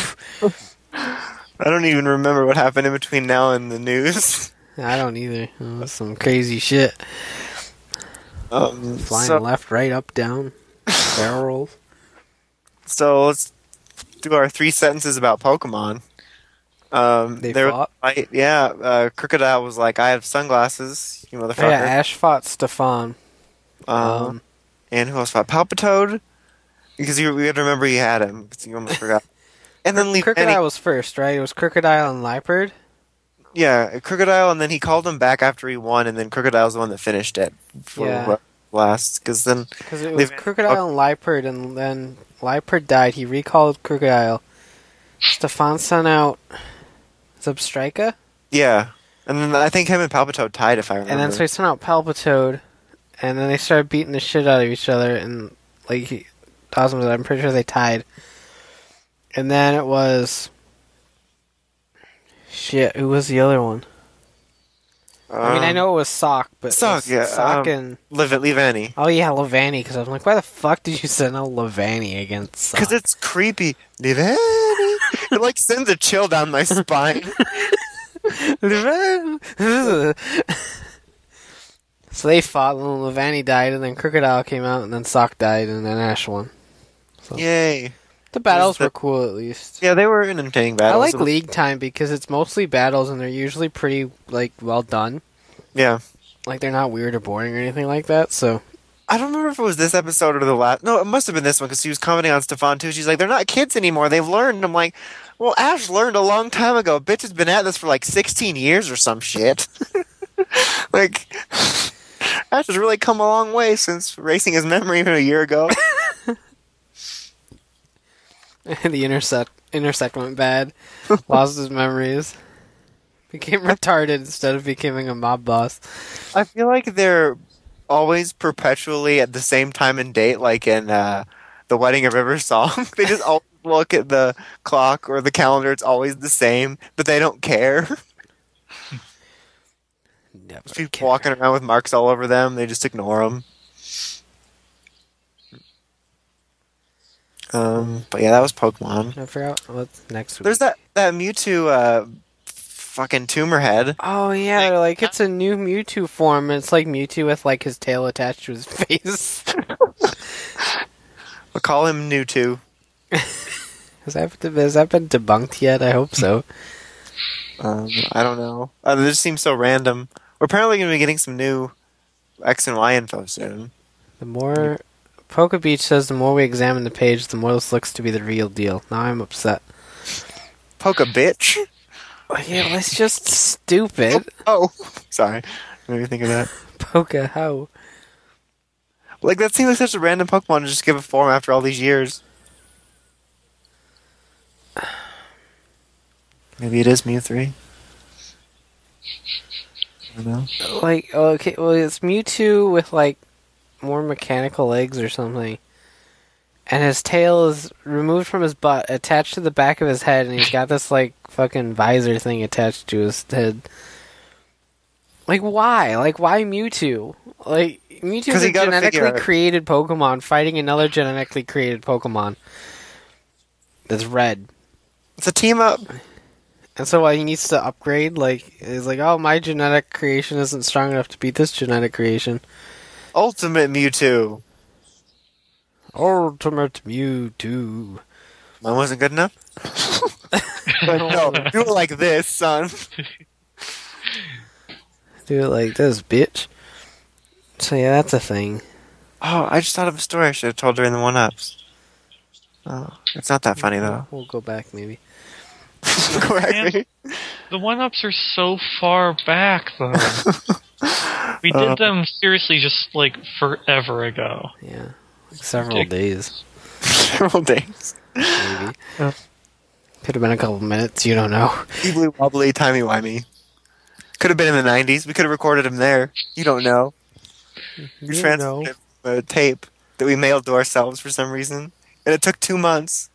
don't even remember what happened in between now and the news. I don't either. Oh, some crazy shit. Um, Flying so, left, right, up, down. Barrel rolls. so let's do our three sentences about Pokemon. Um, They there was fought? a fight- yeah, uh, Crocodile was like, I have sunglasses, you Oh, motherfucker. yeah, Ash fought Stefan. um, Um, and who else fought? Palpitoad? Because you, we had to remember he had him, because you almost forgot. And then Leaf Crocodile was first, right? It was Crocodile and Liepard. Yeah, Crocodile, and then he called him back after he won, and then Crocodile's the one that finished it for Yeah. last. Because then Because it was Leaf- Crocodile and Liepard, and then Liepard died. He recalled Crocodile. Stefan sent out Zubstrika, yeah, and then I think him and Palpitoad tied, if I remember. and then so he sent out Palpitoad, and then they started beating the shit out of each other, and like he, Dawson was, I'm pretty sure they tied. And then it was shit. Who was the other one? I mean, I Um, know it was Sock, but Sock, it was yeah, Sock um, and Leave it, leave any. oh yeah, Levani. Because I was like, why the fuck did you send out Levani against Sock? Because it's creepy. Leave any. It like sends a chill down my spine. So they fought, and then Levani died, and then Crocodile came out, and then Sock died, and then Ash won. So Yay! the battles the- were cool, at least. Yeah, they were entertaining battles. I like League Time because it's mostly battles, and they're usually pretty like well done. Yeah, Like they're not weird or boring or anything like that. So I don't remember if it was this episode or the last. No, it must have been this one because she was commenting on Stefan too. She's like, "They're not kids anymore. They've learned." I'm like, "Well, Ash learned a long time ago. Bitch has been at this for like sixteen years or some shit." Like, Ash has really come a long way since erasing his memory a year ago. the intersect intersect went bad, lost his memories, became retarded instead of becoming a mob boss. I feel like they're always perpetually at the same time and date, like in uh, the Wedding of River song. They just always look at the clock or the calendar. It's always the same, but they don't care. Never People care. walking around with marks all over them. They just ignore them. Um, but yeah, that was Pokemon. I forgot what's next week. There's that that Mewtwo, uh, fucking tumor head. Oh yeah, they're like it's a new Mewtwo form. And it's like Mewtwo with like his tail attached to his face. We'll call him Mewtwo. Has that, has that been debunked yet? I hope so. Um, I don't know. Uh, this seems so random. We're apparently going to be getting some new X and Y info soon. The more Poke Beach says, the more we examine the page, the more this looks to be the real deal. Now I'm upset. Poke a bitch? Oh, yeah, that's just stupid. Oh, sorry. Made me think of that. Poke how? Like, that seems like such a random Pokemon to just give a form after all these years. Maybe it is Mew three. I don't know. Like, okay, well, it's Mewtwo with, like, more mechanical legs or something. And his tail is removed from his butt, attached to the back of his head, and he's got this, like, fucking visor thing attached to his head. Like, why? Like, why Mewtwo? Like, Mewtwo is a genetically created Pokemon fighting another genetically created Pokemon that's red. It's a team up. And so uh, he needs to upgrade. Like, he's like, oh, my genetic creation isn't strong enough to beat this genetic creation. Ultimate Mewtwo. Ultimate Mewtwo. Mine wasn't good enough? But no, do it like this, son. Do it like this, bitch. So yeah, that's a thing. Oh, I just thought of a story I should have told during the one-ups. Oh, it's not that funny, though. We'll go back, maybe. Correct me. The one-ups are so far back, though. We did Uh. them seriously just, like, forever ago. Yeah. Like several Dick. days, Several days. maybe. Uh. Could have been a couple minutes, you don't know. Weebly wobbly, timey wimey. Could have been in the nineties. We could have recorded him there. You don't know. We You transferred know. a tape that we mailed to ourselves for some reason, and it took two months.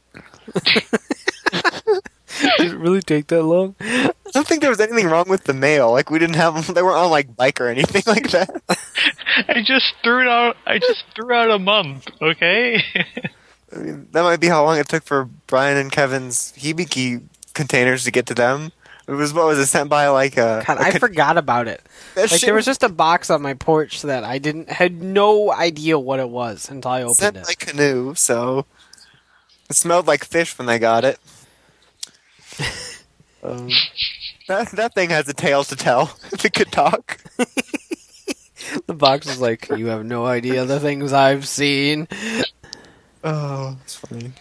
Did it really take that long? I don't think there was anything wrong with the mail. Like, we didn't have them. They weren't on, like, bike or anything like that. I just threw it out. I just threw out a month. Okay. I mean, that might be how long it took for Brian and Kevin's Hibiki containers to get to them. It was, what was it, sent by, like, a... God, a I con- forgot about it. that Like, shit there was just a box on my porch that I didn't had no idea what it was until I opened sent it. by Canoe, so... It smelled like fish when they got it. um, that, that thing has a tale to tell, if it could talk. The box was like, you have no idea the things I've seen. Oh, it's funny.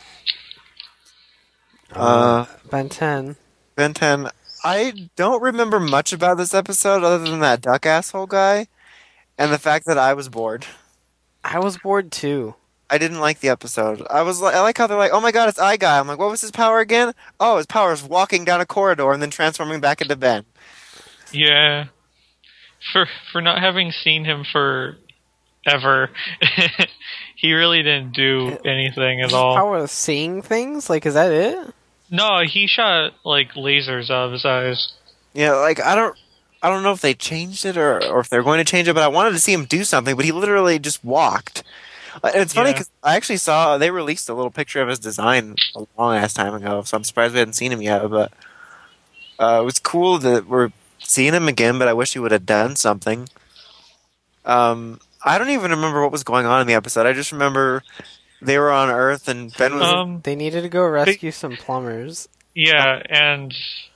Uh, Ben ten. Ben ten, I don't remember much about this episode other than that duck asshole guy and the fact that I was bored. I was bored too. I didn't like the episode. I was like, I like how they're like, oh my god, it's Eye Guy. I'm like, what was his power again? Oh, his power is walking down a corridor and then transforming back into Ben. Yeah. For for not having seen him for ever, he really didn't do anything at all. Power of seeing things? Like, is that it? No, he shot like lasers out of his eyes. Yeah, like I don't, I don't know if they changed it or or if they're going to change it, but I wanted to see him do something, but he literally just walked. And it's funny Yeah. because I actually saw they released a little picture of his design a long ass time ago, so I'm surprised we hadn't seen him yet. But uh, it was cool that we're seeing him again, but I wish he would have done something. Um, I don't even remember what was going on in the episode. I just remember they were on Earth and Ben was. Um, They needed to go rescue some plumbers. yeah, and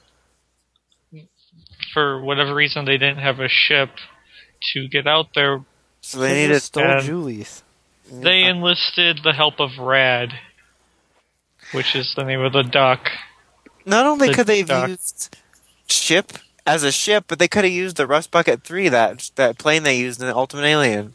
for whatever reason, they didn't have a ship to get out there. so they They needed. just stole and- Julie's. They enlisted the help of Rad, which is the name of the duck. Not only the could they have duck. used ship as a ship, but they could have used the Rust Bucket three, that that plane they used in Ultimate Alien.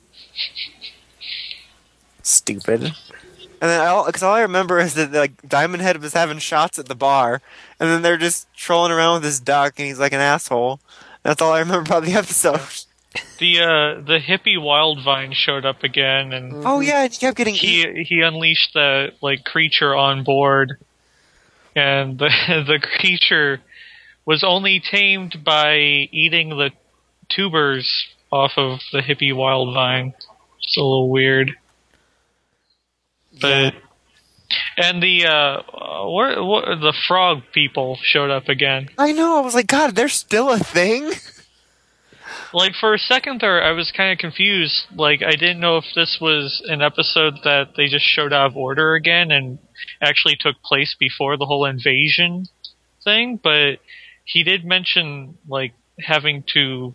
Stupid. And then, all, because all I remember is that like Diamond Head was having shots at the bar, and then they're just trolling around with this duck, and he's like an asshole. That's all I remember about the episode. The uh, the hippie Wildvine showed up again, and Oh yeah, and he kept getting eaten. he he unleashed the like creature on board, and the the creature was only tamed by eating the tubers off of the hippie Wildvine. It's a little weird, but And the uh, uh, what, what, the frog people showed up again. I know. I was like, God, they're still a thing. Like, for a second there, I was kind of confused. Like, I didn't know if this was an episode that they just showed out of order again and actually took place before the whole invasion thing, but he did mention, like, having to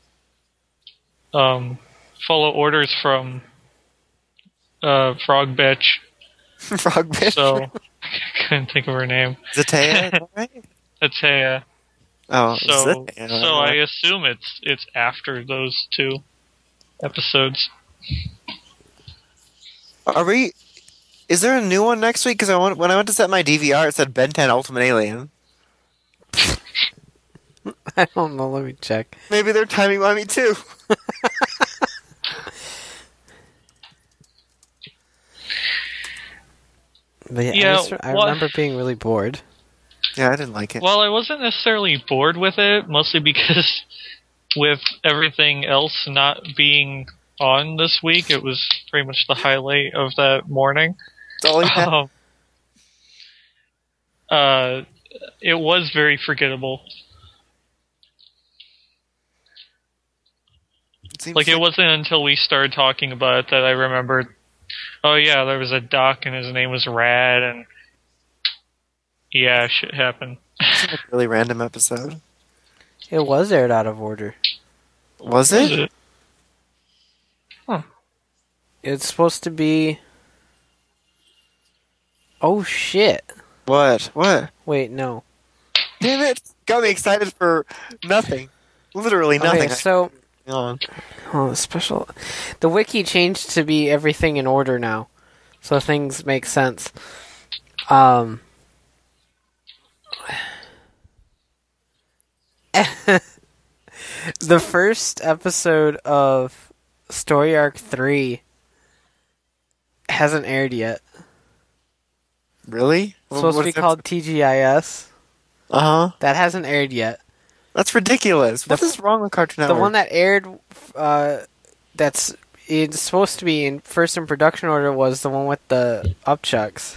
um, follow orders from uh, Frog Bitch. Frog bitch. So, I couldn't think of her name. Zatea, right? Atea. Oh, So, Zatea. so I assume it's it's after those two episodes. Are we? Is there a new one next week? Because I want, when I went to set my D V R, it said Ben ten Ultimate Alien. I don't know. Let me check. Maybe they're timing on me too. But yeah, Yeah, I, just, I what- remember being really bored. Yeah, I didn't like it. Well, I wasn't necessarily bored with it, mostly because with everything else not being on this week, it was pretty much the highlight of that morning. That's all he had. Um, uh, it was very forgettable. It seems Like, it wasn't until we started talking about it that I remembered, oh yeah, there was a doc and his name was Rad, and yeah, shit happened. It's a really random episode. It was aired out of order. Was Was it? it? It's supposed to be. Oh shit! What? What? Wait, no. Damn it! Got me excited for nothing. Literally nothing. Okay, so Hang on. oh, special. The wiki changed to be everything in order now, so things make sense. Um. The first episode of Story Arc three hasn't aired yet. Really? It's supposed to be called T G I S. Uh huh. That hasn't aired yet. That's ridiculous. What The- is wrong with Cartoon The Network? one that aired, uh, that's it's supposed to be in first in production order was the one with the upchucks.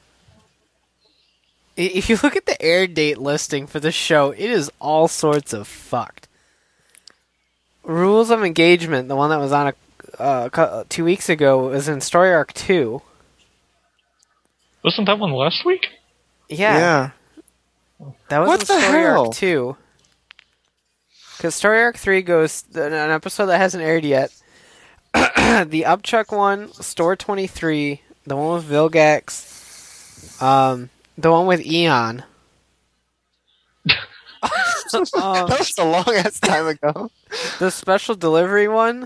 I- If you look at the air date listing for the show, it is all sorts of fucked. Rules of Engagement, the one that was on a, uh, cou- two weeks ago, was in Story Arc two. Wasn't that one last week? Yeah, yeah. that was What in the Story hell? Arc two. Because Story Arc three goes an episode that hasn't aired yet. The Upchuck one, Store twenty-three, the one with Vilgax, um, the one with Eon. Um, that was a long ass time ago. the special delivery one.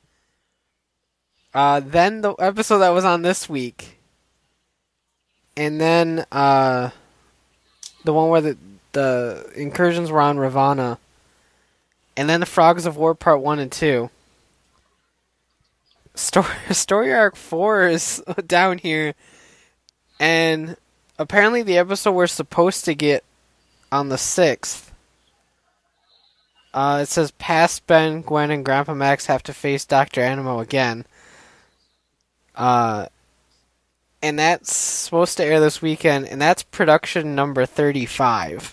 Uh, then the episode that was on this week. And then uh, the one where the, the incursions were on Ravana. And then the Frogs of War Part one and two. Story, Story Arc four is down here. And apparently the episode we're supposed to get on the sixth. Uh, it says past Ben, Gwen, and Grandpa Max have to face Doctor Animo again. Uh, and that's supposed to air this weekend, and that's production number thirty-five.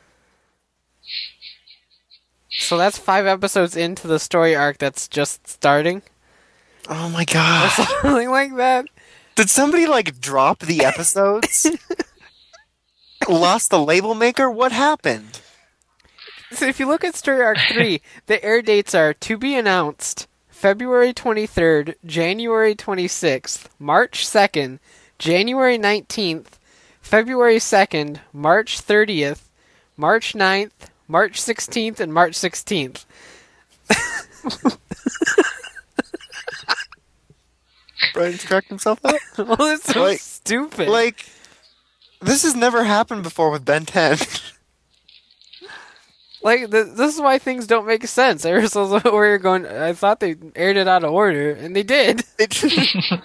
So that's five episodes into the story arc that's just starting. Oh my Or god. something like that. Did somebody like drop the episodes? Lost the label maker? What happened? So if you look at Story Arc three, the air dates are to be announced February twenty-third, January twenty-sixth, March second, January nineteenth, February second, March thirtieth, March ninth, March sixteenth, and March sixteenth. Brian's cracked himself up? Well, it's so Like- stupid. Like, this has never happened before with Ben ten. Like, th- this is why things don't make sense. Ever since where you're going, I thought they aired it out of order, and they did. Because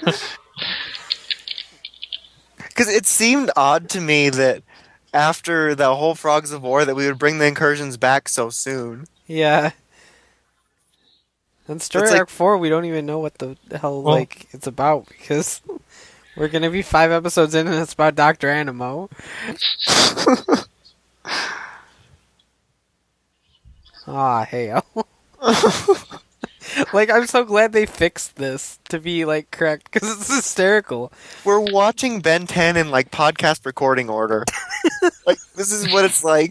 it seemed odd to me that after the whole Frogs of War that we would bring the incursions back so soon. Yeah. And Story It's like- Arc four, we don't even know what the hell, Well- like, it's about, because We're gonna be five episodes in and it's about Doctor Animo. Ah, hell. Like, I'm so glad they fixed this to be, like, correct, because it's hysterical. We're watching Ben ten in, like, podcast recording order. Like, this is what it's like.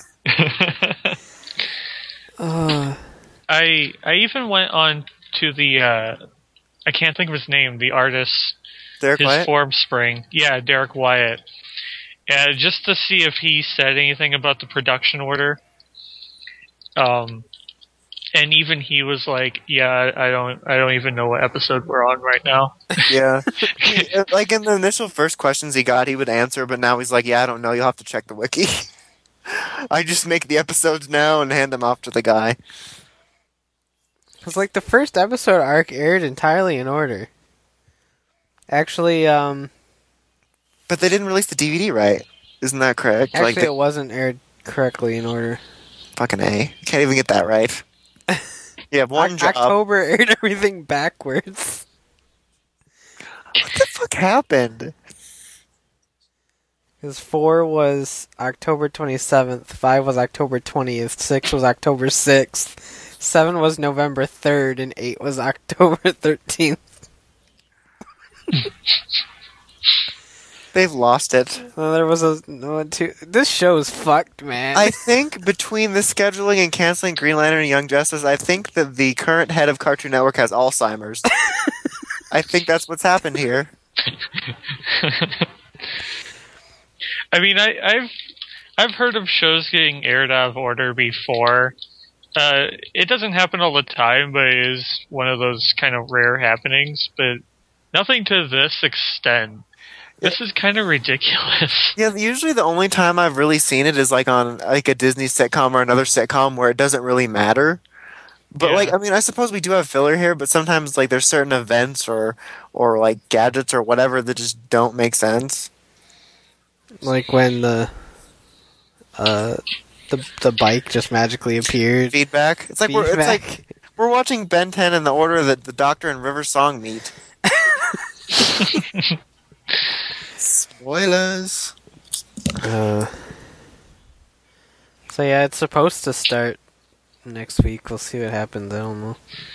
Uh, I I even went on to the uh, I can't think of his name, the artist, Derek his Wyatt? form spring, yeah, Derek Wyatt, uh, just to see if he said anything about the production order. Um, and even he was like, "Yeah, I don't, I don't even know what episode we're on right now." Yeah. He- like, in the initial first questions he got, he would answer, but now he's like, yeah, I don't know, you'll have to check the wiki. I just make the episodes now and hand them off to the guy. Because, like, the first episode arc aired entirely in order. Actually, um... But they didn't release the D V D right. Isn't that correct? Actually, like, they- it wasn't aired correctly in order. Fucking A. Can't even get that right. You have one O- job. October aired everything backwards. What the fuck happened? Because four was October twenty-seventh, five was October twentieth, six was October sixth, seven was November third, and eight was October thirteenth. They've lost it. So there was a... No, two, this show is fucked, man. I think between the scheduling and canceling Green Lantern and Young Justice, I think that the current head of Cartoon Network has Alzheimer's. I think that's what's happened here. I mean, I, I've I've heard of shows getting aired out of order before. Uh, it doesn't happen all the time, but it is one of those kind of rare happenings. But nothing to this extent. This is kind of ridiculous. Yeah, usually the only time I've really seen it is like on like a Disney sitcom or another sitcom where it doesn't really matter. But Yeah. like, I mean, I suppose we do have filler here, but sometimes like there's certain events or or like gadgets or whatever that just don't make sense. Like when the... Uh... The, the bike just magically appeared. Feedback. It's like we're it's Feedback. like we're watching Ben ten in the order that the Doctor and River Song meet. Spoilers. Uh, so yeah, it's supposed to start next week. We'll see what happens. I don't know.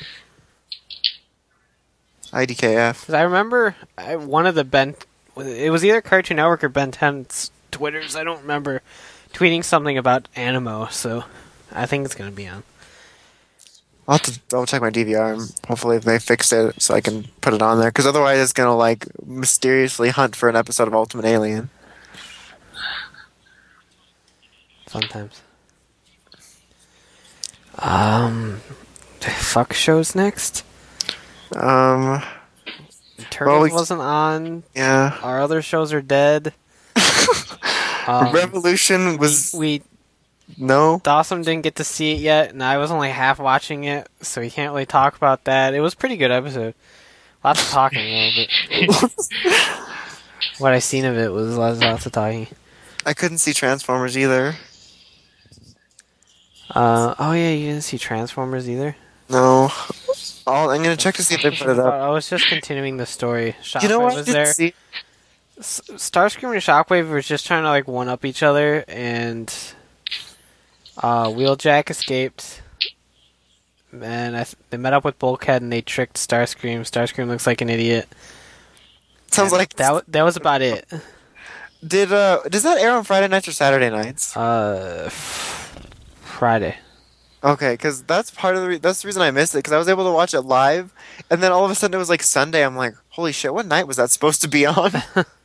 I D K F. 'Cause I remember I, one of the Ben... It was either Cartoon Network or Ben ten's Twitters. I don't remember tweeting something about Animo, so I think it's going to be on. I'll have to double check my D V R and hopefully they fixed it so I can put it on there. Because otherwise it's going to like mysteriously hunt for an episode of Ultimate Alien. Sometimes. Um, fuck shows next. Um, Turtles we- wasn't on. yeah. Our other shows are dead. um, Revolution was we no. Dawson didn't get to see it yet, and I was only half watching it, so we can't really talk about that. It was a pretty good episode. Lots of talking, though, but what I seen of it was lots, lots of talking. I couldn't see Transformers either. Uh, oh yeah, you didn't see Transformers either? No. I'll, I'm gonna check to see if they put it up. I was just continuing the story. Shockwave You know what? I was didn't there. see. S- Starscream and Shockwave were just trying to like one up each other, and uh, Wheeljack escaped. And I th- they met up with Bulkhead, and they tricked Starscream. Starscream looks like an idiot. Sounds And like that. W- that was about it. Did uh does that air on Friday nights or Saturday nights? Uh, f- Friday. Okay, because that's part of the re- that's the reason I missed it because I was able to watch it live, and then all of a sudden it was like Sunday. I'm like, holy shit, what night was that supposed to be on?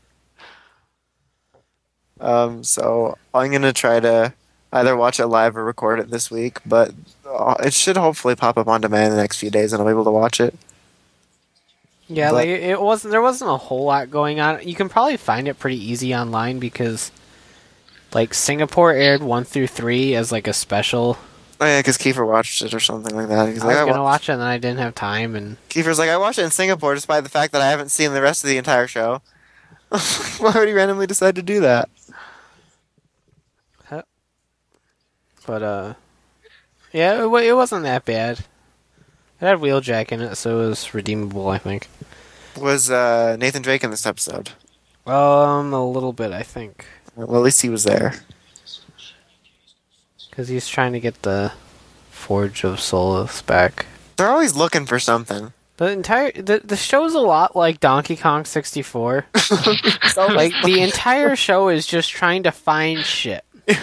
um, so I'm gonna try to either watch it live or record it this week, but uh, it should hopefully pop up on demand in the next few days, and I'll be able to watch it. Yeah, But- like it it wasn't. There wasn't a whole lot going on. You can probably find it pretty easy online because, like, Singapore aired one through three as like a special. Oh yeah, because Kiefer watched it or something like that. He's I like, was I gonna wa- watch it, and then I didn't have time, and Kiefer's like, I watched it in Singapore despite the fact that I haven't seen the rest of the entire show. Why would he randomly decide to do that? but uh, yeah, it, wa- it wasn't that bad. It had Wheeljack in it, so it was redeemable, I think. Was uh, Nathan Drake in this episode? Um, a little bit, I think, Well, at least he was there. because he's trying to get the Forge of Solace back. They're always looking for something. The entire the the show's a lot like Donkey Kong sixty-four. Like the entire show is just trying to find shit.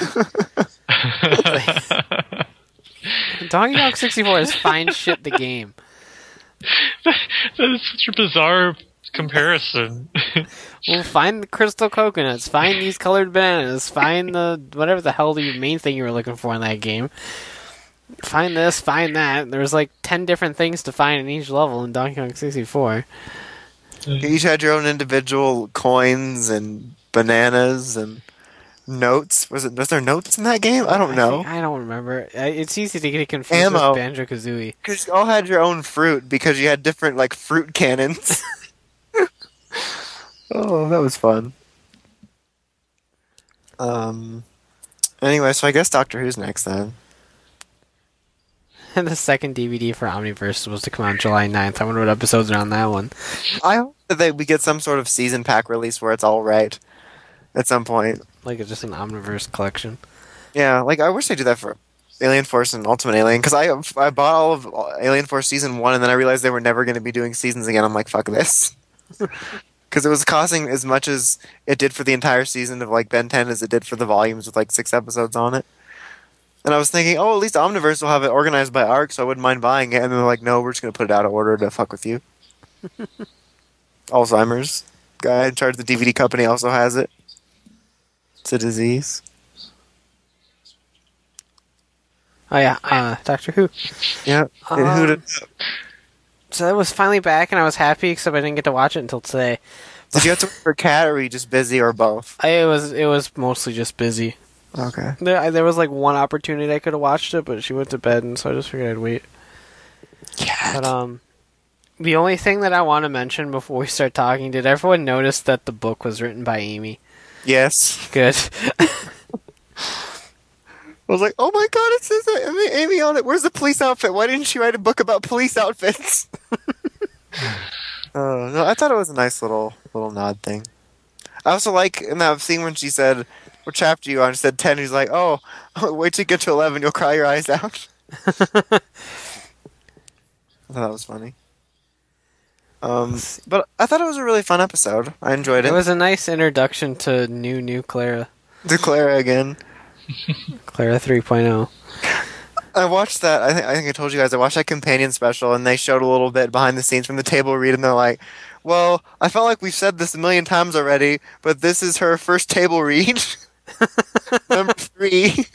Donkey Kong sixty-four is find shit the game. That is such a bizarre comparison. Well, find the crystal coconuts, find these colored bananas, find the whatever the hell the main thing you were looking for in that game. Find this, find that. There's like ten different things to find in each level in Donkey Kong sixty-four. You each had your own individual coins and bananas and notes. Was it? Was there notes in that game? I don't I, know. think- I don't remember. Uh, It's easy to get confused Ammo. with Banjo-Kazooie. Because you all had your own fruit because you had different like fruit cannons. Oh, that was fun. Um. Anyway, so I guess Doctor Who's next then. And the second D V D for Omniverse is supposed to come out July ninth. I wonder what episodes are on that one. I hope that they, we get some sort of season pack release where it's all right at some point. Like it's just an Omniverse collection. Yeah, like I wish they do that for Alien Force and Ultimate Alien because I I bought all of Alien Force season one and then I realized they were never going to be doing seasons again. I'm like, fuck this, because it was costing as much as it did for the entire season of like Ben ten as it did for the volumes with like six episodes on it. And I was thinking, oh, at least Omniverse will have it organized by arc, so I wouldn't mind buying it. And they're like, no, we're just going to put it out of order to fuck with you. Alzheimer's guy in charge of the D V D company also has it. It's a disease. Oh yeah, uh, Doctor Who. Yeah. Um, And who did, So it was finally back, and I was happy, except I didn't get to watch it until today. did you have to work for Cat, or were you just busy, or both? I, it was it was mostly just busy. Okay. There, I- there was like one opportunity I could have watched it, but she went to bed, and so I just figured I'd wait. Cat. But um, the only thing that I want to mention before we start talking, did everyone notice that the book was written by Amy? Yes. Good. I was like, oh my god, it says Amy, Amy on it. Where's the police outfit? Why didn't she write a book about police outfits? uh, no, I thought it was a nice little little nod thing. I also like in that scene when she said, what chapter are you on? She said ten. He's like, oh, wait till you get to eleven. You'll cry your eyes out. I thought that was funny. Um, but I thought it was a really fun episode. I enjoyed it. It was a nice introduction to new new Clara. To Clara again. Clara three point oh. I watched that. I think I think I told you guys I watched that companion special, and they showed a little bit behind the scenes from the table read, and they're like, "Well, I felt like we've said this a million times already, but this is her first table read, number three."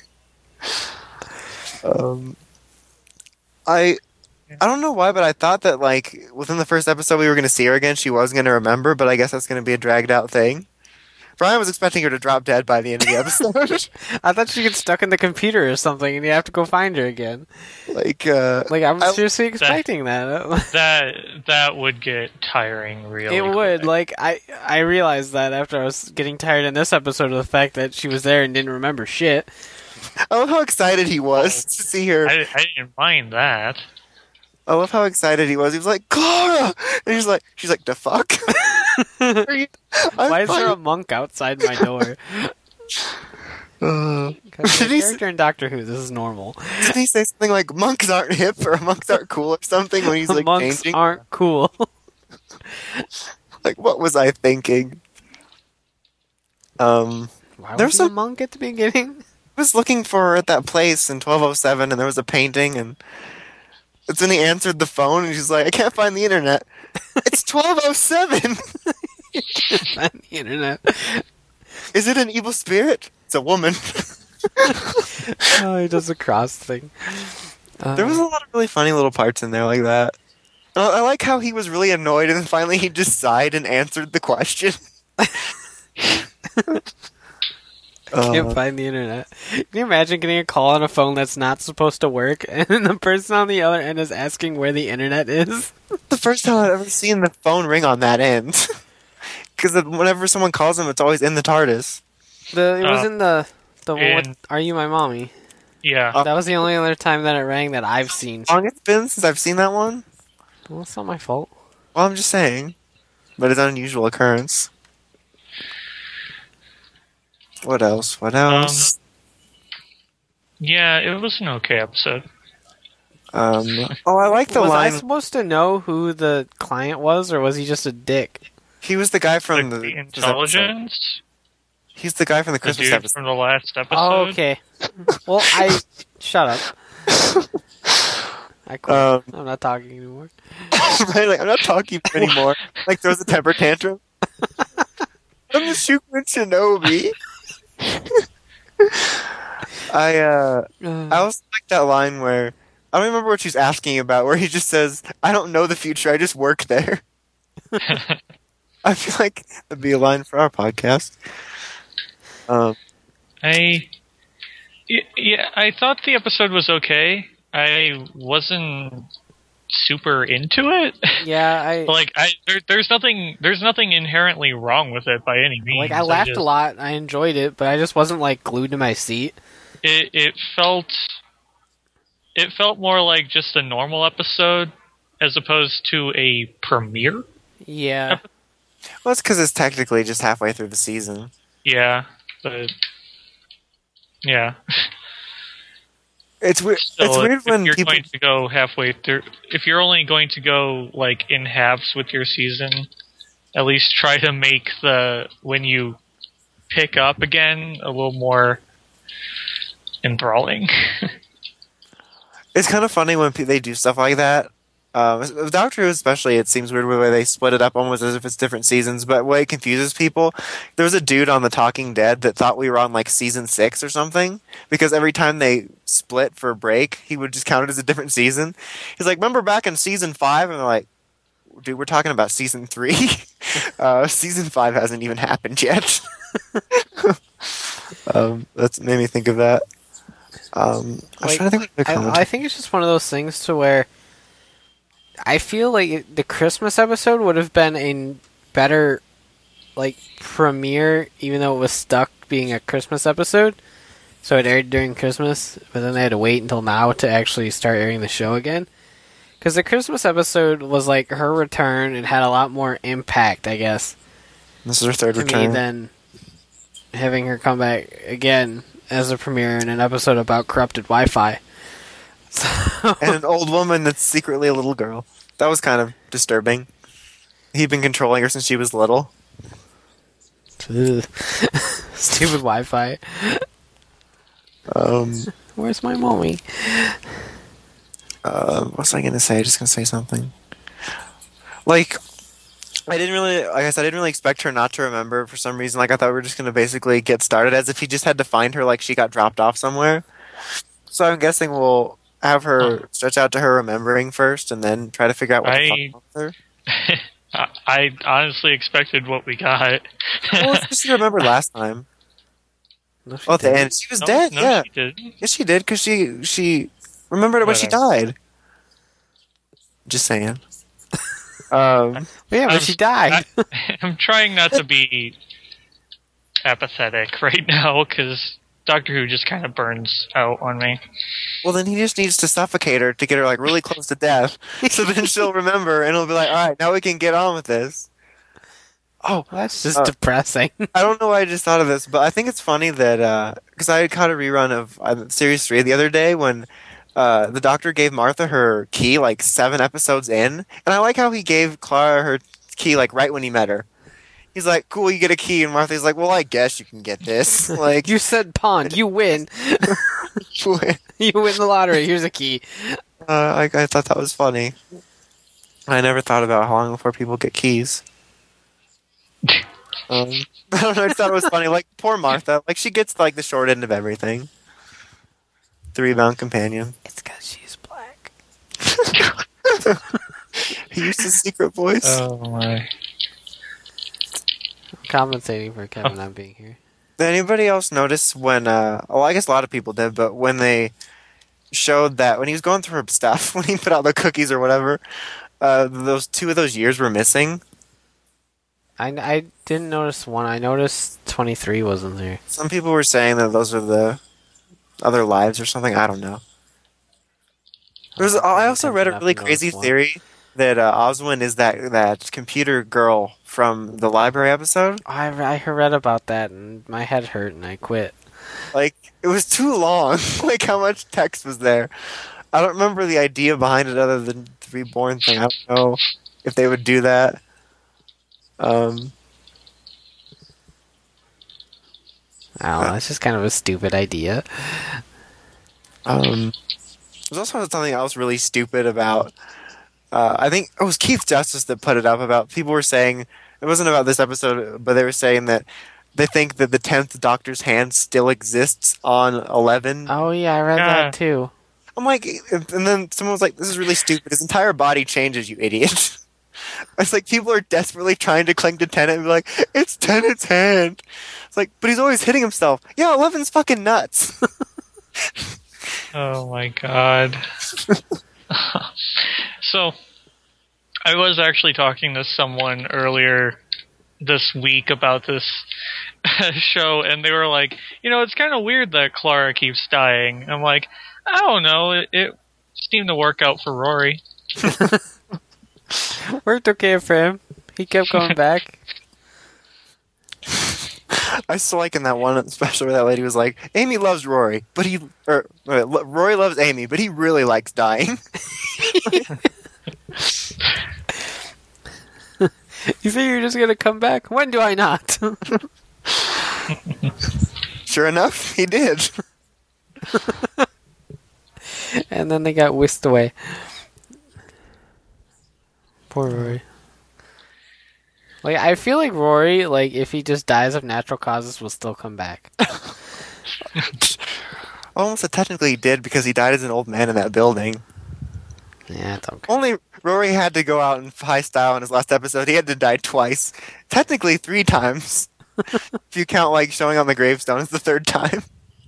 um, I I don't know why, but I thought that like within the first episode we were going to see her again. She was going to remember, but I guess that's going to be a dragged out thing. Brian was expecting her to drop dead by the end of the episode. I thought she gets stuck in the computer or something, and you have to go find her again. like, uh, Like I'm I- seriously expecting that. that that would get tiring really It would. quick. Like I, I realized that after I was getting tired in this episode of the fact that she was there and didn't remember shit. I love how excited he was to see her. I, I didn't mind that. I love how excited he was. He was like, Clara! And he's like, she's like, the fuck? Are you- I'm Why is there a fine. monk outside my door? Uh, Because Did the he s- character in Doctor Who, this is normal. did he say something like, monks aren't hip or monks aren't cool or something when he's like Monks changing? aren't cool. Like, what was I thinking? Um, Why There's was he a some- monk at the beginning? I was looking for her at that place in twelve oh seven and there was a painting and it's when he answered the phone and she's like, I can't find the internet. It's twelve oh seven! On the internet. Is it an evil spirit? It's a woman. Oh, he does a cross thing. Uh, There was a lot of really funny little parts in there like that. And I I like how he was really annoyed and then finally he just sighed and answered the question. can't Uh, find the internet. Can you imagine getting a call on a phone that's not supposed to work, and the person on the other end is asking where the internet is? the first time I've ever seen the phone ring on that end. Because whenever someone calls him, it's always in the TARDIS. The it was Oh. in the the one with In- "Are You My Mommy?" Yeah. Uh, That was the only other time that it rang that I've seen. How long it's been since I've seen that one? Well, it's not my fault. Well, I'm just saying. but it's an unusual occurrence. What else? What else? Yeah, it was an okay episode. Um, oh, I like the was line. I supposed to know who the client was, or was he just a dick? He was the guy from Like the the intelligence? He's the guy from the The Christmas dude episode. from the last episode? Oh, okay. Well, I shut up. I quit. Um, I'm not talking anymore. Right, like, I'm not talking anymore. Like, throws a temper tantrum. I'm the Shuken Shinobi. I, uh, I also like that line where, I don't remember what she's asking about, where he just says, I don't know the future, I just work there. I feel like that'd be a line for our podcast. Um, I y- yeah, I thought the episode was okay. I wasn't super into it. Yeah, I like I there, there's nothing there's nothing inherently wrong with it by any means. like. I laughed just, a lot. I enjoyed it, but I just wasn't like glued to my seat. It it felt it felt more like just a normal episode as opposed to a premiere. Yeah, well, it's because it's technically just halfway through the season. Yeah, but yeah. It's weird. So it's weird if when you're people. going to go halfway through. If you're only going to go like in halves with your season, at least try to make the when you pick up again a little more enthralling. It's kind of funny when pe- they do stuff like that. Um, with Doctor Who especially, it seems weird the way they split it up almost as if it's different seasons, but what it confuses people, there was a dude on The Talking Dead that thought we were on like season six or something, because every time they split for a break, he would just count it as a different season. He's like, remember back in season five? And they're like, dude, we're talking about season three. uh, season five hasn't even happened yet. um, that's made me think of that. Um, I was Like, trying to think of the comment. I, I think it's just one of those things to where I feel like it- the Christmas episode would have been a better like premiere, even though it was stuck being a Christmas episode. So it aired during Christmas, but then they had to wait until now to actually start airing the show again. Because the Christmas episode was like her return; it had a lot more impact, I guess, This is her third to me return. than having her come back again as a premiere in an episode about corrupted Wi-Fi. So, And an old woman that's secretly a little girl. That was kind of disturbing. He'd been controlling her since she was little. stupid Wi-Fi. Um, Where's my mommy? uh, what was I going to say? Just going to say something. Like, I didn't really, like I said, I didn't really expect her not to remember for some reason. Like, I thought we were just going to basically get started as if he just had to find her, like she got dropped off somewhere. So I'm guessing we'll have her stretch out to her remembering first and then try to figure out what I- the fuck with her. I, I honestly expected what we got. Well, it's just she remembered last time. No, she Oh, at the didn't. end. She was No, dead, no, yeah. she didn't. Yes, she did, because she, she remembered it when she Whatever. died. Just saying. Um, Yeah, but I'm- she died. I, I'm trying not to be apathetic right now because Doctor Who just kind of burns out on me. well, then he just needs to suffocate her to get her like really close to death, so then she'll remember and it'll be like, all right, now we can get on with this. Oh, That's just Uh, depressing. I don't know why I just thought of this, but I think it's funny that because I had caught a rerun of uh, series three the other day when uh, the Doctor gave Martha her key like seven episodes in, and I like how he gave Clara her key like right when he met her. He's like, "Cool, you get a key," and Martha's like, "Well, I guess you can get this." Like, You said pawn. You win. You win the lottery. Here's a key. uh, I, I thought that was funny. I never thought about how long before people get keys. Um, I don't know. I just thought it was funny. Like poor Martha. Like she gets like the short end of everything. The rebound companion. It's because she's black. He used his secret voice. Oh my! I'm compensating for Kevin not being here. Did anybody else notice when? Uh, well, I guess a lot of people did, but when they showed that when he was going through her stuff, when he put out the cookies or whatever, uh, those two of those years were missing. I, I didn't notice one. I noticed twenty-three wasn't there. Some people were saying that those are the other lives or something. I don't know. There was, I also read a really crazy theory that uh, Oswin is that that computer girl from the library episode. I I read about that and my head hurt and I quit. Like, it was too long. Like, how much text was there? I don't remember the idea behind it other than the reborn thing. I don't know if they would do that. Um, I don't know, it's just kind of a stupid idea. um, there's also something else really stupid about. Uh, I think it was Keith Justice that put it up about. People were saying it wasn't about this episode, but they were saying that they think that the tenth Doctor's hand still exists on Eleven. Oh yeah, I read Yeah. that too. I'm like, and then someone was like, "This is really stupid. His entire body changes, you idiot." It's like people are desperately trying to cling to Tennant and be like, "It's Tennant's hand." It's like, but he's always hitting himself. Yeah, Eleven's fucking nuts. Oh my god. So, I was actually talking to someone earlier this week about this show, and they were like, you know, it's kind of weird that Clara keeps dying. I'm like, I don't know, it, it seemed to work out for Rory. Worked okay for him. He kept going back. I still like in that one special where that lady was like, "Amy loves Rory, but he or uh, Rory loves Amy, but he really likes dying." You think you're just gonna come back? When do I not? Sure enough, he did. And then they got whisked away. Poor Rory. Like, I feel like Rory, like, if he just dies of natural causes, will still come back. Almost technically he did because he died as an old man in that building. Yeah, it's okay. Only Rory had to go out in high style in his last episode. He had to die twice. Technically three times. If you count, like, showing on the gravestone as the third time.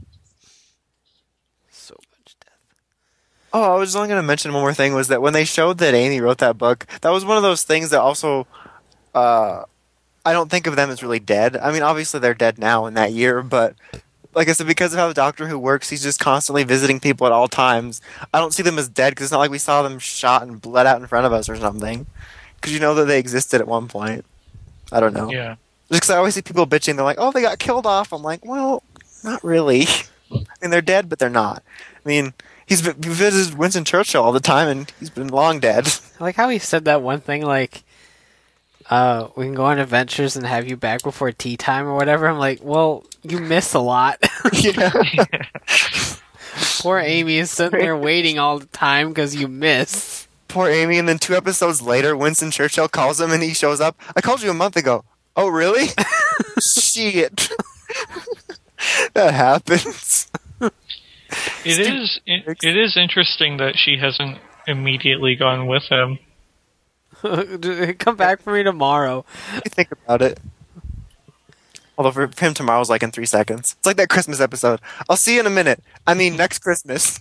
So much death. Oh, I was only going to mention one more thing, was that when they showed that Amy wrote that book, that was one of those things that also, uh, I don't think of them as really dead. I mean, obviously they're dead now in that year, but like I said, because of how the Doctor Who works, he's just constantly visiting people at all times. I don't see them as dead, because it's not like we saw them shot and bled out in front of us or something. Because you know that they existed at one point. I don't know. Yeah. Just because I always see people bitching, they're like, "Oh, they got killed off." I'm like, well, not really. I mean, they're dead, but they're not. I mean, he's been, he visited Winston Churchill all the time, and he's been long dead. I like how he said that one thing, like, uh, we can go on adventures and have you back before tea time or whatever. I'm like, well, you miss a lot. Yeah. Poor Amy is sitting there waiting all the time because you miss. Poor Amy, and then two episodes later, Winston Churchill calls him, and he shows up. I called you a month ago. Oh, really? Shit. That happens. It is it, it is interesting that she hasn't immediately gone with him. Come back for me tomorrow. You think about it. Although for him, tomorrow's like in three seconds. It's like that Christmas episode. I'll see you in a minute. I mean, next Christmas.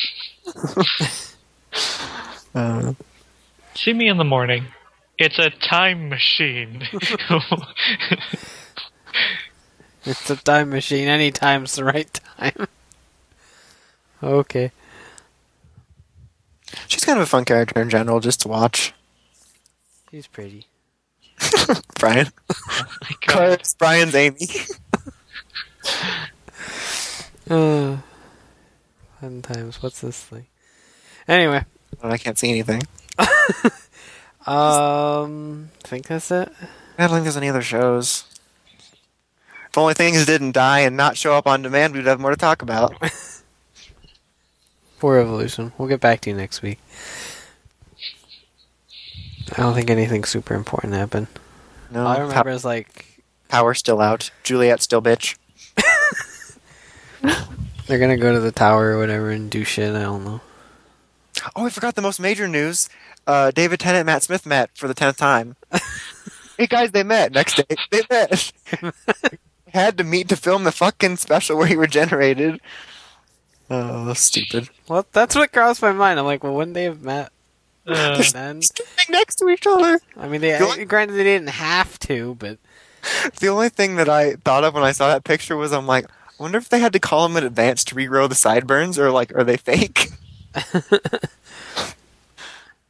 uh, See me in the morning. It's a time machine. It's a time machine. Anytime's the right time. Okay. she's kind of a fun character in general, just to watch. She's pretty. Brian. Oh my God. It's Brian's Amy. Uh, fun times. What's this thing? Anyway. I can't see anything. Um, I think that's it. I don't think there's any other shows. If only things didn't die and not show up on demand, we'd have more to talk about. For Evolution. We'll get back to you next week. I don't think anything super important happened. No, All I remember Pow- is like Power's still out. Juliet's still bitch. they're gonna go to the tower or whatever and do shit. I don't know. Oh, I forgot the most major news. Uh, David Tennant and Matt Smith met for the tenth time. Hey guys, they met. Next day, they met. Had to meet to film the fucking special where he regenerated. Oh, that's stupid. Well, that's what crossed my mind. I'm like, well, wouldn't they have met Uh, then? Standing next to each other. I mean, they The only- granted they didn't have to, but The only thing that I thought of when I saw that picture was, I'm like, I wonder if they had to call him in advance to regrow the sideburns, or like, are they fake? Uh,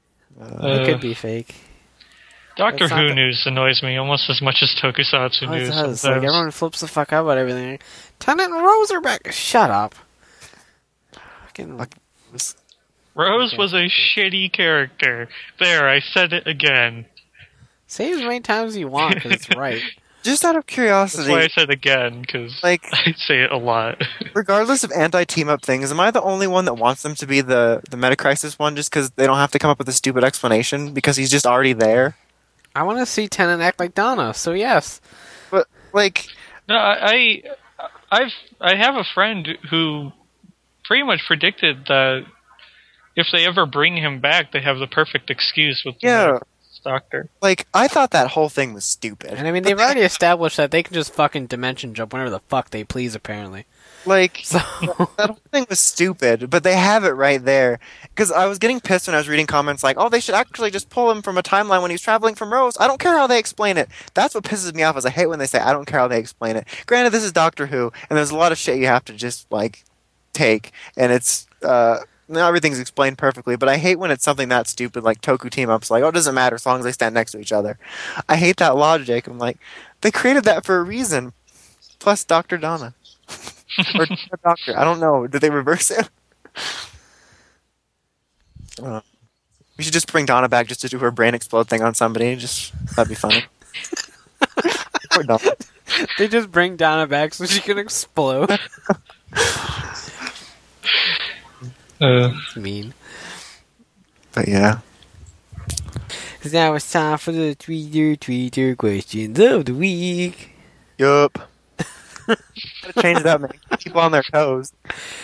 It could be fake. Doctor It's not Who the- news annoys me almost as much as Tokusatsu Oh, it news. does. Sometimes. Like, everyone flips the fuck out about everything. Tennant and Rose are back. Shut up. Fucking... Fuck. Was- Rose Okay. was a shitty character. There, I said it again. Say it as many times as you want, because it's right. Just out of That's curiosity, why I said again, because like, I say it a lot. regardless of anti-team up things, am I the only one that wants them to be the the Metacrisis one just because they don't have to come up with a stupid explanation because he's just already there? I want to see Tennant act like Donna, so yes. But like, No, I, I've, I have a friend who pretty much predicted that if they ever bring him back, they have the perfect excuse with the yeah, Metacrisis Doctor. like I thought that whole thing was stupid. And I mean, they've already established that they can just fucking dimension jump whenever the fuck they please, apparently. Like, So, that whole thing was stupid, but they have it right there. Because I was getting pissed when I was reading comments like, oh, they should actually just pull him from a timeline when he's traveling from Rose. I don't care how they explain it. That's what pisses me off is I hate when they say, I don't care how they explain it. Granted, this is Doctor Who, and there's a lot of shit you have to just, like, take. And it's, uh, not everything's explained perfectly, but I hate when it's something that stupid, like Toku team-ups, like, oh, it doesn't matter as long as they stand next to each other. I hate that logic. I'm like, they created that for a reason. Plus Doctor Donna. Or Doctor. I don't know. Did they reverse it? Uh, we should just bring Donna back just to do her brain explode thing on somebody. Just that'd be funny. Poor Donna. they just bring Donna back so she can explode. Uh, It's mean. But yeah. Now it's time for the Tweeter Tweeter questions of the week. Yup. Gotta change it up, man. Keep people on their toes.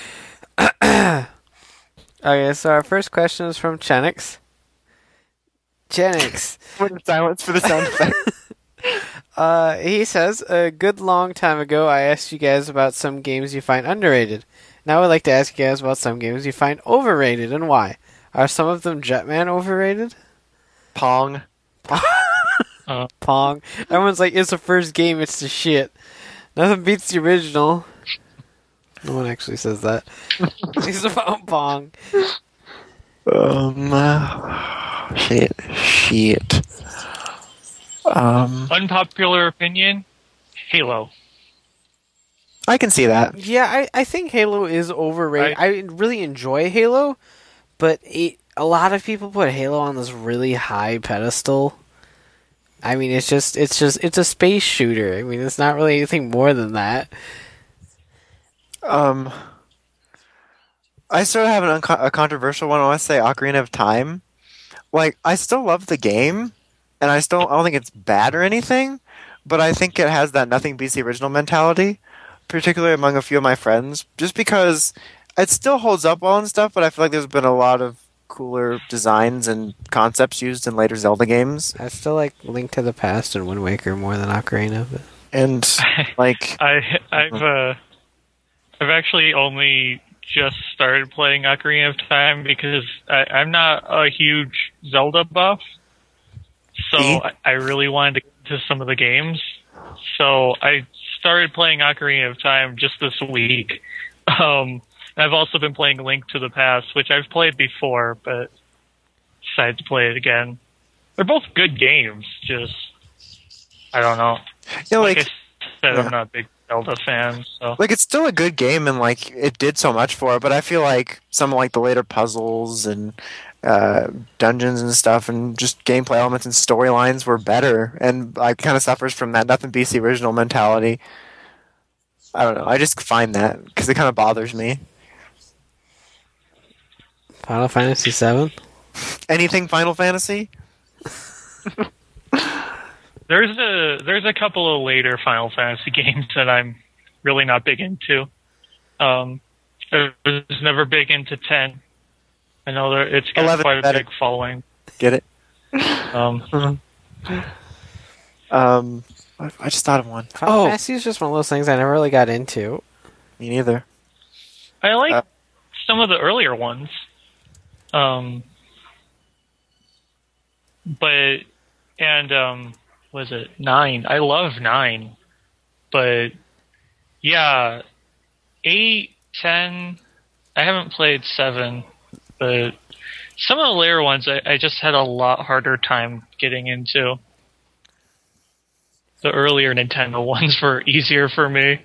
Okay, so our first question is from Chenix. Chenix. For the silence for the sound effect. Uh, he says, a good long time ago, I asked you guys about some games you find underrated. Now I'd like to ask you guys about some games you find overrated and why. Are some of them Jetman overrated? Pong. uh, Pong. Everyone's like, it's the first game, it's the shit. Nothing beats the original. No one actually says that. It's about Pong. Um. Uh, shit. Shit. Um. unpopular opinion, Halo. I can see that. Yeah, I, I think Halo is overrated. I, really enjoy Halo, but it, a lot of people put Halo on this really high pedestal. I mean, it's just, it's just, it's a space shooter. I mean, it's not really anything more than that. Um. I sort of have an unco- a controversial one. I want to say Ocarina of Time. Like, I still love the game, and I still I don't think it's bad or anything, but I think it has that nothing beats the original mentality, particularly among a few of my friends, just because it still holds up well and stuff, but I feel like there's been a lot of cooler designs and concepts used in later Zelda games, I still like Link to the Past and Wind Waker more than Ocarina, but and like I I've uh, I've actually only just started playing Ocarina of Time because I, I'm not a huge Zelda buff, so See? I, I really wanted to get into some of the games. So I started playing Ocarina of Time just this week. Um, and I've also been playing Link to the Past, which I've played before, but decided to play it again. They're both good games, just I don't know. you know, Like, like I said, yeah. I'm not a big Zelda fan, so like it's still a good game and like it did so much for it, but I feel like some like the later puzzles and uh, dungeons and stuff and just gameplay elements and storylines were better, and like kind of suffers from that nothing beats the original mentality. I don't know. I just find that because it kind of bothers me. Final Fantasy seven? Anything Final Fantasy? There's a there's a couple of later Final Fantasy games that I'm really not big into. Um, I was never big into ten. I know there, it's got eleven quite a better. big following. Get it? Um, Um, I I just thought of one. Final Oh, Fantasy is just one of those things I never really got into. me neither. I like Uh, some of the earlier ones. Um, but and um, was it nine? I love nine, but yeah, eight, ten. I haven't played seven, but Some of the later ones I, I just had a lot harder time getting into. The earlier Nintendo ones were easier for me.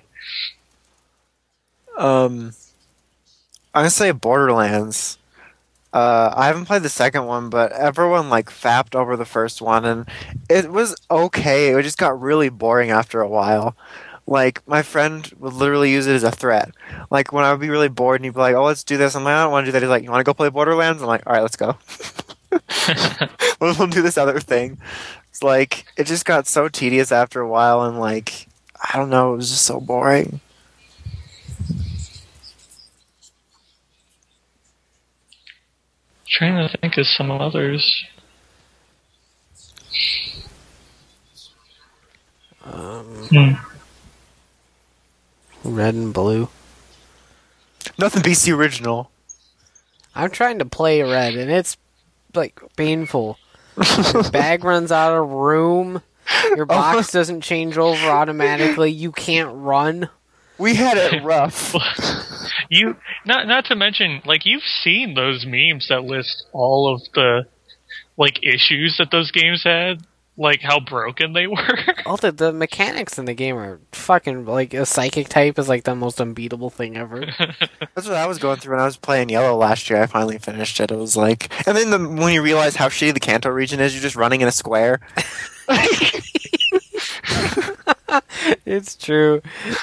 Um, I'm gonna say Borderlands. Uh, I haven't played the second one, but everyone like fapped over the first one, and it was okay. It just got really boring after a while. Like, my friend would literally use it as a threat. Like, when I would be really bored and he'd be like, oh, let's do this. I'm like, I don't want to do that. He's like, you want to go play Borderlands? I'm like, all right, let's go. we'll, we'll do this other thing. It's like, it just got so tedious after a while, and like, I don't know, it was just so boring. Trying to think of some others. Um, Hmm. Red and Blue. Nothing beats the original. I'm trying to play Red, and it's like painful. Your bag runs out of room. Your box doesn't change over automatically. You can't run. We had it rough. You not not to mention, like, you've seen those memes that list all of the like issues that those games had, like how broken they were. All the, the mechanics in the game are fucking, like, a psychic type is like the most unbeatable thing ever. That's what I was going through when I was playing Yellow last year. I finally finished it. It was like, and then the, when you realize how shitty the Kanto region is, you're just running in a square. It's true.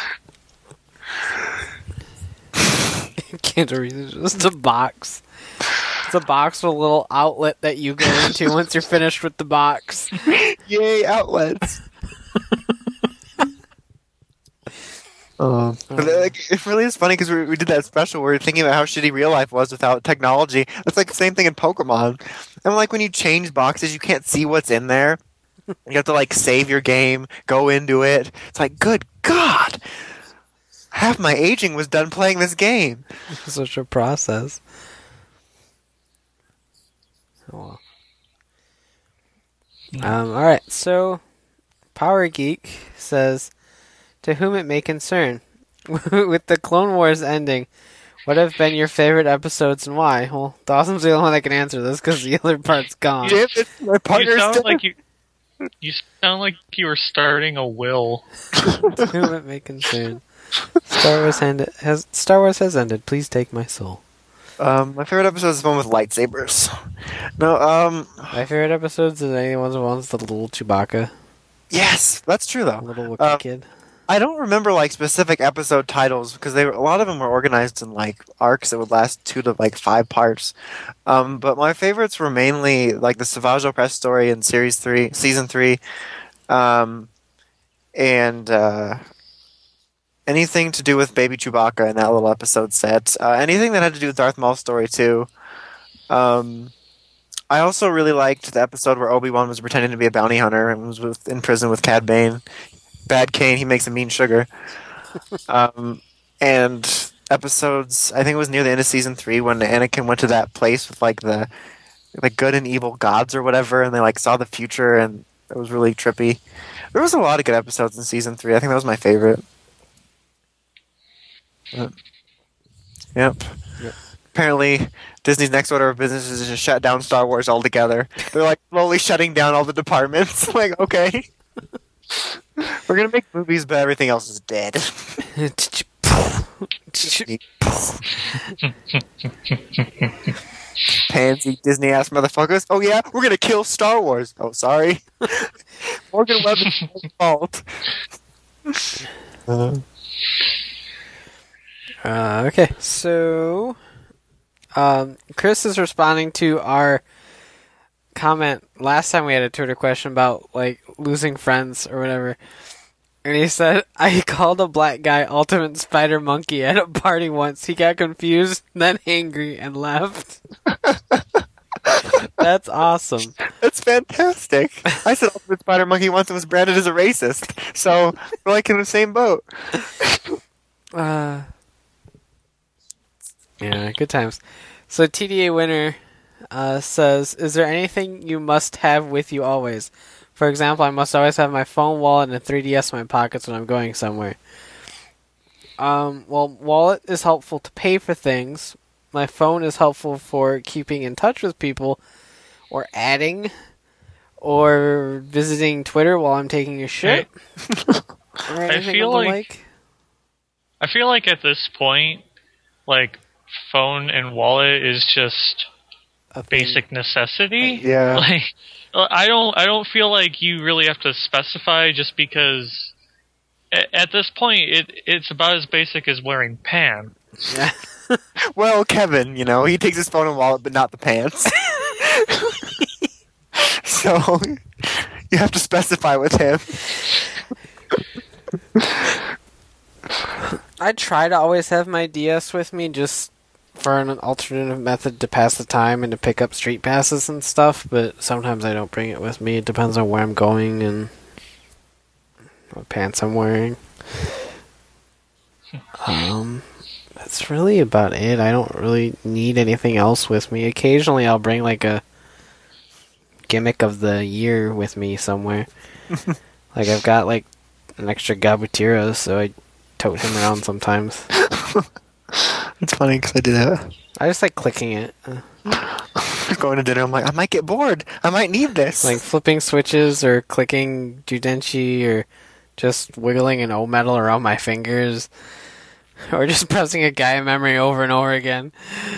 Canterbury is just a box. It's a box with a little outlet that you go into once you're finished with the box. Yay, outlets! Um, but like, it really is funny because we, we did that special where we were thinking about how shitty real life was without technology. It's like the same thing in Pokemon. And like when you change boxes, you can't see what's in there. You have to like save your game, go into it. It's like, good God! Half my aging was done playing this game. Such a process. Oh, well. Um, alright, so Power Geek says, to whom it may concern, with the Clone Wars ending, what have been your favorite episodes and why? Well, Dawson's the only one that can answer this because the other part's gone. Damn it, my You partner's sound dead. like you. You sound like you were starting a will. To whom it may concern. Star Wars ended, has Star Wars has ended. Please take my soul. Um, my favorite episode is the one with lightsabers. No, um, My favorite episodes is any ones the ones the little Chewbacca, yes, that's true though. little Wookiee Um, kid. I don't remember like specific episode titles because they were, a lot of them were organized in like arcs that would last two to like five parts. Um, but my favorites were mainly like the Savage Opress story in series three, season three, um, and uh, anything to do with Baby Chewbacca in that little episode set. Uh, anything that had to do with Darth Maul's story too. Um, I also really liked the episode where Obi-Wan was pretending to be a bounty hunter and was with, in prison with Cad Bane. Bad Kane, he makes a mean sugar. um, and episodes, I think it was near the end of season three when Anakin went to that place with like the like good and evil gods or whatever, and they like saw the future, and it was really trippy. There was a lot of good episodes in season three. I think that was my favorite. But, yep. Yep. Apparently, Disney's next order of business is to shut down Star Wars altogether. They're like slowly shutting down all the departments. Like, okay. We're gonna make movies, but everything else is dead. Pansy Disney ass motherfuckers. Oh yeah, we're gonna kill Star Wars. Oh sorry. Morgan Webb is fault. Uh, Uh, okay, so um, Chris is responding to our comment last time we had a Twitter question about like losing friends or whatever, and he said, I called a black guy Ultimate Spider Monkey at a party once. He got confused, then angry, and left. That's awesome. That's fantastic. I said Ultimate Spider Monkey once and was branded as a racist, so we're like in the same boat. Uh, yeah, good times. So T D A winner uh, says, is there anything you must have with you always? For example, I must always have my phone, wallet, and a three D S in my pockets when I'm going somewhere. Um, well, wallet is helpful to pay for things. my phone is helpful for keeping in touch with people, or adding, or visiting Twitter while I'm taking a shit. Or anything feel of the like- I feel like at this point, like, phone and wallet is just A thing. basic necessity. Yeah. Like, I don't, I don't feel like you really have to specify just because. a- At this point, it it's about as basic as wearing pants. Yeah. Well, Kevin, you know, he takes his phone and wallet, but not the pants. So you have to specify with him. I try to always have my D S with me just for an alternative method to pass the time and to pick up street passes and stuff, but sometimes I don't bring it with me. It depends on where I'm going and what pants I'm wearing. Um, that's really about it. I don't really need anything else with me. Occasionally I'll bring like a gimmick of the year with me somewhere. Like I've got like an extra Gabutiero, so I tote him around sometimes. It's funny because I do that. I just like clicking it. Uh, Going to dinner, I'm like, I might get bored. I might need this. like flipping switches or clicking Judenchi or just wiggling an O-metal around my fingers. Or just pressing a Gaia memory over and over again.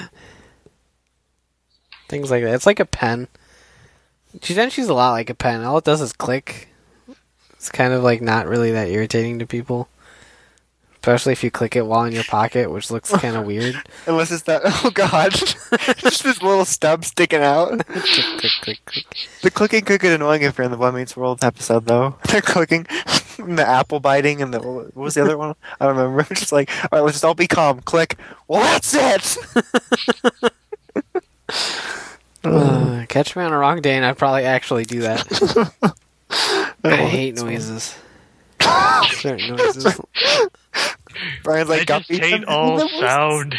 Things like that. It's like a pen. Judenchi's a lot like a pen. All it does is click. It's kind of like not really that irritating to people. Especially if you click it while in your pocket, which looks kind of weird. Unless it's that, oh god, just this little stub sticking out. click, click, click, click. The clicking could get annoying if you're in the Boy Meets World episode, though. They're clicking, and the apple biting, and the what was the other one? I don't remember. It's just like, all right, let's just all be calm. Click. Well, that's it. Uh, catch me on a wrong day, and I'd probably actually do that. I hate noises. Certain noises. Brian's like, I just "Guppy, hate all sound.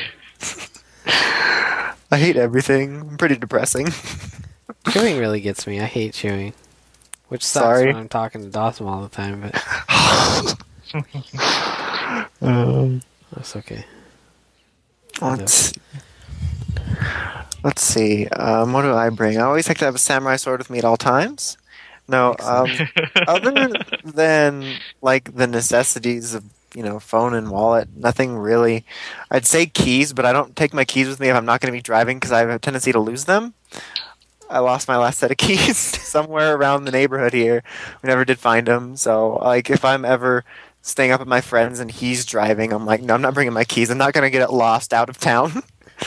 I hate everything. I'm pretty depressing. Chewing really gets me. I hate chewing. Which sucks Sorry. when I'm talking to Dawson all the time, but um, that's okay. let's let's see. Um, what do I bring? I always like to have a samurai sword with me at all times. No, um, other than like the necessities of, you know, phone and wallet, nothing really. I'd say keys, but I don't take my keys with me if I'm not going to be driving because I have a tendency to lose them. I lost my last set of keys somewhere around the neighborhood here. We never did find them. So, like, if I'm ever staying up with my friends and he's driving, I'm like, no, I'm not bringing my keys. I'm not going to get it lost out of town.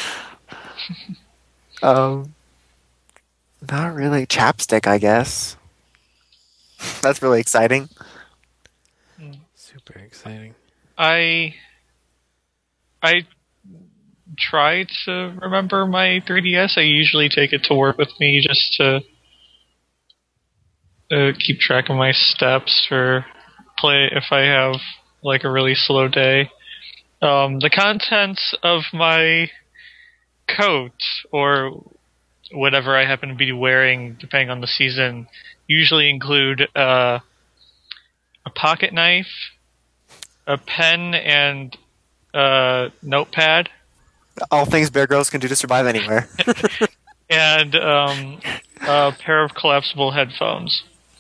um, not really. Chapstick, I guess. That's really exciting. Super exciting. I I try to remember my three D S. I usually take it to work with me just to uh, keep track of my steps or play if I have like a really slow day. Um, the contents of my coat or whatever I happen to be wearing, depending on the season, usually include uh, a pocket knife, a pen, and a notepad, All things Bear Grylls can do to survive anywhere. and um, a pair of collapsible headphones.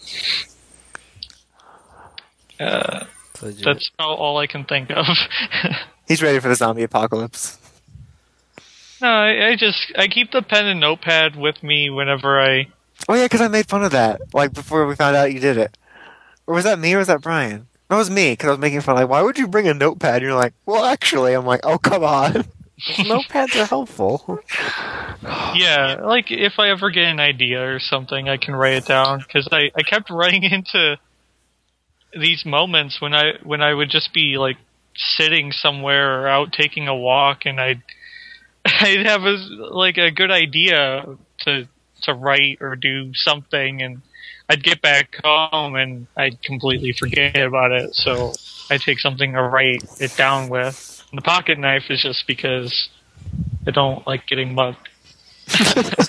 Uh, Legit. that's all, all I can think of. He's ready for the zombie apocalypse. No, I, I just I keep the pen and notepad with me whenever I. Oh yeah, because I made fun of that, like, before we found out you did it. Or was that me or was that Brian? No, it was me, because I was making fun, like, why would you bring a notepad? And you're like, well, actually, I'm like, oh, come on. Notepads are helpful. Yeah, like if I ever get an idea or something, I can write it down because I, I kept running into these moments when I when I would just be like sitting somewhere or out taking a walk, and I'd I'd have a, like a good idea to to write or do something, and I'd get back home and I'd completely forget about it. So I take something to write it down with. And the pocket knife is just because I don't like getting mugged. His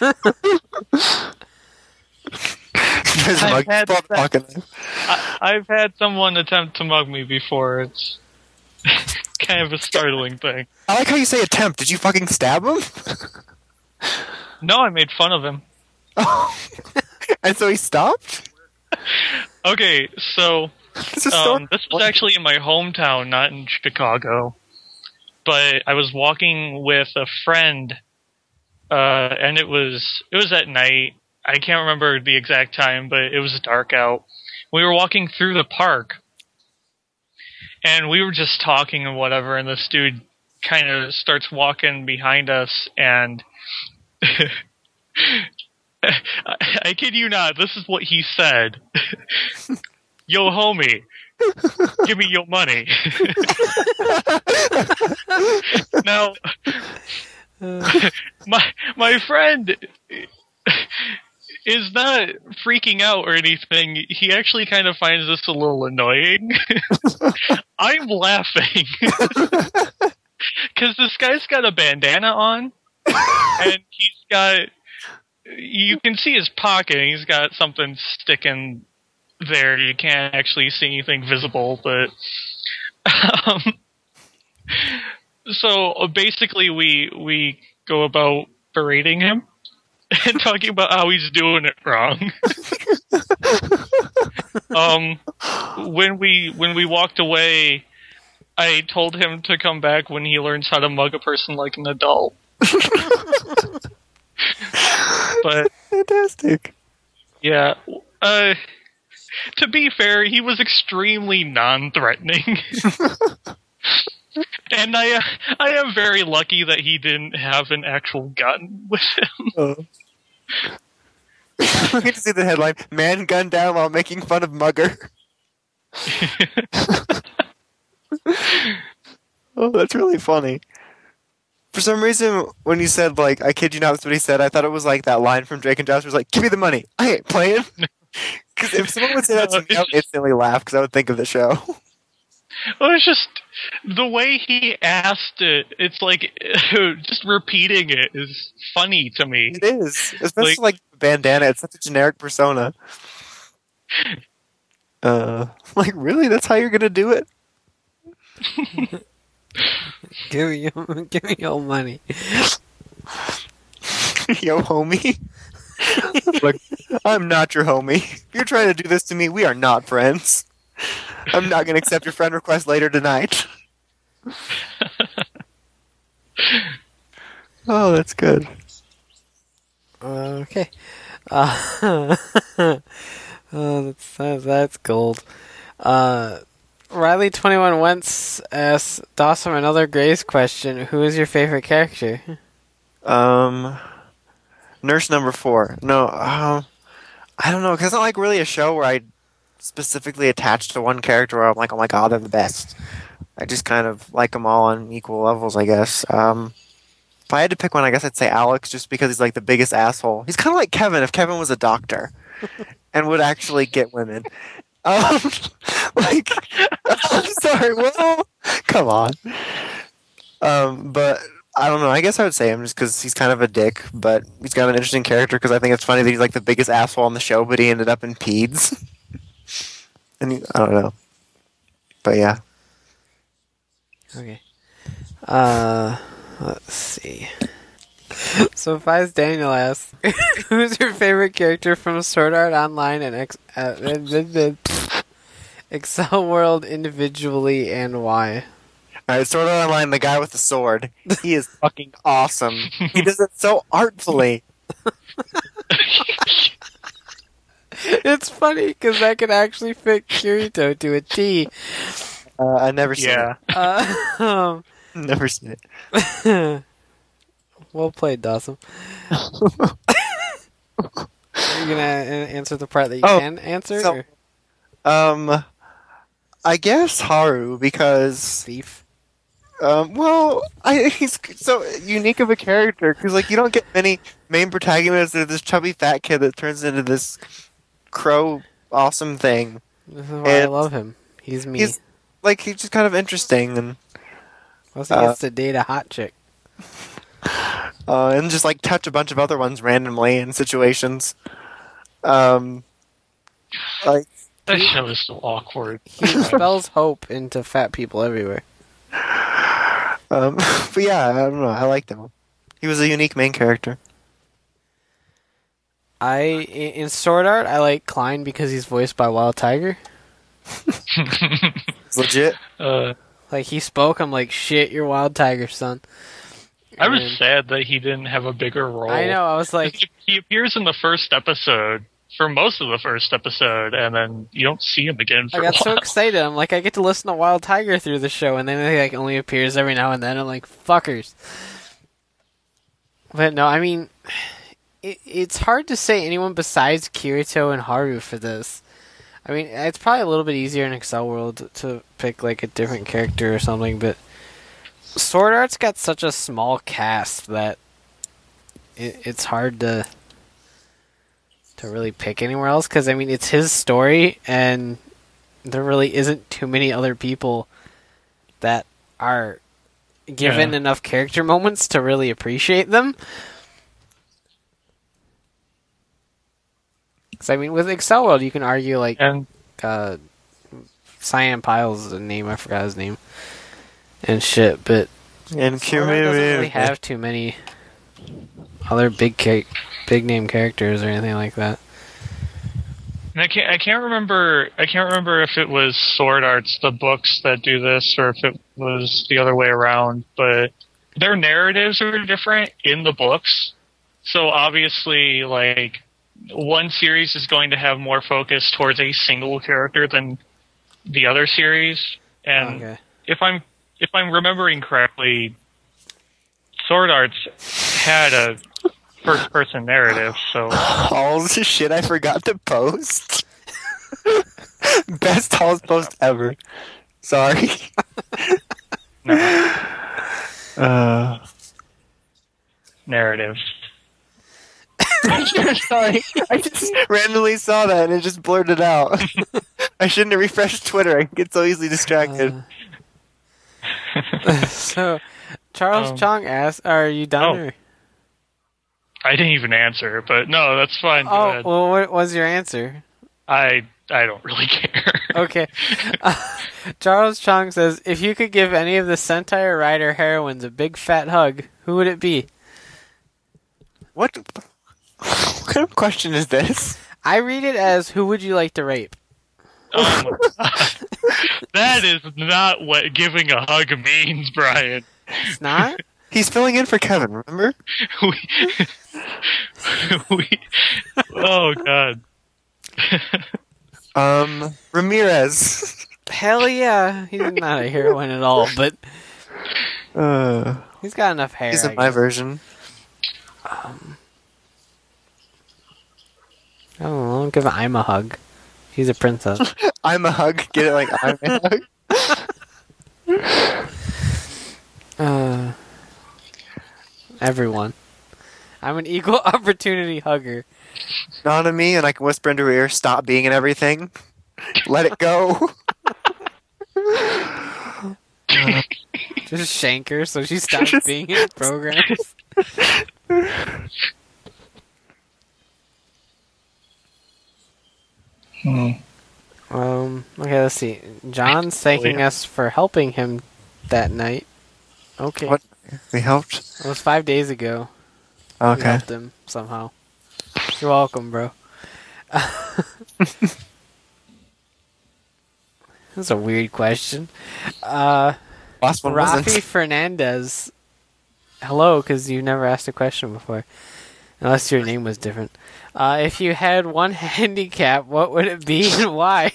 I've mug- had pull out the that. pocket knife. I, I've had someone attempt to mug me before. It's kind of a startling thing. I like how you say attempt. Did you fucking stab him? No, I made fun of him. And so he stopped? Okay, so This is so um, this was actually in my hometown, not in Chicago. But I was walking with a friend, uh, and it was it was at night. I can't remember the exact time, but it was dark out. We were walking through the park, and we were just talking and whatever, and this dude kind of starts walking behind us, and I, I kid you not, this is what he said. Yo, homie, give me your money. Now, my my friend is not freaking out or anything. He actually kind of finds this a little annoying. I'm laughing because this guy's got a bandana on, and he's got. You can see his pocket, and he's got something sticking there. You can't actually see anything visible, but um, so uh, basically we we go about berating him and talking about how he's doing it wrong. um, when we when we walked away, I told him to come back when he learns how to mug a person like an adult. But fantastic. Yeah. Uh, to be fair, he was extremely non-threatening. And I uh, I am very lucky that he didn't have an actual gun with him. Oh. I get to see the headline, man gunned down while making fun of mugger. Oh, that's really funny. For some reason, when you said, like, I kid you not, that's what he said, I thought it was like that line from Drake and Josh was like, give me the money. I ain't playing. Because if someone would say that to me, I would instantly laugh because I would think of the show. Well, it's just the way he asked it. It's like just repeating it is funny to me. It is, especially like, like bandana. It's such a generic persona. Uh, like really, that's how you're gonna do it? Give me your, give me your money. Yo, homie. Look, I'm not your homie. If you're trying to do this to me, we are not friends. I'm not going to accept your friend request later tonight. Oh, that's good. Okay. Uh, oh, that's, that's, that's gold. Uh, Riley twenty-one Wentz asks Dawson another Grey's question. Who is your favorite character? Um, Nurse number four. No, um, I don't know, because it's not like really a show where I specifically attached to one character where I'm like, oh my god, they're the best. I just kind of like them all on equal levels, I guess. Um, if I had to pick one, I guess I'd say Alex, just because he's like the biggest asshole. He's kind of like Kevin if Kevin was a doctor and would actually get women. Um, like, I'm sorry, well, come on. Um, but I don't know. I guess I would say him just because he's kind of a dick, but he's got an interesting character because I think it's funny that he's like the biggest asshole on the show, but he ended up in Peds. And he, I don't know. But yeah. Okay. Uh, let's see. So Fies Daniel asks, who's your favorite character from Sword Art Online and X- uh, Excel World individually, and why? Alright, Sword Art Online, the guy with the sword. He is fucking awesome. He does it so artfully. It's funny because that could actually fit Kirito to a T. Uh, I've never seen yeah. it. Uh, um, Never seen it. well played, Dawson. Are you gonna a- answer the part that you Oh, can answer? so- or? Um, I guess Haru, because... Thief. Um, well, I, he's so unique of a character, because, like, you don't get many main protagonists. There's this chubby fat kid that turns into this crow awesome thing. This is why I And love him. He's me. He's, like, he's just kind of interesting, and, Plus he uh, gets to date a hot chick. uh, and just, like, touch a bunch of other ones randomly in situations. Um, like, That show is so awkward. He spells hope into fat people everywhere. Um, but yeah, I don't know. I liked him. He was a unique main character. I in Sword Art, I like Klein because he's voiced by Wild Tiger. It's legit. Uh, Like he spoke, I'm like, shit, you're Wild Tiger, son. I was And- sad that he didn't have a bigger role. I know. I was like, He, he appears in the first episode for most of the first episode, and then you don't see him again for I got a so while. excited. I'm like, I get to listen to Wild Tiger through the show, and then he like only appears every now and then. I'm like, fuckers. But no, I mean, it, it's hard to say anyone besides Kirito and Haru for this. I mean, it's probably a little bit easier in Excel World to pick like a different character or something, but Sword Art's got such a small cast that it, it's hard to to really pick anywhere else. Because I mean, it's his story, and there really isn't too many other people that are given Yeah. enough character moments to really appreciate them. Because I mean, with Excel World, you can argue like And uh, Cyan Pile's the name. I forgot his name and shit, but And Sword Art doesn't really have too many other big ca- big name characters or anything like that. And I can't I can't remember I can't remember if it was Sword Arts, the books that do this, or if it was the other way around, but their narratives are different in the books. So obviously, like, one series is going to have more focus towards a single character than the other series. And Okay. if I'm if I'm remembering correctly, Sword Arts had a first person narrative, so all the shit I forgot to post. Best Halls post ever. Sorry. no, Uh, narrative. sorry. I just randomly saw that and it just blurted out. I shouldn't have refreshed Twitter. I get so easily distracted. Uh, so, Charles Um, Chong asks, "Are you done?" oh. Or? I didn't even answer, but no, that's fine. Go Oh, ahead. well, what was your answer? I I don't really care. Okay. Uh, Charles Chong says, "If you could give any of the Sentai or Rider heroines a big fat hug, who would it be?" What? What kind of question is this? I read it as, "Who would you like to rape?" Um, that is not what giving a hug means, Brian. It's not? He's filling in for Kevin, remember? we, we, oh god. Um, Ramirez. Hell yeah. He's not a heroine at all, but Uh, he's got enough hair. he's I in my guess. version. I don't know. I'll give I'm a hug. He's a princess. I'm a hug. Get it like I'm a hug. Uh, everyone. I'm an equal opportunity hugger. Not on me, and I can whisper into her ear, stop being in everything. Let it go. Just shank her so she stops Just- being in programs. Um, okay, let's see. John's thanking us for helping him that night. Okay. What? We helped? It was five days ago. We Okay. helped him somehow. You're welcome, bro. That's a weird question. Uh, Last one Rafi wasn't. Fernandez. Hello, because you never asked a question before. Unless your name was different. Uh, if you had one handicap, what would it be and why?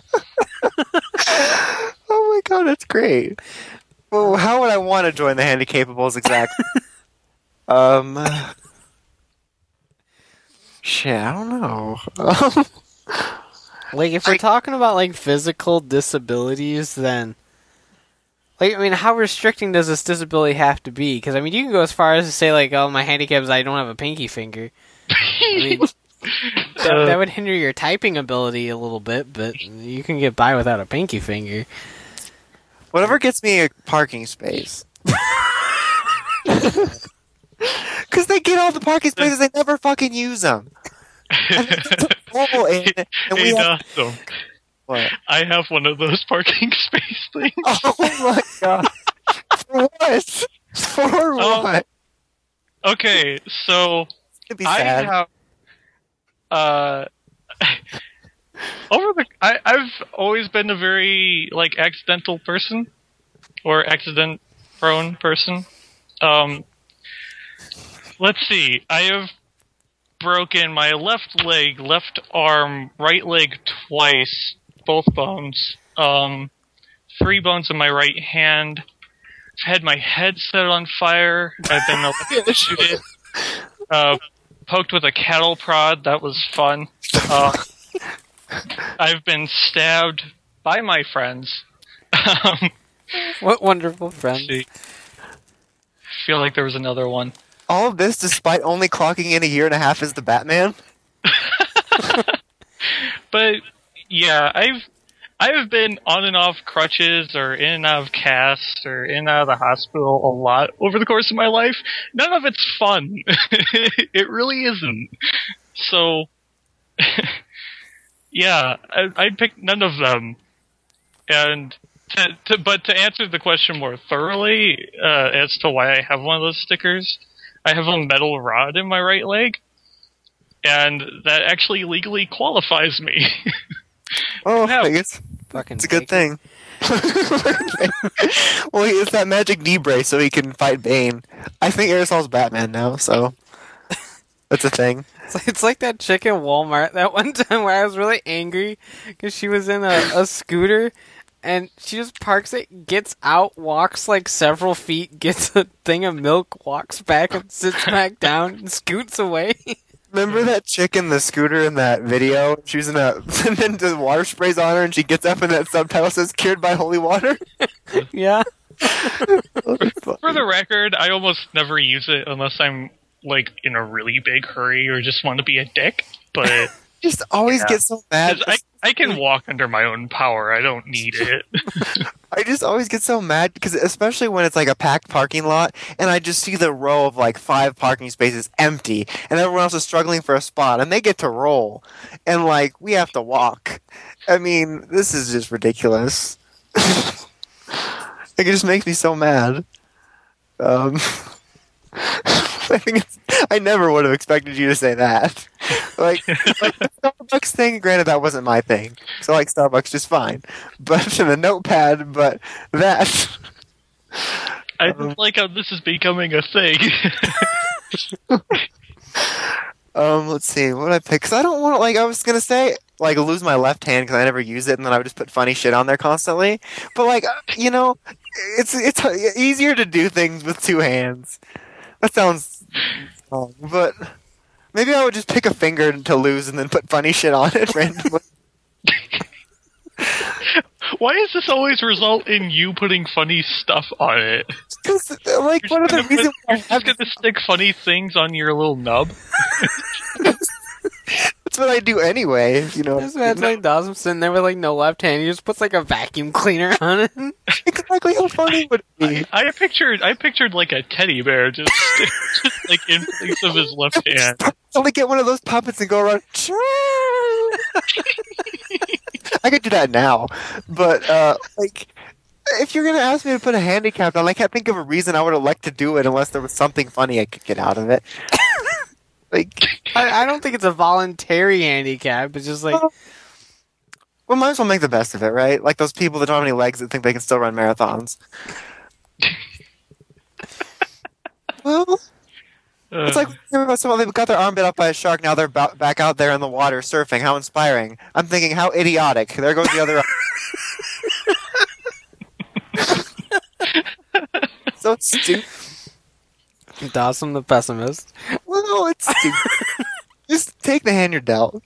Oh my god, that's great. Well, how would I want to join the Handicapables exactly? um, shit, I don't know. Um, Like, if we're I- talking about, like, physical disabilities, then... Like, I mean, how restricting does this disability have to be? Because, I mean, you can go as far as to say, like, oh, my handicap is I don't have a pinky finger. I mean, that, Uh, that would hinder your typing ability a little bit, but you can get by without a pinky finger. whatever gets me a parking space. Because they get all the parking spaces, they never fucking use them. Mobile in, and we Hey, have Dawson, what? I have one of those parking space things. Oh my god! what? For Oh. what? Okay, so It'd be I sad. have uh over the I, I've always been a very like accidental person or accident prone person. Um let's see. I have broken my left leg, left arm, right leg twice, both bones. Um three bones in my right hand. I've had my head set on fire. I've been electrocuted. Uh poked with a cattle prod. That was fun. Uh, I've been stabbed by my friends. um, What wonderful friend. see. I feel like there was another one. All of this despite only clocking in a year and a half as the Batman? But yeah, I've I've been on and off crutches or in and out of casts or in and out of the hospital a lot over the course of my life. None of it's fun. It really isn't. So, yeah, I, I'd pick none of them. And to, to, but to answer the question more thoroughly uh, as to why I have one of those stickers, I have a metal rod in my right leg, and that actually legally qualifies me. Oh, Yeah. I guess Fucking it's a good bacon. thing. Well, he has that magic knee brace so he can fight Bane. I think Arisol's Batman now, so that's a thing. It's like, it's like that chick in Walmart that one time where I was really angry because she was in a, a scooter and she just parks it, gets out, walks like several feet, gets a thing of milk, walks back and sits back down and scoots away. Remember that chick in the scooter in that video? She was in a, and then the water sprays on her, and she gets up, and that subtitle says "Cured by holy water." Yeah. For the record, I almost never use it unless I'm like in a really big hurry or just want to be a dick. But Just always Yeah. get so mad. 'cause I I can walk under my own power. I don't need it. I just always get so mad because, especially when it's like a packed parking lot, and I just see the row of like five parking spaces empty, and everyone else is struggling for a spot, and they get to roll, and like we have to walk. I mean, this is just ridiculous. Like, it just makes me so mad. Um, I think it's, I never would have expected you to say that. Like, like the Starbucks thing, granted that wasn't my thing. So I like Starbucks just fine. But the notepad, but that I Um, just like how this is becoming a thing. um let's see, what would I pick? Cuz I don't want to, like I was going to say like lose my left hand cuz I never use it, and then I would just put funny shit on there constantly. But like, you know, it's it's easier to do things with two hands. That sounds wrong, but maybe I would just pick a finger to lose and then put funny shit on it randomly. Why does this always result in you putting funny stuff on it? Because, like, You're one of just the gonna reasons put- why I you're have just gonna stick funny things on your little nub. that's what I do anyway, you know. This man's like Dawson sitting there with like no left hand. He just puts like a vacuum cleaner on it. Exactly how funny would it be? I pictured, I pictured like a teddy bear just, just like in place of his left hand. Only get one of those puppets and go around. I could do that now, but uh, like, if you're gonna ask me to put a handicap on, I can't think of a reason I would elect to do it unless there was something funny I could get out of it. Like, I, I don't think it's a voluntary handicap. It's just like well, might as well make the best of it, right? Like those people that don't have any legs that think they can still run marathons. Well, Uh, it's like about someone they got their arm bit off by a shark. Now they're ba- back out there in the water surfing. How inspiring! I'm thinking, how idiotic. There goes the other. So stupid. Dawson the pessimist. Well, it's stupid. Just take the hand you're dealt.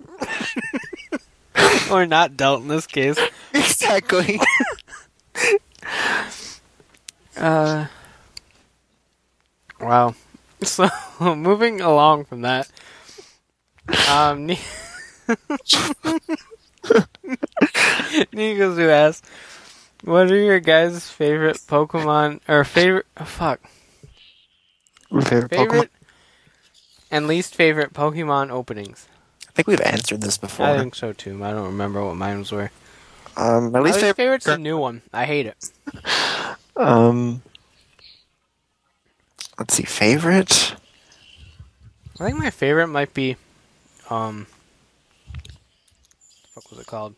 Or not dealt in this case. Exactly. Uh, wow. So, moving along from that, um, Ni- Nico's who asks, what are your guys' favorite Pokemon, or favorite, oh, fuck, Favorite favorite Pokemon? and least favorite Pokemon openings? I think we've answered this before. I think so too. I don't remember what mine were. Um, my My least least favorite. favorite's a new one. I hate it. Um, let's see, favorite? I think my favorite might be, um, what the fuck was it called?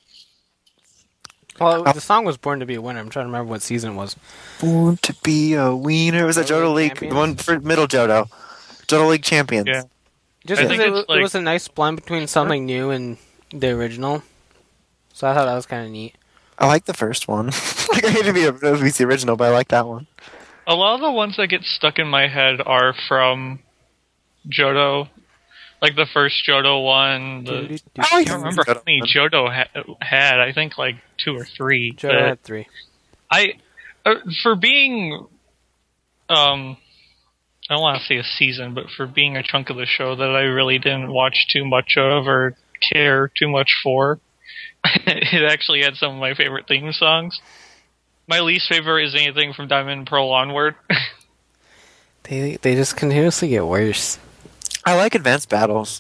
Well, Oh. the song was "Born to Be a Winner." I'm trying to remember what season it was. Born to be a wiener. It was a Johto Johto League League, Champions? the one for middle Johto. Johto League Champions. Yeah. Just I because think it, it's wa- it like- was a nice blend between something new and the original, so I thought that was kind of neat. I like the first one. Like, I hate to be a, to be the original, but I like that one. A lot of the ones that get stuck in my head are from Johto. Like the first Johto one. The, I I like can't remember how many Johto ha- had. I think like two or three. Johto but had three. I, uh, for being, um, I don't want to say a season, but for being a chunk of the show that I really didn't watch too much of or care too much for, it actually had some of my favorite theme songs. My least favorite is anything from Diamond and Pearl onward. They they just continuously get worse. I like Advanced Battles.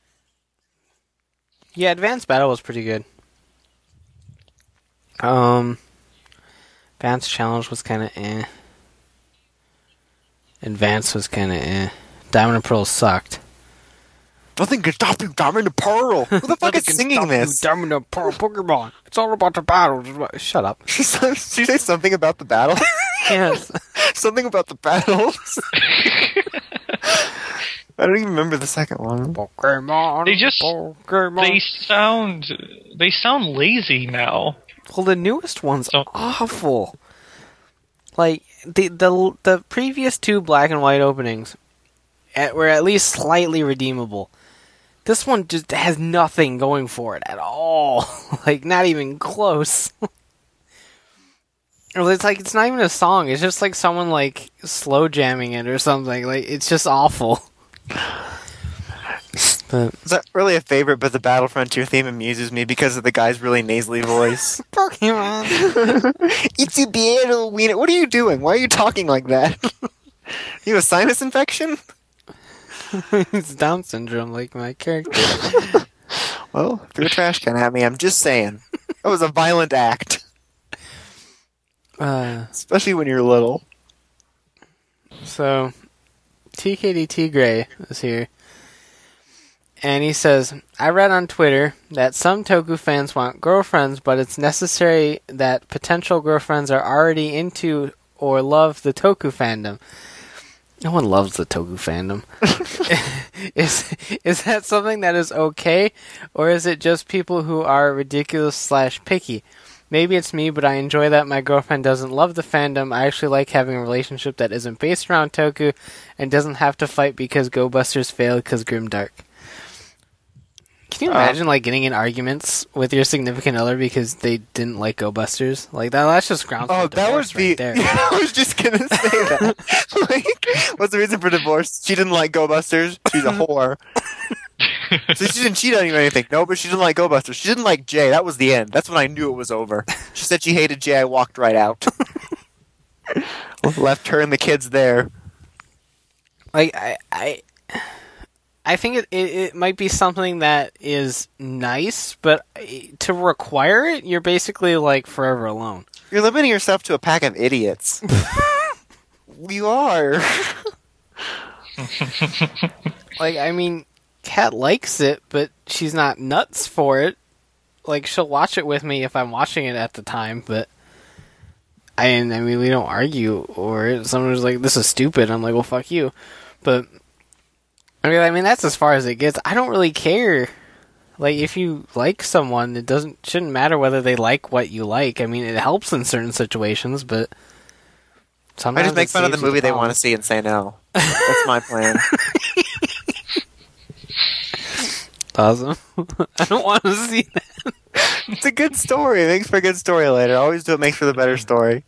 Yeah, Advanced Battle was pretty good. Um, Advanced Challenge was kind of eh. Advanced was kind of eh. Diamond and Pearl sucked. Nothing can stop you, Diamond and Pearl. Who the fuck is singing this? Diamond and Pearl Pokemon. It's all about the battle. Shut up. Did she say something about the battle? Yes. Something about the battles. I don't even remember the second one. Pokemon. They just- Pokemon. They sound they sound lazy now. Well, the newest one's So- awful. Like the the the previous two black and white openings at, were at least slightly redeemable. This one just has nothing going for it at all. Like not even close. Or it's like it's not even a song. It's just like someone like slow jamming it or something. Like it's just awful. But It's not really a favorite, but the Battle Frontier theme amuses me because of the guy's really nasally voice. Pokemon. It's a battle wiener. What are you doing? Why are you talking like that? You have a sinus infection? It's Down syndrome, like my character. Well, threw a trash can at me. I'm just saying. That was a violent act. Uh, Especially when you're little. so, T K D T Gray is here. And he says, I read on Twitter that some Toku fans want girlfriends, but it's necessary that potential girlfriends are already into or love the Toku fandom. No one loves the Toku fandom. is is that something that is okay, or is it just people who are ridiculous slash picky? Maybe it's me, but I enjoy that my girlfriend doesn't love the fandom. I actually like having a relationship that isn't based around Toku and doesn't have to fight because Go Busters failed because Grimdark. Can you imagine uh, like getting in arguments with your significant other because they didn't like Go Busters? Like that, that's just grounds Oh, for that divorce would be. right there. Yeah, I was just gonna say that. Like, what's the reason for divorce? She didn't like Go Busters. She's a whore. So she didn't cheat on you or anything. No, but she didn't like Go Busters. She didn't like Jay. That was the end. That's when I knew it was over. She said she hated Jay. I walked right out. Left her and the kids there. Like I, I, I think it, it it might be something that is nice, but to require it, you're basically like forever alone. You're limiting yourself to a pack of idiots. You are. Like, I mean, Kat likes it, but she's not nuts for it. Like, she'll watch it with me if I'm watching it at the time, but I, I mean, we don't argue, or someone's like, this is stupid. I'm like, well, fuck you. But, I mean, I mean, that's as far as it gets. I don't really care. Like, if you like someone, it doesn't shouldn't matter whether they like what you like. I mean, it helps in certain situations, but I sometimes just make it fun of the saves you movie they problem. want to see and say no. That's my plan. Awesome. I don't want to see that. It's a good story. It makes for a good story later. Always do it makes for the better story.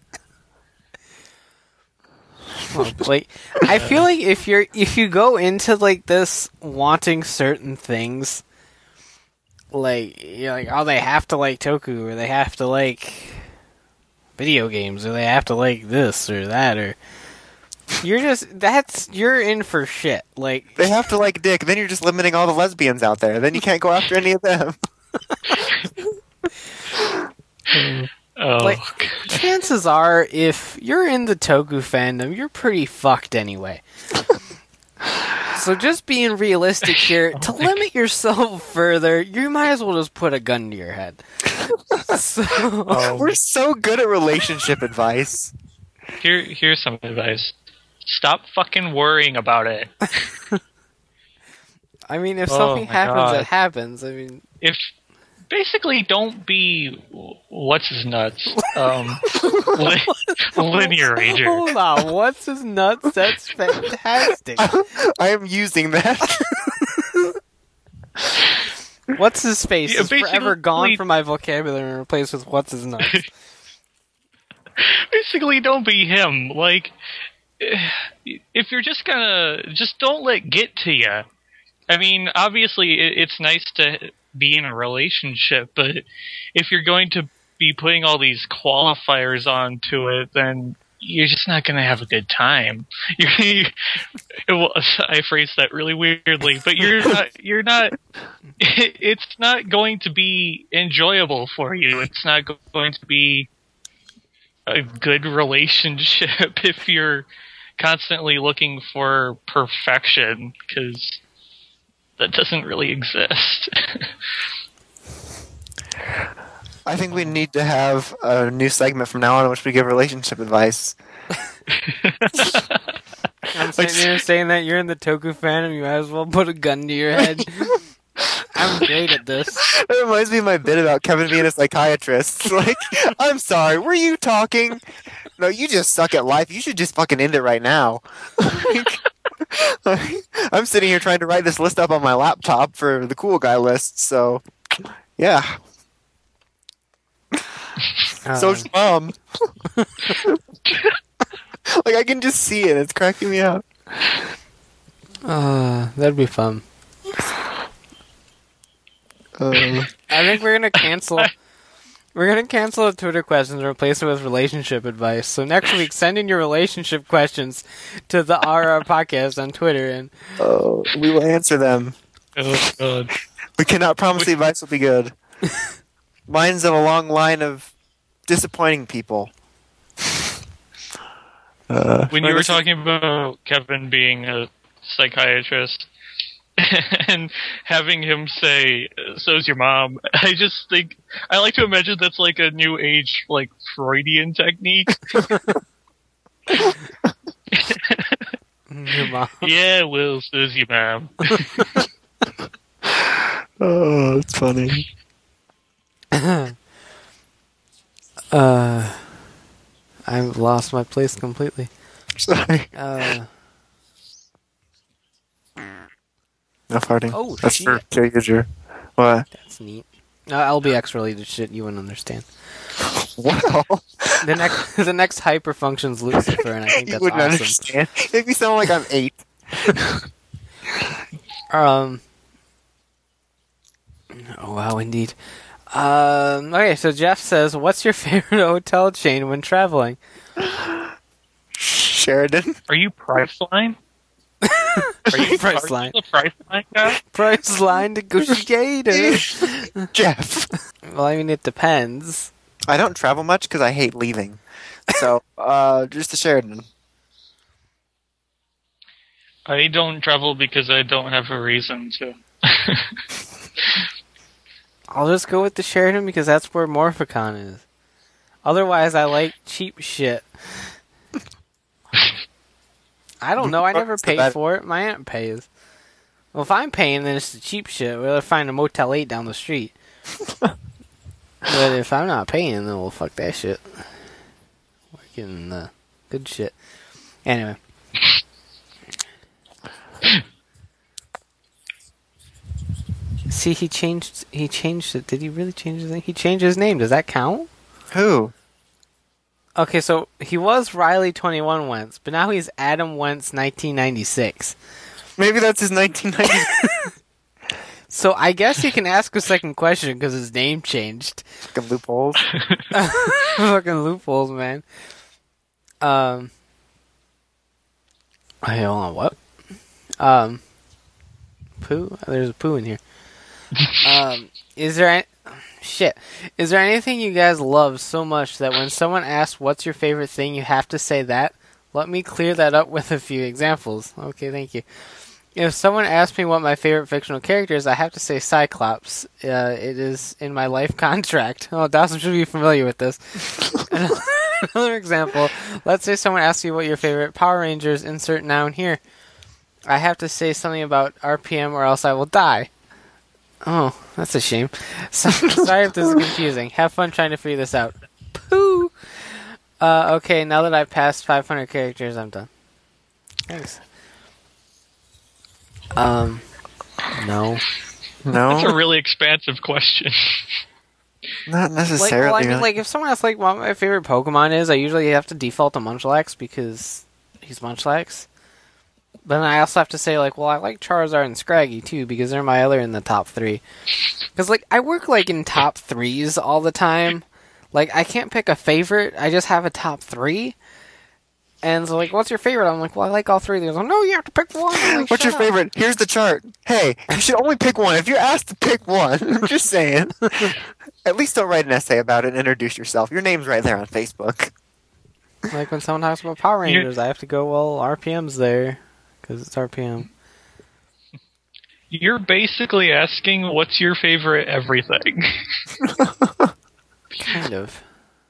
Well, like, I feel like if you're if you go into like this wanting certain things, like you're like, oh, they have to like Toku, or they have to like video games, or they have to like this or that, or you're just that's you're in for shit. Like They have to like dick. Then you're just limiting all the lesbians out there. Then you can't go after any of them. Oh, Like, chances are, if you're in the Toku fandom, you're pretty fucked anyway. So just being realistic here, to limit yourself further, you might as well just put a gun to your head. So, We're so good at relationship advice. here, here's some advice. Stop fucking worrying about it. I mean, if Oh something my happens, God. it happens. I mean, If basically, don't be what's his nuts. Um, li- linear ranger. hold on, what's his nuts? That's fantastic. I am using that. What's his face Yeah, is forever gone basically- from my vocabulary and replaced with what's his nuts. Basically, don't be him. Like, if you're just gonna, just don't let get to you. I mean, obviously, it, it's nice to be in a relationship, but if you're going to be putting all these qualifiers onto it, then you're just not going to have a good time. You're, well, I phrased that really weirdly, but you're not. You're not. It, it's not going to be enjoyable for you. It's not going to be a good relationship if you're constantly looking for perfection, because that doesn't really exist. I think we need to have a new segment from now on in which we give relationship advice. I'm sitting here saying that you're in the Toku fandom, you might as well put a gun to your head. I'm great at this. It reminds me of my bit about Kevin being a psychiatrist. Like, I'm sorry, were you talking? No, you just suck at life. You should just fucking end it right now. Like, I'm sitting here trying to write this list up on my laptop for the cool guy list, so yeah. Uh, So's mom. Like, I can just see it. It's cracking me up. uh, that'd be fun. Uh, I think we're gonna cancel. We're gonna cancel the Twitter questions and replace it with relationship advice. So next week, send in your relationship questions to the R R podcast on Twitter, and oh, we will answer them. Oh god. We cannot promise the advice will be good. Mine's of a long line of disappointing people. Uh, When you were talking about Kevin being a psychiatrist and having him say, "So's your mom," I just think I like to imagine that's like a new age, like Freudian technique. your mom. Yeah, well, so's your mom. oh, it's funny. Uh, I've lost my place completely. Sorry. Uh, No farting. Oh, That's shit. for Kyuger. What? that's neat. Uh, L B X related shit you wouldn't understand. Wow. The next, the next hyper function's Lucifer, and I think You that's wouldn't awesome. understand. Make me sound like I'm eight. Um. Oh wow, indeed. Um. Okay, so Jeff says, "What's your favorite hotel chain when traveling?" Sheridan. Are you Priceline? Are you Priceline. The Priceline guy? Price line negotiator. Jeff. Well, I mean, it depends. I don't travel much because I hate leaving. So, uh, just the Sheridan. I don't travel because I don't have a reason to. I'll just go with the Sheridan because that's where Morphicon is. Otherwise, I like cheap shit. I don't know. I never What's the pay bet? for it. My aunt pays. Well, if I'm paying, then it's the cheap shit. We'll either find a Motel eight down the street. But if I'm not paying, then we'll fuck that shit. We're getting the good shit. Anyway. See, he changed. He changed it. Did he really change his name? He changed his name. Does that count? Who? Okay, so he was Riley twenty-one Wentz, but now he's Adam Wentz nineteen ninety-six. Maybe that's his nineteen ninety. So I guess he can ask a second question because his name changed. Fucking loopholes. Fucking loopholes, man. Um. Hey, hold on. What? Um. Poo? There's a poo in here. Um. Is there? Any, shit. Is there anything you guys love so much that when someone asks what's your favorite thing, you have to say that? Let me clear that up with a few examples. Okay, thank you. If someone asks me what my favorite fictional character is, I have to say Cyclops. Uh, it is in my life contract. Oh, Dawson should be familiar with this. Another example. Let's say someone asks you what your favorite Power Rangers, insert noun here. I have to say something about R P M or else I will die. Oh, that's a shame. So, sorry if this is confusing. Have fun trying to figure this out. Pooh! Uh, okay, now that I've passed five hundred characters, I'm done. Thanks. Um, no. No, That's a really expansive question. not Like, necessarily. well, I mean, like, if someone asks, like, what my favorite Pokemon is, I usually have to default to Munchlax because he's Munchlax. But then I also have to say, like, well, I like Charizard and Scraggy, too, because they're my other in the top three. Because, like, I work, like, in top threes all the time. Like, I can't pick a favorite. I just have a top three. And so, like, what's your favorite? I'm like, well, I like all three. They're like, no, you have to pick one. I'm like, What's your "Shut up." favorite? Here's the chart. Hey, you should only pick one. If you're asked to pick one, I'm just saying. At least don't write an essay about it and introduce yourself. Your name's right there on Facebook. Like, when someone talks about Power You- Rangers, I have to go, well, R P M's there. Because it's R P M. You're basically asking what's your favorite everything. Kind of.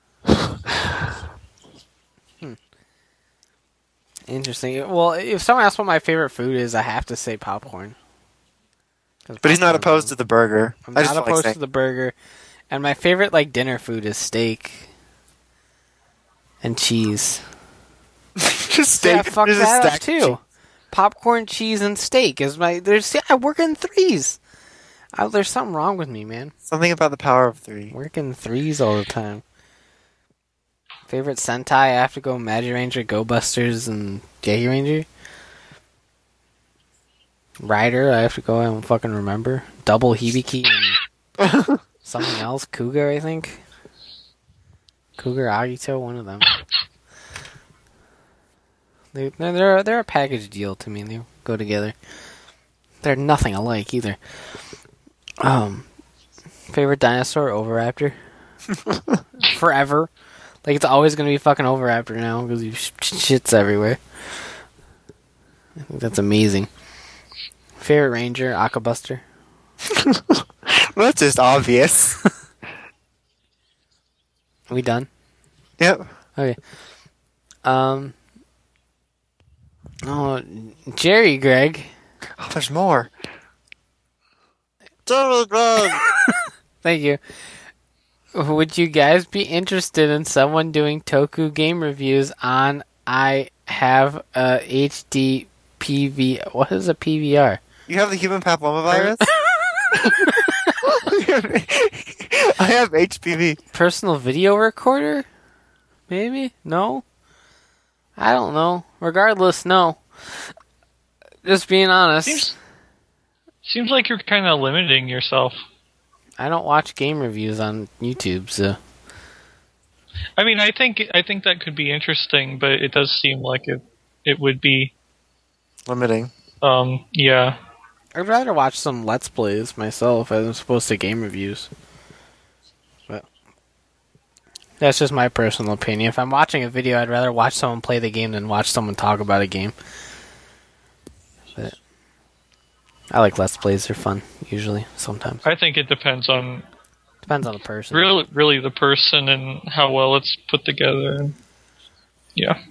Hmm. Interesting. Well, if someone asks what my favorite food is, I have to say popcorn. But he's not opposed to the burger. I'm I just not feel like opposed saying- to the burger. And my favorite, like, dinner food is steak. And cheese. just steak. Yeah, fuck just a that up, stack of too. Popcorn, cheese, and steak is my... There's, see, I work in threes. I, there's something wrong with me, man. Something about the power of three. Work in threes all the time. Favorite Sentai, I have to go Magiranger, Go Busters, and Jaggy Ranger. Rider, I have to go, I don't fucking remember. Double Hibiki and something else. Cougar, I think. Cougar, Agito, one of them. They, they're, they're a package deal to me. They go together. They're nothing alike either. Um, favorite dinosaur, Oviraptor. Forever. Like, it's always going to be fucking Oviraptor now because he sh- shits everywhere. I think that's amazing. Favorite Ranger, Akabuster. Well, that's just obvious. Are we done? Yep. Okay. Um. Oh, Jerry Greg. Oh, there's more. Jerry Greg. Thank you. Would you guys be interested in someone doing Toku game reviews on I have a H D P V? What is a P V R? You have the human papillomavirus? I have H P V. Personal video recorder? Maybe? No? I don't know. Regardless, no. Just being honest. Seems, seems like you're kind of limiting yourself. I don't watch game reviews on YouTube, so... I mean, I think I think that could be interesting, but it does seem like it it would be. Limiting. Um, yeah. I'd rather watch some Let's Plays myself as opposed to game reviews. But that's just my personal opinion. If I'm watching a video, I'd rather watch someone play the game than watch someone talk about a game. But I like Let's Plays. They're fun, usually, sometimes. I think it depends on Depends on the person. really really the person and how well it's put together. And yeah.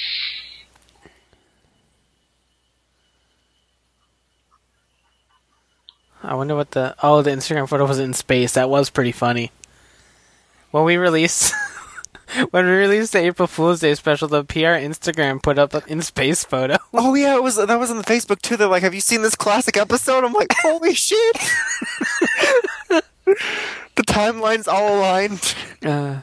I wonder what the... Oh, the Instagram photo was in space. That was pretty funny. When we released... when we released the April Fool's Day special, the P R Instagram put up an in-space photo. Oh yeah, it was that was on the Facebook too. They're like, "Have you seen this classic episode?" I'm like, "Holy shit!" The timeline's all aligned. Uh,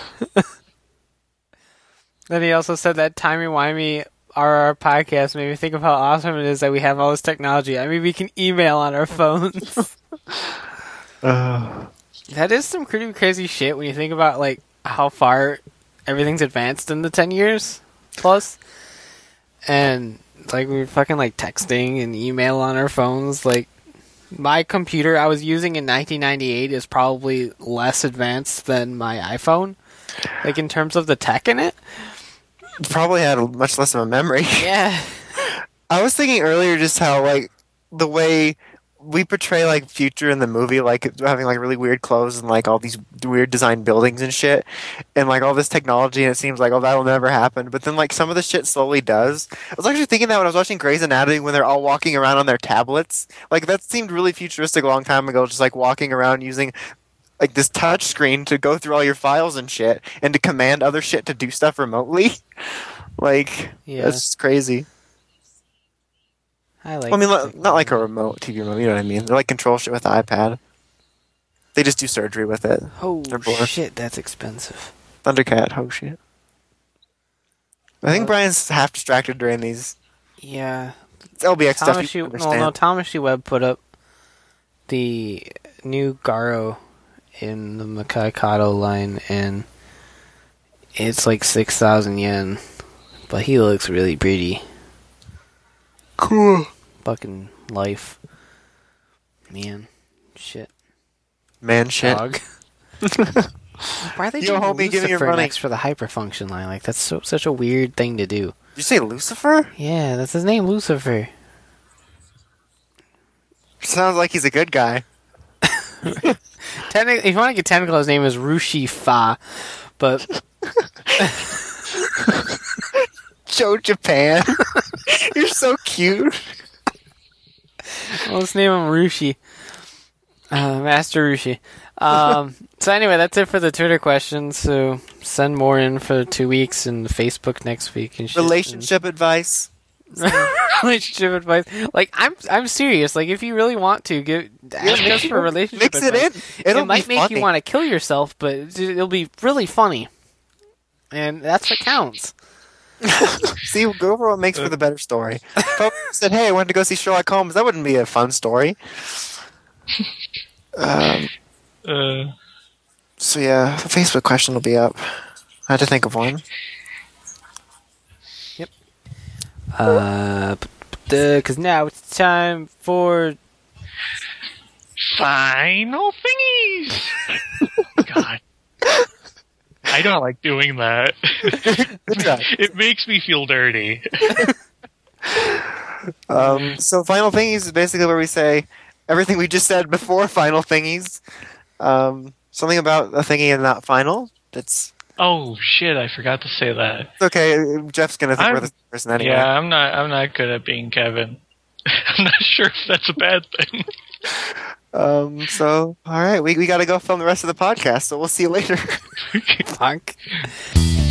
then he also said that timey-wimey R R podcast made me think of how awesome it is that we have all this technology. I mean, we can email on our phones. Uh, That is some pretty crazy shit when you think about, like, how far everything's advanced in the ten years plus. And, like, we were fucking, like, texting and email on our phones, like, my computer I was using in nineteen ninety-eight is probably less advanced than my iPhone, like in terms of the tech in it. Probably had a- much less of a memory. Yeah. I was thinking earlier just how like the way we portray like future in the movie, like having like really weird clothes and like all these weird design buildings and shit, and like all this technology, and it seems like oh that'll never happen. But then like some of the shit slowly does. I was actually thinking that when I was watching Grey's Anatomy when they're all walking around on their tablets, like that seemed really futuristic a long time ago. Just like walking around using like this touch screen to go through all your files and shit, and to command other shit to do stuff remotely. Like Yeah. that's crazy. I like. I mean, not, not like a remote T V remote. You know what I mean? They're like control shit with the iPad. They just do surgery with it. Oh They're bored. shit, that's expensive. Thundercat. Oh shit. I think Uh, Brian's half distracted during these. Yeah. It's L B X stuff. Thomas You U- can well, no, understand. Thomas U. Webb put up the new Garo in the Makai Kato line, and it's like six thousand yen, but he looks really pretty. Cool. Fucking life. Man. Shit. Man, shit. Dog. Why are they Yo, doing homie, give me your Lucifer money. next for the hyperfunction line? Like, that's so, such a weird thing to do. Did you say Lucifer? Yeah, that's his name, Lucifer. Sounds like he's a good guy. Technically, if you want to get technical, his name is Rushi Fa, but Joe Japan. You're so cute. well, let's name him Rushi. Uh, Master Rushi. Um, so anyway, that's it for the Twitter questions. So send more in for two weeks and Facebook next week and shit. Relationship advice. And relationship advice. Like I'm, I'm serious. Like if you really want to, give ask us for relationship Mix it advice. in. It'll it might be make funny. you want to kill yourself, but it'll be really funny, and that's what counts. See, go over what makes for the better story. If I said, "Hey, I went to go see Sherlock Holmes," that wouldn't be a fun story. Um, Uh, so yeah, the Facebook question will be up. I had to think of one. Uh, because now it's time for final thingies. God, I don't like doing that. Good job. It makes me feel dirty. Um, so final thingies is basically where we say everything we just said before final thingies. Um, something about a thingy and not final. That's Oh shit! I forgot to say that. it's okay. Jeff's gonna think I'm- we're the same person anyway. Yeah, I'm not. I'm not good at being Kevin. I'm not sure if that's a bad thing. Um, so all right, we we got to go film the rest of the podcast. So we'll see you later. funk.